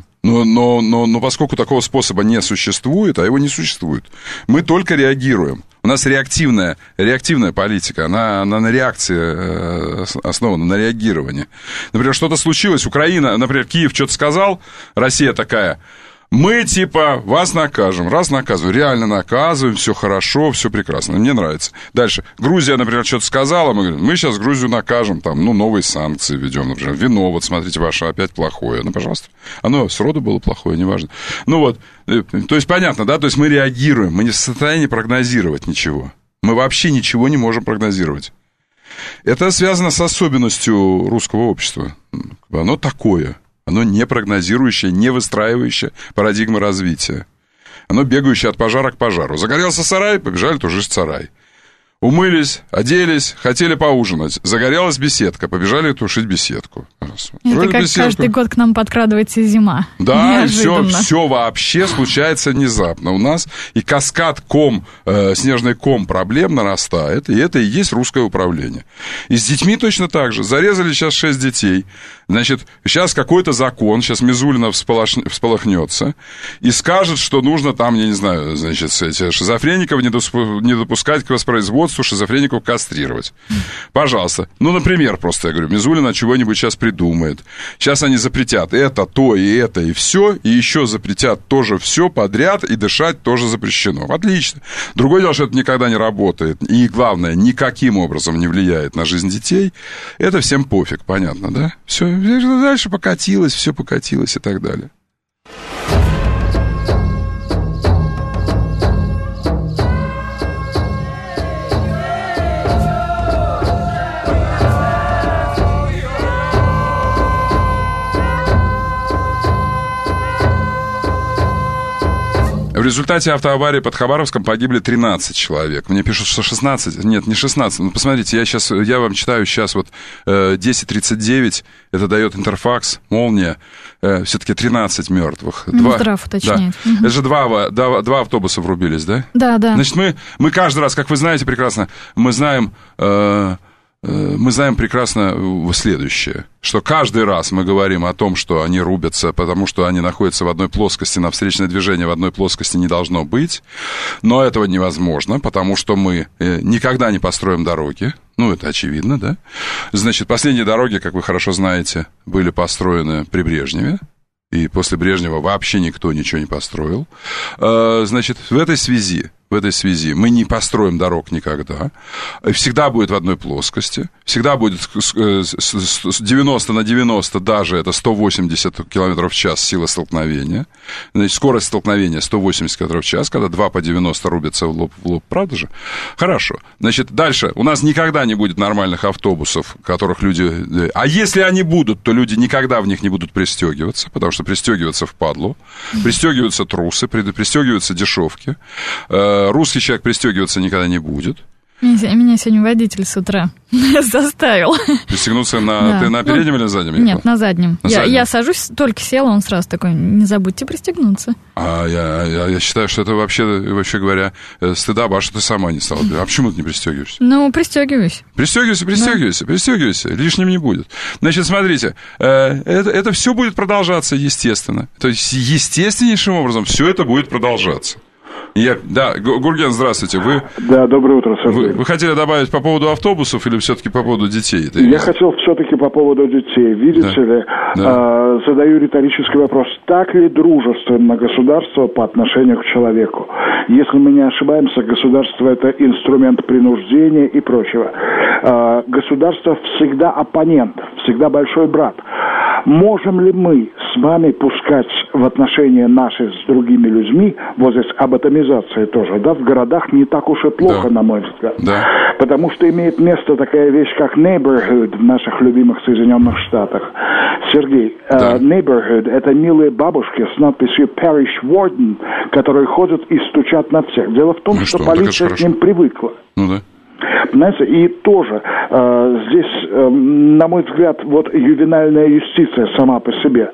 Но поскольку такого способа не существует, а его не существует, мы только реагируем. У нас реактивная политика, она на реакции основана, на реагировании. Например, что-то случилось, Украина, например, Киев что-то сказал, Россия такая... Мы, вас накажем. Раз наказываем, реально наказываем, все хорошо, все прекрасно. Мне нравится. Дальше. Грузия, например, что-то сказала, мы говорим, мы сейчас Грузию накажем, новые санкции введем, например. Вино, смотрите, ваше опять плохое. Пожалуйста. Оно сроду было плохое, неважно. То есть, понятно, да? То есть, мы реагируем, мы не в состоянии прогнозировать ничего. Мы вообще ничего не можем прогнозировать. Это связано с особенностью русского общества. Оно такое. Оно не прогнозирующее, не выстраивающее парадигмы развития. Оно бегающее от пожара к пожару. Загорелся сарай, побежали тужить сарай. Умылись, оделись, хотели поужинать. Загорелась беседка, побежали тушить беседку. Это как беседку. Каждый год к нам подкрадывается зима. Да, и все вообще случается внезапно. У нас и каскад снежный ком проблем нарастает, и это и есть русское управление. И с детьми точно так же. Зарезали сейчас 6 детей. Значит, сейчас какой-то закон, сейчас Мизулина всполохнется и скажет, что нужно там, я не знаю, значит, шизофреников не допускать к воспроизводству, шизофреников кастрировать. Пожалуйста. Ну, например, просто я говорю, Мизулина чего-нибудь сейчас придумает. Сейчас они запретят это, то и это, и все, и еще запретят тоже все подряд, и дышать тоже запрещено. Отлично. Другое дело, что это никогда не работает, и, главное, никаким образом не влияет на жизнь детей. Это всем пофиг, понятно, да? Все, дальше покатилось, все покатилось и так далее. В результате автоаварии под Хабаровском погибли 13 человек. Мне пишут, что 16. Нет, не 16. Ну, посмотрите, я вам читаю сейчас вот 10:39. Это дает Интерфакс, Молния. Все-таки 13 мертвых. Минздрав уточняет. Да. Это же два автобуса врубились, да? Да, да. Значит, мы каждый раз, как вы знаете прекрасно, мы знаем прекрасно следующее, что каждый раз мы говорим о том, что они рубятся, потому что они находятся в одной плоскости, на встречное движение в одной плоскости не должно быть, но этого невозможно, потому что мы никогда не построим дороги, ну, это очевидно, да? Значит, последние дороги, как вы хорошо знаете, были построены при Брежневе, и после Брежнева вообще никто ничего не построил. Значит, в этой связи мы не построим дорог никогда. Всегда будет в одной плоскости. Всегда будет с 90 на 90, даже это 180 км в час сила столкновения. Значит, скорость столкновения 180 км в час, когда 2 по 90 рубятся в лоб, правда же? Хорошо. Значит, дальше. У нас никогда не будет нормальных автобусов, которых люди... А если они будут, то люди никогда в них не будут пристегиваться, потому что пристегиваться впадлу. Пристегиваются трусы, пристегиваются дешевки. Русский человек пристегиваться никогда не будет. Меня сегодня водитель с утра заставил. Пристегнуться ты на переднем или на заднем? Нет, на заднем. Я сажусь, только села, он сразу такой, не забудьте пристегнуться. Я считаю, что это вообще говоря, стыдоба, что ты сама не стала. А почему ты не пристегиваешься? Ну, пристегиваюсь. Пристегивайся. Лишним не будет. Значит, смотрите, это все будет продолжаться естественно. То есть, естественнейшим образом все это будет продолжаться. Гурген, здравствуйте. Да, доброе утро, Сергей. Вы хотели добавить по поводу автобусов или все-таки по поводу детей? Я хотел все-таки по поводу детей. Видите ли, задаю риторический вопрос. Так ли дружественно государство по отношению к человеку? Если мы не ошибаемся, государство – это инструмент принуждения и прочего. Государство всегда оппонент, всегда большой брат. Можем ли мы с вами пускать в отношения наши с другими людьми, вот здесь об атомизации тоже, да, в городах не так уж и плохо, на мой взгляд. Да. Потому что имеет место такая вещь, как neighborhood в наших любимых Соединенных Штатах. Сергей, neighborhood – это милые бабушки с надписью parish warden, которые ходят и стучат на всех. Дело в том, что полиция к ним привыкла. Ну да. Понимаете, и тоже здесь, на мой взгляд, вот ювенальная юстиция сама по себе.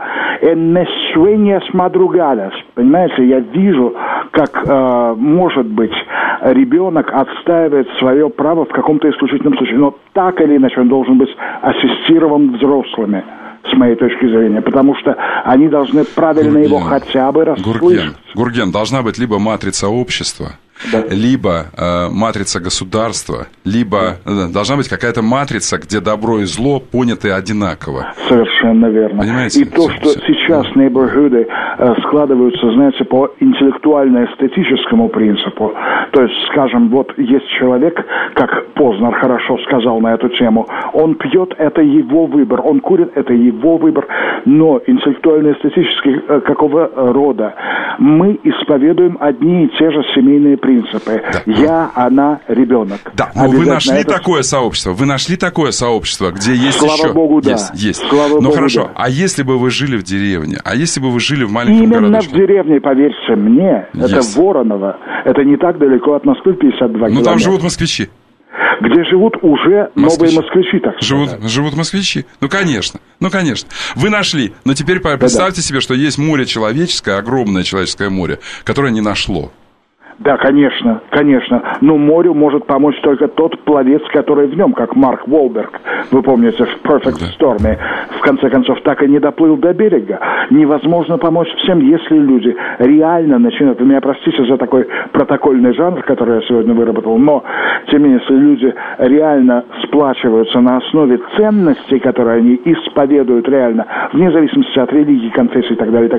Понимаете, я вижу, как, может быть, ребенок отстаивает свое право в каком-то исключительном случае. Но так или иначе он должен быть ассистирован взрослыми, с моей точки зрения, потому что они должны правильно его хотя бы расслышать. Гурген, должна быть либо матрица общества, либо матрица государства, либо должна быть какая-то матрица, где добро и зло поняты одинаково. Совершенно верно. Понимаете? И то, что сейчас нейборхуды складываются, знаете, по интеллектуально-эстетическому принципу. То есть, скажем, вот есть человек, как Познер хорошо сказал на эту тему, он пьет, это его выбор, он курит, это его выбор, но интеллектуально-эстетически какого рода? Мы исповедуем одни и те же семейные принципы. Я, она, ребенок. Да, но вы нашли такое сообщество, где есть Слава еще... Богу, да. Есть. Слава ну Богу, хорошо, да. А если бы вы жили в деревне, а если бы вы жили в маленьком Именно городочке? в деревне, поверьте мне, это Воронова, это не так далеко от Москвы, 52 километра. Ну там живут москвичи. где живут уже новые москвичи, так сказать. Живут москвичи. Ну, конечно. Вы нашли. Но теперь представьте себе, что есть море человеческое, огромное человеческое море, которое не нашло. Да, конечно. Но морю может помочь только тот пловец, который в нем, как Марк Уолберг, вы помните, в Perfect Storm, в конце концов, так и не доплыл до берега. Невозможно помочь всем, если люди реально начинают, вы меня простите за такой протокольный жанр, который я сегодня выработал, но, тем не менее, если люди реально сплачиваются на основе ценностей, которые они исповедуют реально, вне зависимости от религии, конфессии и так далее,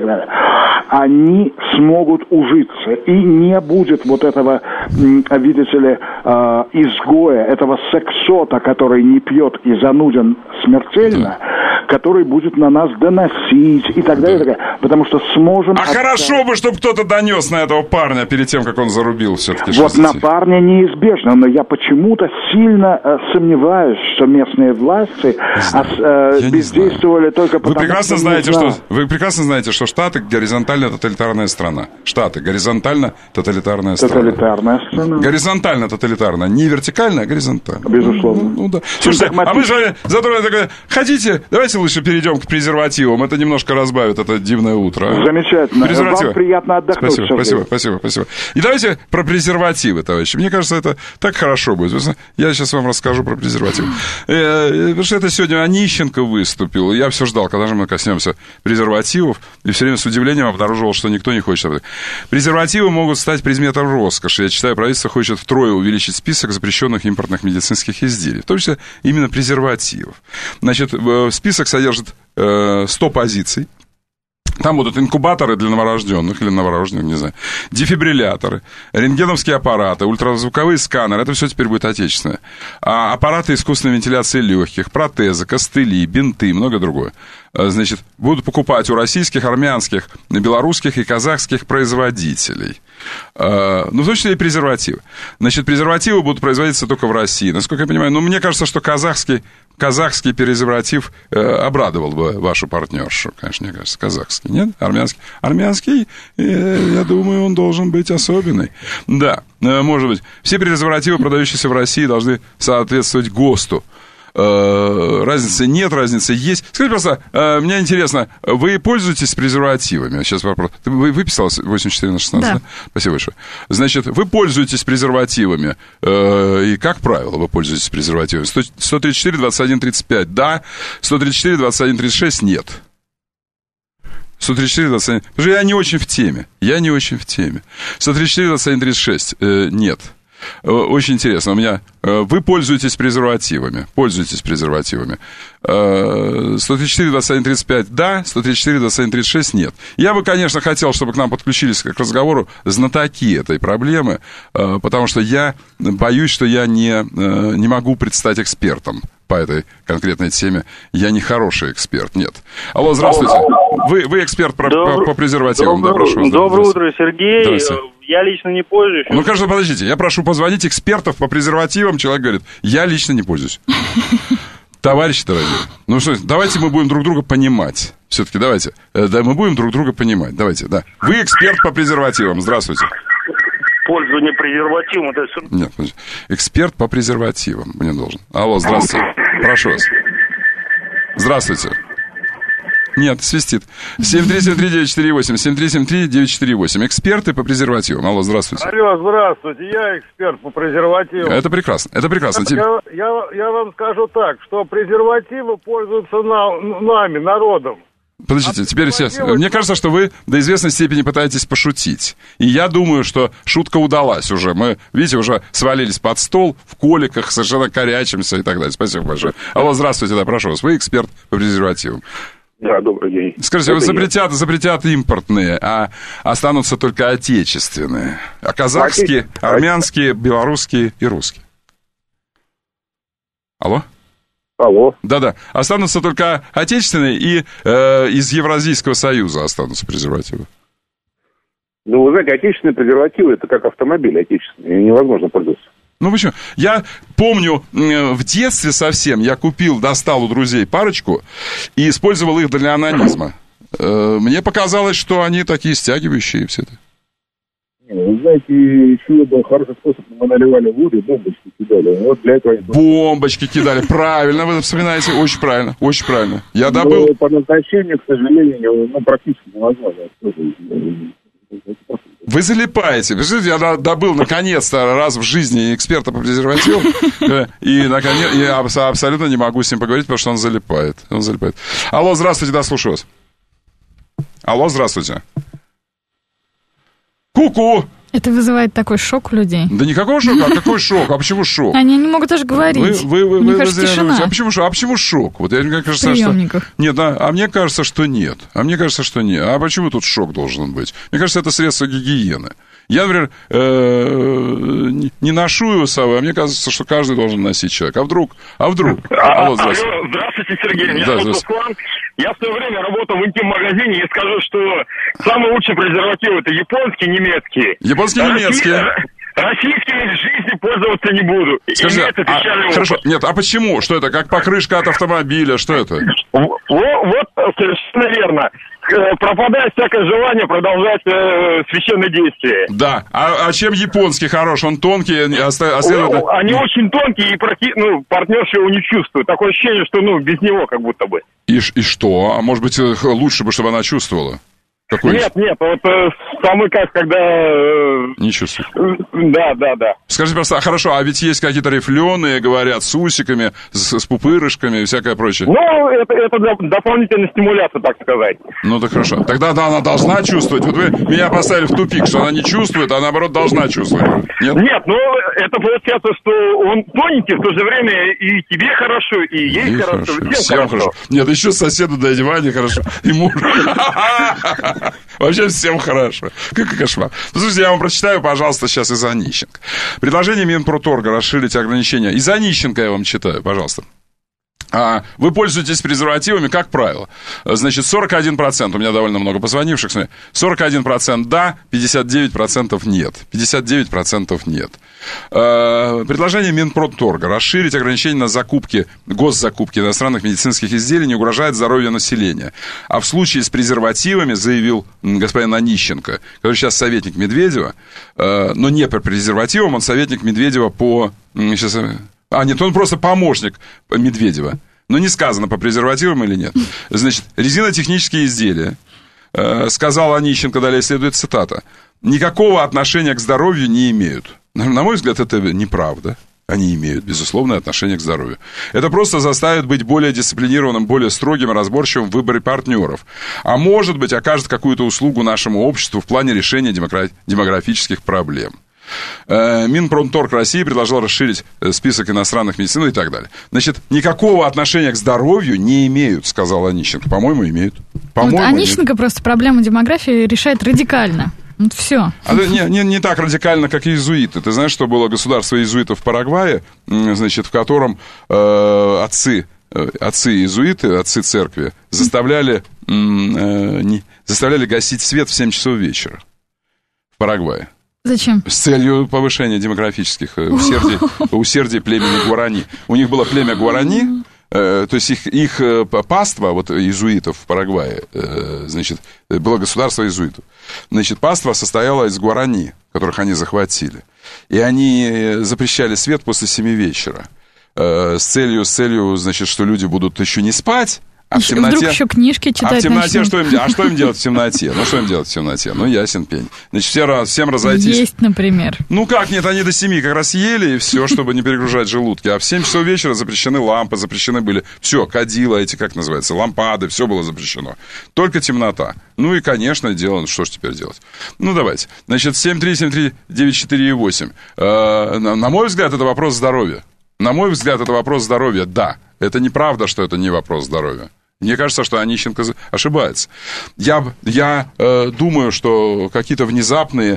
они смогут ужиться, и не будет вот этого, видите ли, изгоя, этого сексота, который не пьет и зануден смертельно, который будет на нас доносить и так далее, потому что сможем... хорошо бы, чтобы кто-то донес на этого парня перед тем, как он зарубил все-таки. Вот на парня неизбежно, но я почему-то сильно сомневаюсь, что местные власти бездействовали только потому, Вы прекрасно знаете, что Штаты горизонтально тоталитарная страна. Штаты горизонтально тоталитарная страна. Горизонтально тоталитарная. Не вертикально, а горизонтально. Безусловно. Да. Слушайте, а мы же хотите, давайте лучше перейдем к презервативам. Это немножко разбавит это дивное утро. Замечательно. Вам приятно отдохнуть. Спасибо. И давайте про презервативы, товарищи. Мне кажется, это так хорошо будет. Я сейчас вам расскажу про презервативы. Потому что это сегодня Онищенко выступил. Я все ждал, когда же мы коснемся презервативов. И все время с удивлением обнаруживал, что никто не хочет. Презервативы могут стать предметом роскоши. Я читаю, правительство хочет втрое увеличить список запрещенных импортных медицинских изделий. В том числе именно презервативов. Значит, список содержит 100 позиций. Там будут инкубаторы для новорожденных или новорожденных, не знаю, дефибрилляторы, рентгеновские аппараты, ультразвуковые сканеры, это все теперь будет отечественное, аппараты искусственной вентиляции легких, протезы, костыли, бинты и многое другое. Значит, будут покупать у российских, армянских, белорусских и казахских производителей. Ну, в том числе и презервативы. Значит, презервативы будут производиться только в России. Насколько я понимаю, мне кажется, что казахский презерватив обрадовал бы вашу партнершу, конечно, мне кажется, казахский, нет? Армянский, я думаю, он должен быть особенный. Да, может быть. Все презервативы, продающиеся в России, должны соответствовать ГОСТу. Разницы нет, разницы есть. Скажите просто, мне интересно, вы пользуетесь презервативами? Сейчас вопрос. Вы выписала 84/16, да? Спасибо большое. Значит, вы пользуетесь презервативами, и, как правило, вы пользуетесь презервативами? 134, 21, 35, да. 134, 21, 36, нет. 134, 21... Потому что я не очень в теме. 134, 21, 36, нет. Очень интересно. У меня... Вы пользуетесь презервативами. 134, 21, 35, да. 134, 21, 36, нет. Я бы, конечно, хотел, чтобы к нам подключились к разговору знатоки этой проблемы, потому что я боюсь, что я не могу предстать экспертом по этой конкретной теме. Я не хороший эксперт, нет. Алло, здравствуйте. Вы эксперт по презервативам, да, прошу вас. Доброе утро, Сергей. Я лично не пользуюсь. Ну, кажется, подождите, я прошу позвонить экспертов по презервативам. Человек говорит, я лично не пользуюсь. Товарищи дорогие, ну что, давайте мы будем друг друга понимать. Все-таки давайте. Да, мы будем друг друга понимать. Давайте, да. Вы эксперт по презервативам. Здравствуйте. Пользование презервативом, это все... Нет, подождите. Эксперт по презервативам мне должен. Алло, здравствуйте. Прошу вас. Здравствуйте. Нет, свистит. 7373948, 7373948. Эксперты по презервативам. Алло, здравствуйте. Алло, здравствуйте. Я эксперт по презервативам. Это прекрасно. Я вам скажу так, что презервативы пользуются нами, народом. Подождите, теперь мне кажется, что вы до известной степени пытаетесь пошутить. И я думаю, что шутка удалась уже. Мы, видите, уже свалились под стол в коликах, совершенно корячимся и так далее. Спасибо большое. Алло, здравствуйте, да, прошу вас. Вы эксперт по презервативам. Да, добрый день. Скажите, запретят импортные, а останутся только отечественные. А казахские, армянские, белорусские и русские. Алло? Да-да. Останутся только отечественные и из Евразийского союза останутся презервативы. Ну, вы знаете, отечественные презервативы — это как автомобиль отечественный, невозможно пользоваться. Ну почему? Я помню, в детстве совсем я достал у друзей парочку и использовал их для анонизма. Мне показалось, что они такие стягивающие все это. Вы знаете, еще был хороший способ, мы наливали воду, бомбочки кидали. Вот для этого... Бомбочки кидали, правильно, вы вспоминаете, очень правильно, очень правильно. Я добыл... Но по назначению, к сожалению, практически невозможно. Вы залипаете. Вы я добыл, наконец-то, раз в жизни эксперта по презервативам, и я абсолютно не могу с ним поговорить, потому что он залипает. Алло, здравствуйте, да, слушаю вас. Алло, здравствуйте. Ку-ку! Это вызывает такой шок у людей. Да никакого шока, а какой шок? А почему шок? Они не могут даже говорить. Мне кажется, тишина. А почему шок? Вот, мне кажется, в приемниках. Что... Нет, а мне кажется, что нет. А почему тут шок должен быть? Мне кажется, это средство гигиены. Я, например, не ношу его с собой, а мне кажется, что каждый должен носить человек. А вдруг? Алло, здравствуйте. Здравствуйте, Сергей. Меня зовут Руслан. Я в свое время работал в интим-магазине и скажу, что самый лучший презерватив — это японские, немецкие. Японские, немецкие. Российскими в жизни пользоваться не буду. Скажи, хорошо, нет, а почему? Что это, как покрышка от автомобиля, что это? Вот совершенно верно. Пропадает всякое желание продолжать священные действия. Да, а чем японский хорош? Он тонкий, Они очень тонкие, и партнерша его не чувствует. Такое ощущение, что без него как будто бы. И что? А может быть, лучше бы, чтобы она чувствовала? Нет, вот самый как, когда... Не чувствую. Да. Скажите просто, хорошо, а ведь есть какие-то рифленые, говорят, с усиками, с пупырышками и всякое прочее. Это дополнительная стимуляция, так сказать. Ну, так хорошо. Тогда она должна чувствовать. Вот вы меня поставили в тупик, что она не чувствует, а наоборот должна чувствовать. Нет? Нет, это получается, что он тоненький, в то же время и тебе хорошо, и ей хорошо, всем хорошо. Нет, еще соседу дать Ване хорошо, и мужу. Вообще всем хорошо. Какой кошмар. Слушайте, я вам прочитаю, пожалуйста, сейчас из Онищенко. Предложение Минпроторга расширить ограничения. Из Онищенко я вам читаю, пожалуйста. Вы пользуетесь презервативами, как правило. Значит, 41%, у меня довольно много позвонивших, 41% да, 59% нет. 59% нет. Предложение Минпроторга расширить ограничения на закупки, госзакупки иностранных медицинских изделий не угрожает здоровью населения. А в случае с презервативами, заявил господин Онищенко, который сейчас советник Медведева, но не по презервативам, он советник Медведева по... Сейчас... нет, он просто помощник Медведева. Но не сказано, по презервативам или нет. Значит, резинотехнические изделия, сказал Онищенко, далее следует цитата, никакого отношения к здоровью не имеют. На мой взгляд, это неправда. Они имеют, безусловное отношение к здоровью. Это просто заставит быть более дисциплинированным, более строгим и разборчивым в выборе партнеров. А может быть, окажет какую-то услугу нашему обществу в плане решения демографических проблем. Минпромторг России предложил расширить список иностранных медицин и так далее. Значит, никакого отношения к здоровью не имеют, сказал Онищенко. По-моему, имеют. Онищенко просто проблему демографии решает радикально. Вот все. Не так радикально, как иезуиты. Ты знаешь, что было государство иезуитов в Парагвае, значит, в котором отцы иезуиты, отцы церкви, заставляли гасить свет в 7 часов вечера в Парагвае. Зачем? С целью повышения демографических усердий племени Гуарани. У них было племя Гуарани, то есть их паства, вот иезуитов в Парагвае, значит, было государство иезуитов. Значит, паства состояла из Гуарани, которых они захватили. И они запрещали свет после 7 вечера. С целью, значит, что люди будут еще не спать, а в темноте... Вдруг еще книжки читать А в темноте что им делать в темноте? Ясен пень. Значит, всем разойтись. Есть, например. Нет, они до 7 как раз ели, и все, чтобы не перегружать желудки. А в 7 часов вечера запрещены лампы, запрещены были... Все, кадила эти, как называется, лампады, все было запрещено. Только темнота. И, конечно, дело, что ж теперь делать? Давайте. Значит, 7373948. На мой взгляд, это вопрос здоровья. Да. Это неправда, что это не вопрос здоровья. Мне кажется, что Онищенко ошибается. Я думаю, что какие-то внезапные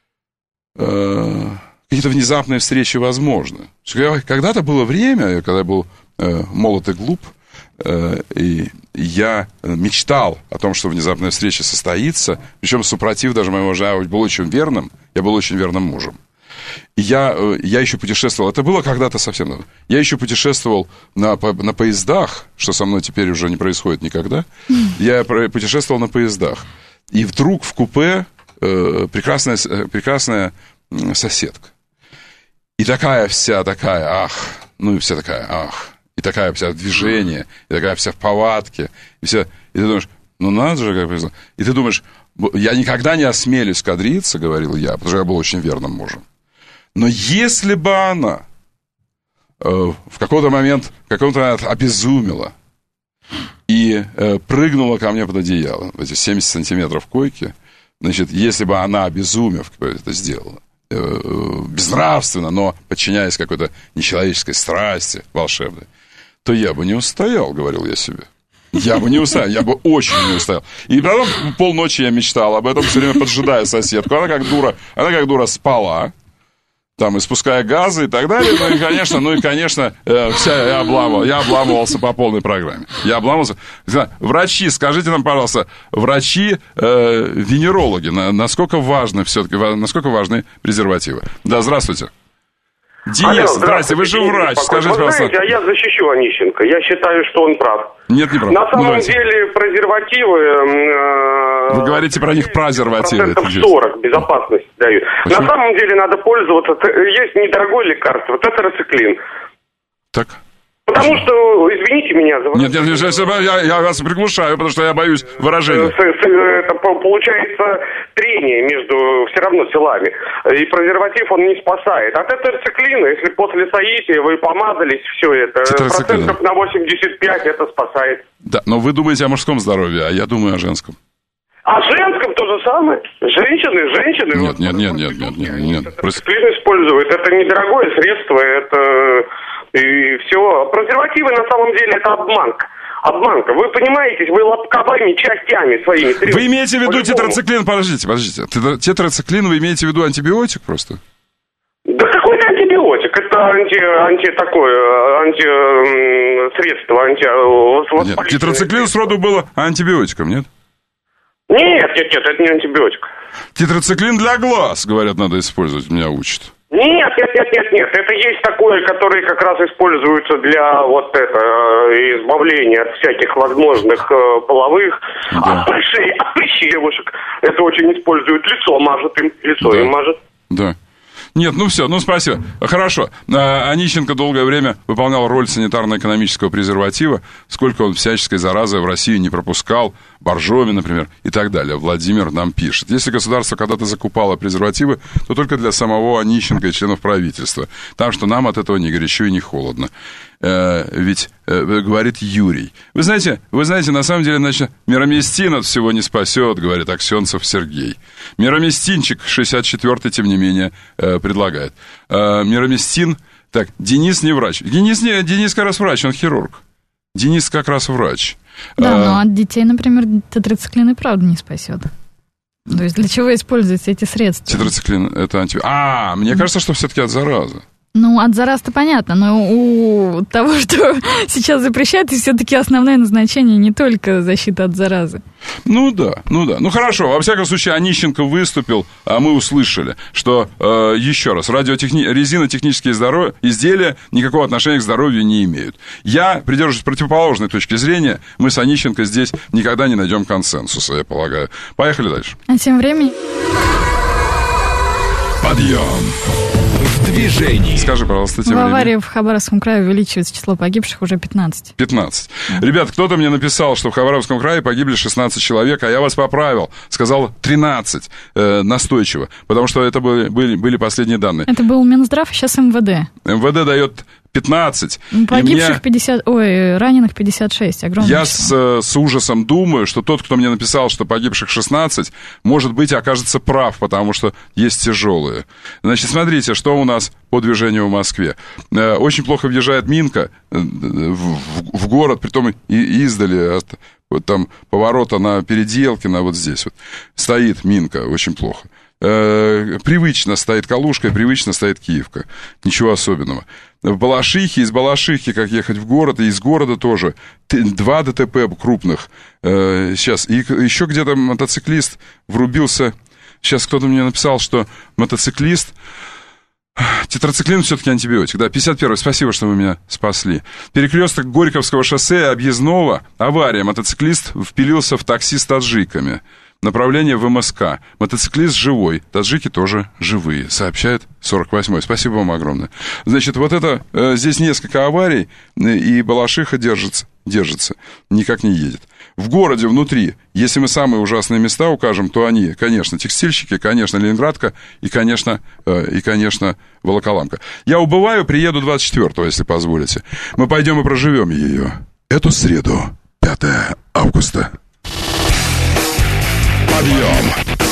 встречи возможны. Когда-то было время, когда я был молод и глуп, и я мечтал о том, что внезапная встреча состоится, причем супротив даже моего мужа, я был очень верным мужем. И я еще путешествовал, это было когда-то совсем давно, я еще путешествовал на поездах, что со мной теперь уже не происходит никогда, я путешествовал на поездах, и вдруг в купе прекрасная соседка. И такая вся такая, ах, ну и вся такая, ах, и такая вся в движении, и такая вся в повадке, и ты думаешь, ну надо же, как повезло. И ты думаешь, я никогда не осмелюсь кадриться, говорил я, потому что я был очень верным мужем. Но если бы она в какой-то момент обезумела и прыгнула ко мне под одеяло, в эти 70 сантиметров койки, значит, если бы она, обезумев, это сделала, безнравственно, но подчиняясь какой-то нечеловеческой страсти волшебной, то я бы не устоял, говорил я себе. Я бы не устоял, я бы очень не устоял. И потом полночи я мечтал об этом, все время поджидая соседку. Она как дура спала, там, испуская газы и так далее. Ну и конечно, я обламывался по полной программе. Я обламывался. Врачи, скажите нам, пожалуйста, венерологи, насколько важны все-таки, насколько важны презервативы? Да, здравствуйте. Денис, здрасте, вы же врач, скажите, пожалуйста. Знаете, а я защищу Онищенко, я считаю, что он прав. Нет, не прав. На самом деле презервативы... Вы говорите про них презервативы. 40 безопасность дают. Почему? На самом деле надо пользоваться... Есть недорогое лекарство, тетрациклин. Так... Потому что, извините меня за... Нет, я вас приглушаю, потому что я боюсь выражения. Это получается трение между все равно телами. И презерватив он не спасает. А тетрациклина, если после соития вы помазались, все это, процентов на 85 это спасает. Да, но вы думаете о мужском здоровье, а я думаю о женском. А женском то же самое. Женщины. Нет. Тетрациклин используют. Это недорогое средство, это... И все. Презервативы на самом деле это обманка. Вы понимаете, вы лобковыми частями своими... Вы имеете в виду тетрациклин? Подождите. Тетрациклин вы имеете в виду антибиотик просто? Да какой-то антибиотик. Это средство. Нет, тетрациклин сроду было антибиотиком, нет? Нет, это не антибиотик. Тетрациклин для глаз, говорят, надо использовать, меня учат. Нет. Это есть такое, которое как раз используется для избавления от всяких возможных половых, от прыщевушек. Это очень используют, лицо им мажет. Да. Нет, все, спасибо. Хорошо. Онищенко долгое время выполнял роль санитарно-экономического презерватива. Сколько он всяческой заразы в Россию не пропускал, Боржоми, например, и так далее. Владимир нам пишет. Если государство когда-то закупало презервативы, то только для самого Онищенко и членов правительства. Там, что нам от этого ни горячо и ни холодно. Ведь, говорит Юрий. Вы знаете, на самом деле, мироместин от всего не спасет, говорит Аксенцев Сергей. Мироместинчик 64-й, тем не менее, предлагает. Мироместин... Так, Денис не врач. Денис как раз врач, он хирург. Денис как раз врач. Да, но от детей, например, тетрациклин и правда не спасет. То есть для чего используются эти средства? Тетрациклин это мне кажется, что все-таки от заразы. Ну, от заразы-то понятно, но у того, что сейчас запрещают, все-таки основное назначение не только защита от заразы. Ну да. Ну хорошо, во всяком случае, Онищенко выступил, а мы услышали, что, еще раз, резинотехнические изделия никакого отношения к здоровью не имеют. Я придерживаюсь противоположной точки зрения, мы с Онищенко здесь никогда не найдем консенсуса, я полагаю. Поехали дальше. А тем временем... Подъем! В движении. Скажи, пожалуйста, в аварии в Хабаровском крае увеличивается число погибших уже 15. 15. Ребят, кто-то мне написал, что в Хабаровском крае погибли 16 человек, а я вас поправил. Сказал 13 настойчиво, потому что это были последние данные. Это был Минздрав, а сейчас МВД. МВД дает 15. Погибших 50, раненых 56. Огромное я число. с ужасом думаю, что тот, кто мне написал, что погибших 16, может быть, окажется прав, потому что есть тяжелые. Значит, смотрите, что у нас по движению в Москве. Очень плохо въезжает Минка в город, притом издали, вот там поворота на Переделке, на вот здесь вот. Стоит Минка, очень плохо. Привычно стоит Калужка, привычно стоит Киевка. Ничего особенного. В Балашихе, из Балашихи, как ехать в город, и из города тоже. 2 ДТП крупных. Сейчас. И еще где-то мотоциклист врубился. Сейчас кто-то мне написал, что мотоциклист... Тетрациклин все-таки антибиотик. Да, 51-й. Спасибо, что вы меня спасли. Перекресток Горьковского шоссе, объездного. Авария. Мотоциклист впилился в такси с таджиками. Направление в МСК. Мотоциклист живой. Таджики тоже живые, сообщает 48-й. Спасибо вам огромное. Значит, вот это... Здесь несколько аварий, и Балашиха держится. Никак не едет. В городе внутри, если мы самые ужасные места укажем, то они, конечно, текстильщики, конечно, Ленинградка и, конечно, Волоколамка. Я убываю, приеду 24-го, если позволите. Мы пойдем и проживем ее. Эту среду, 5 августа. Подъем!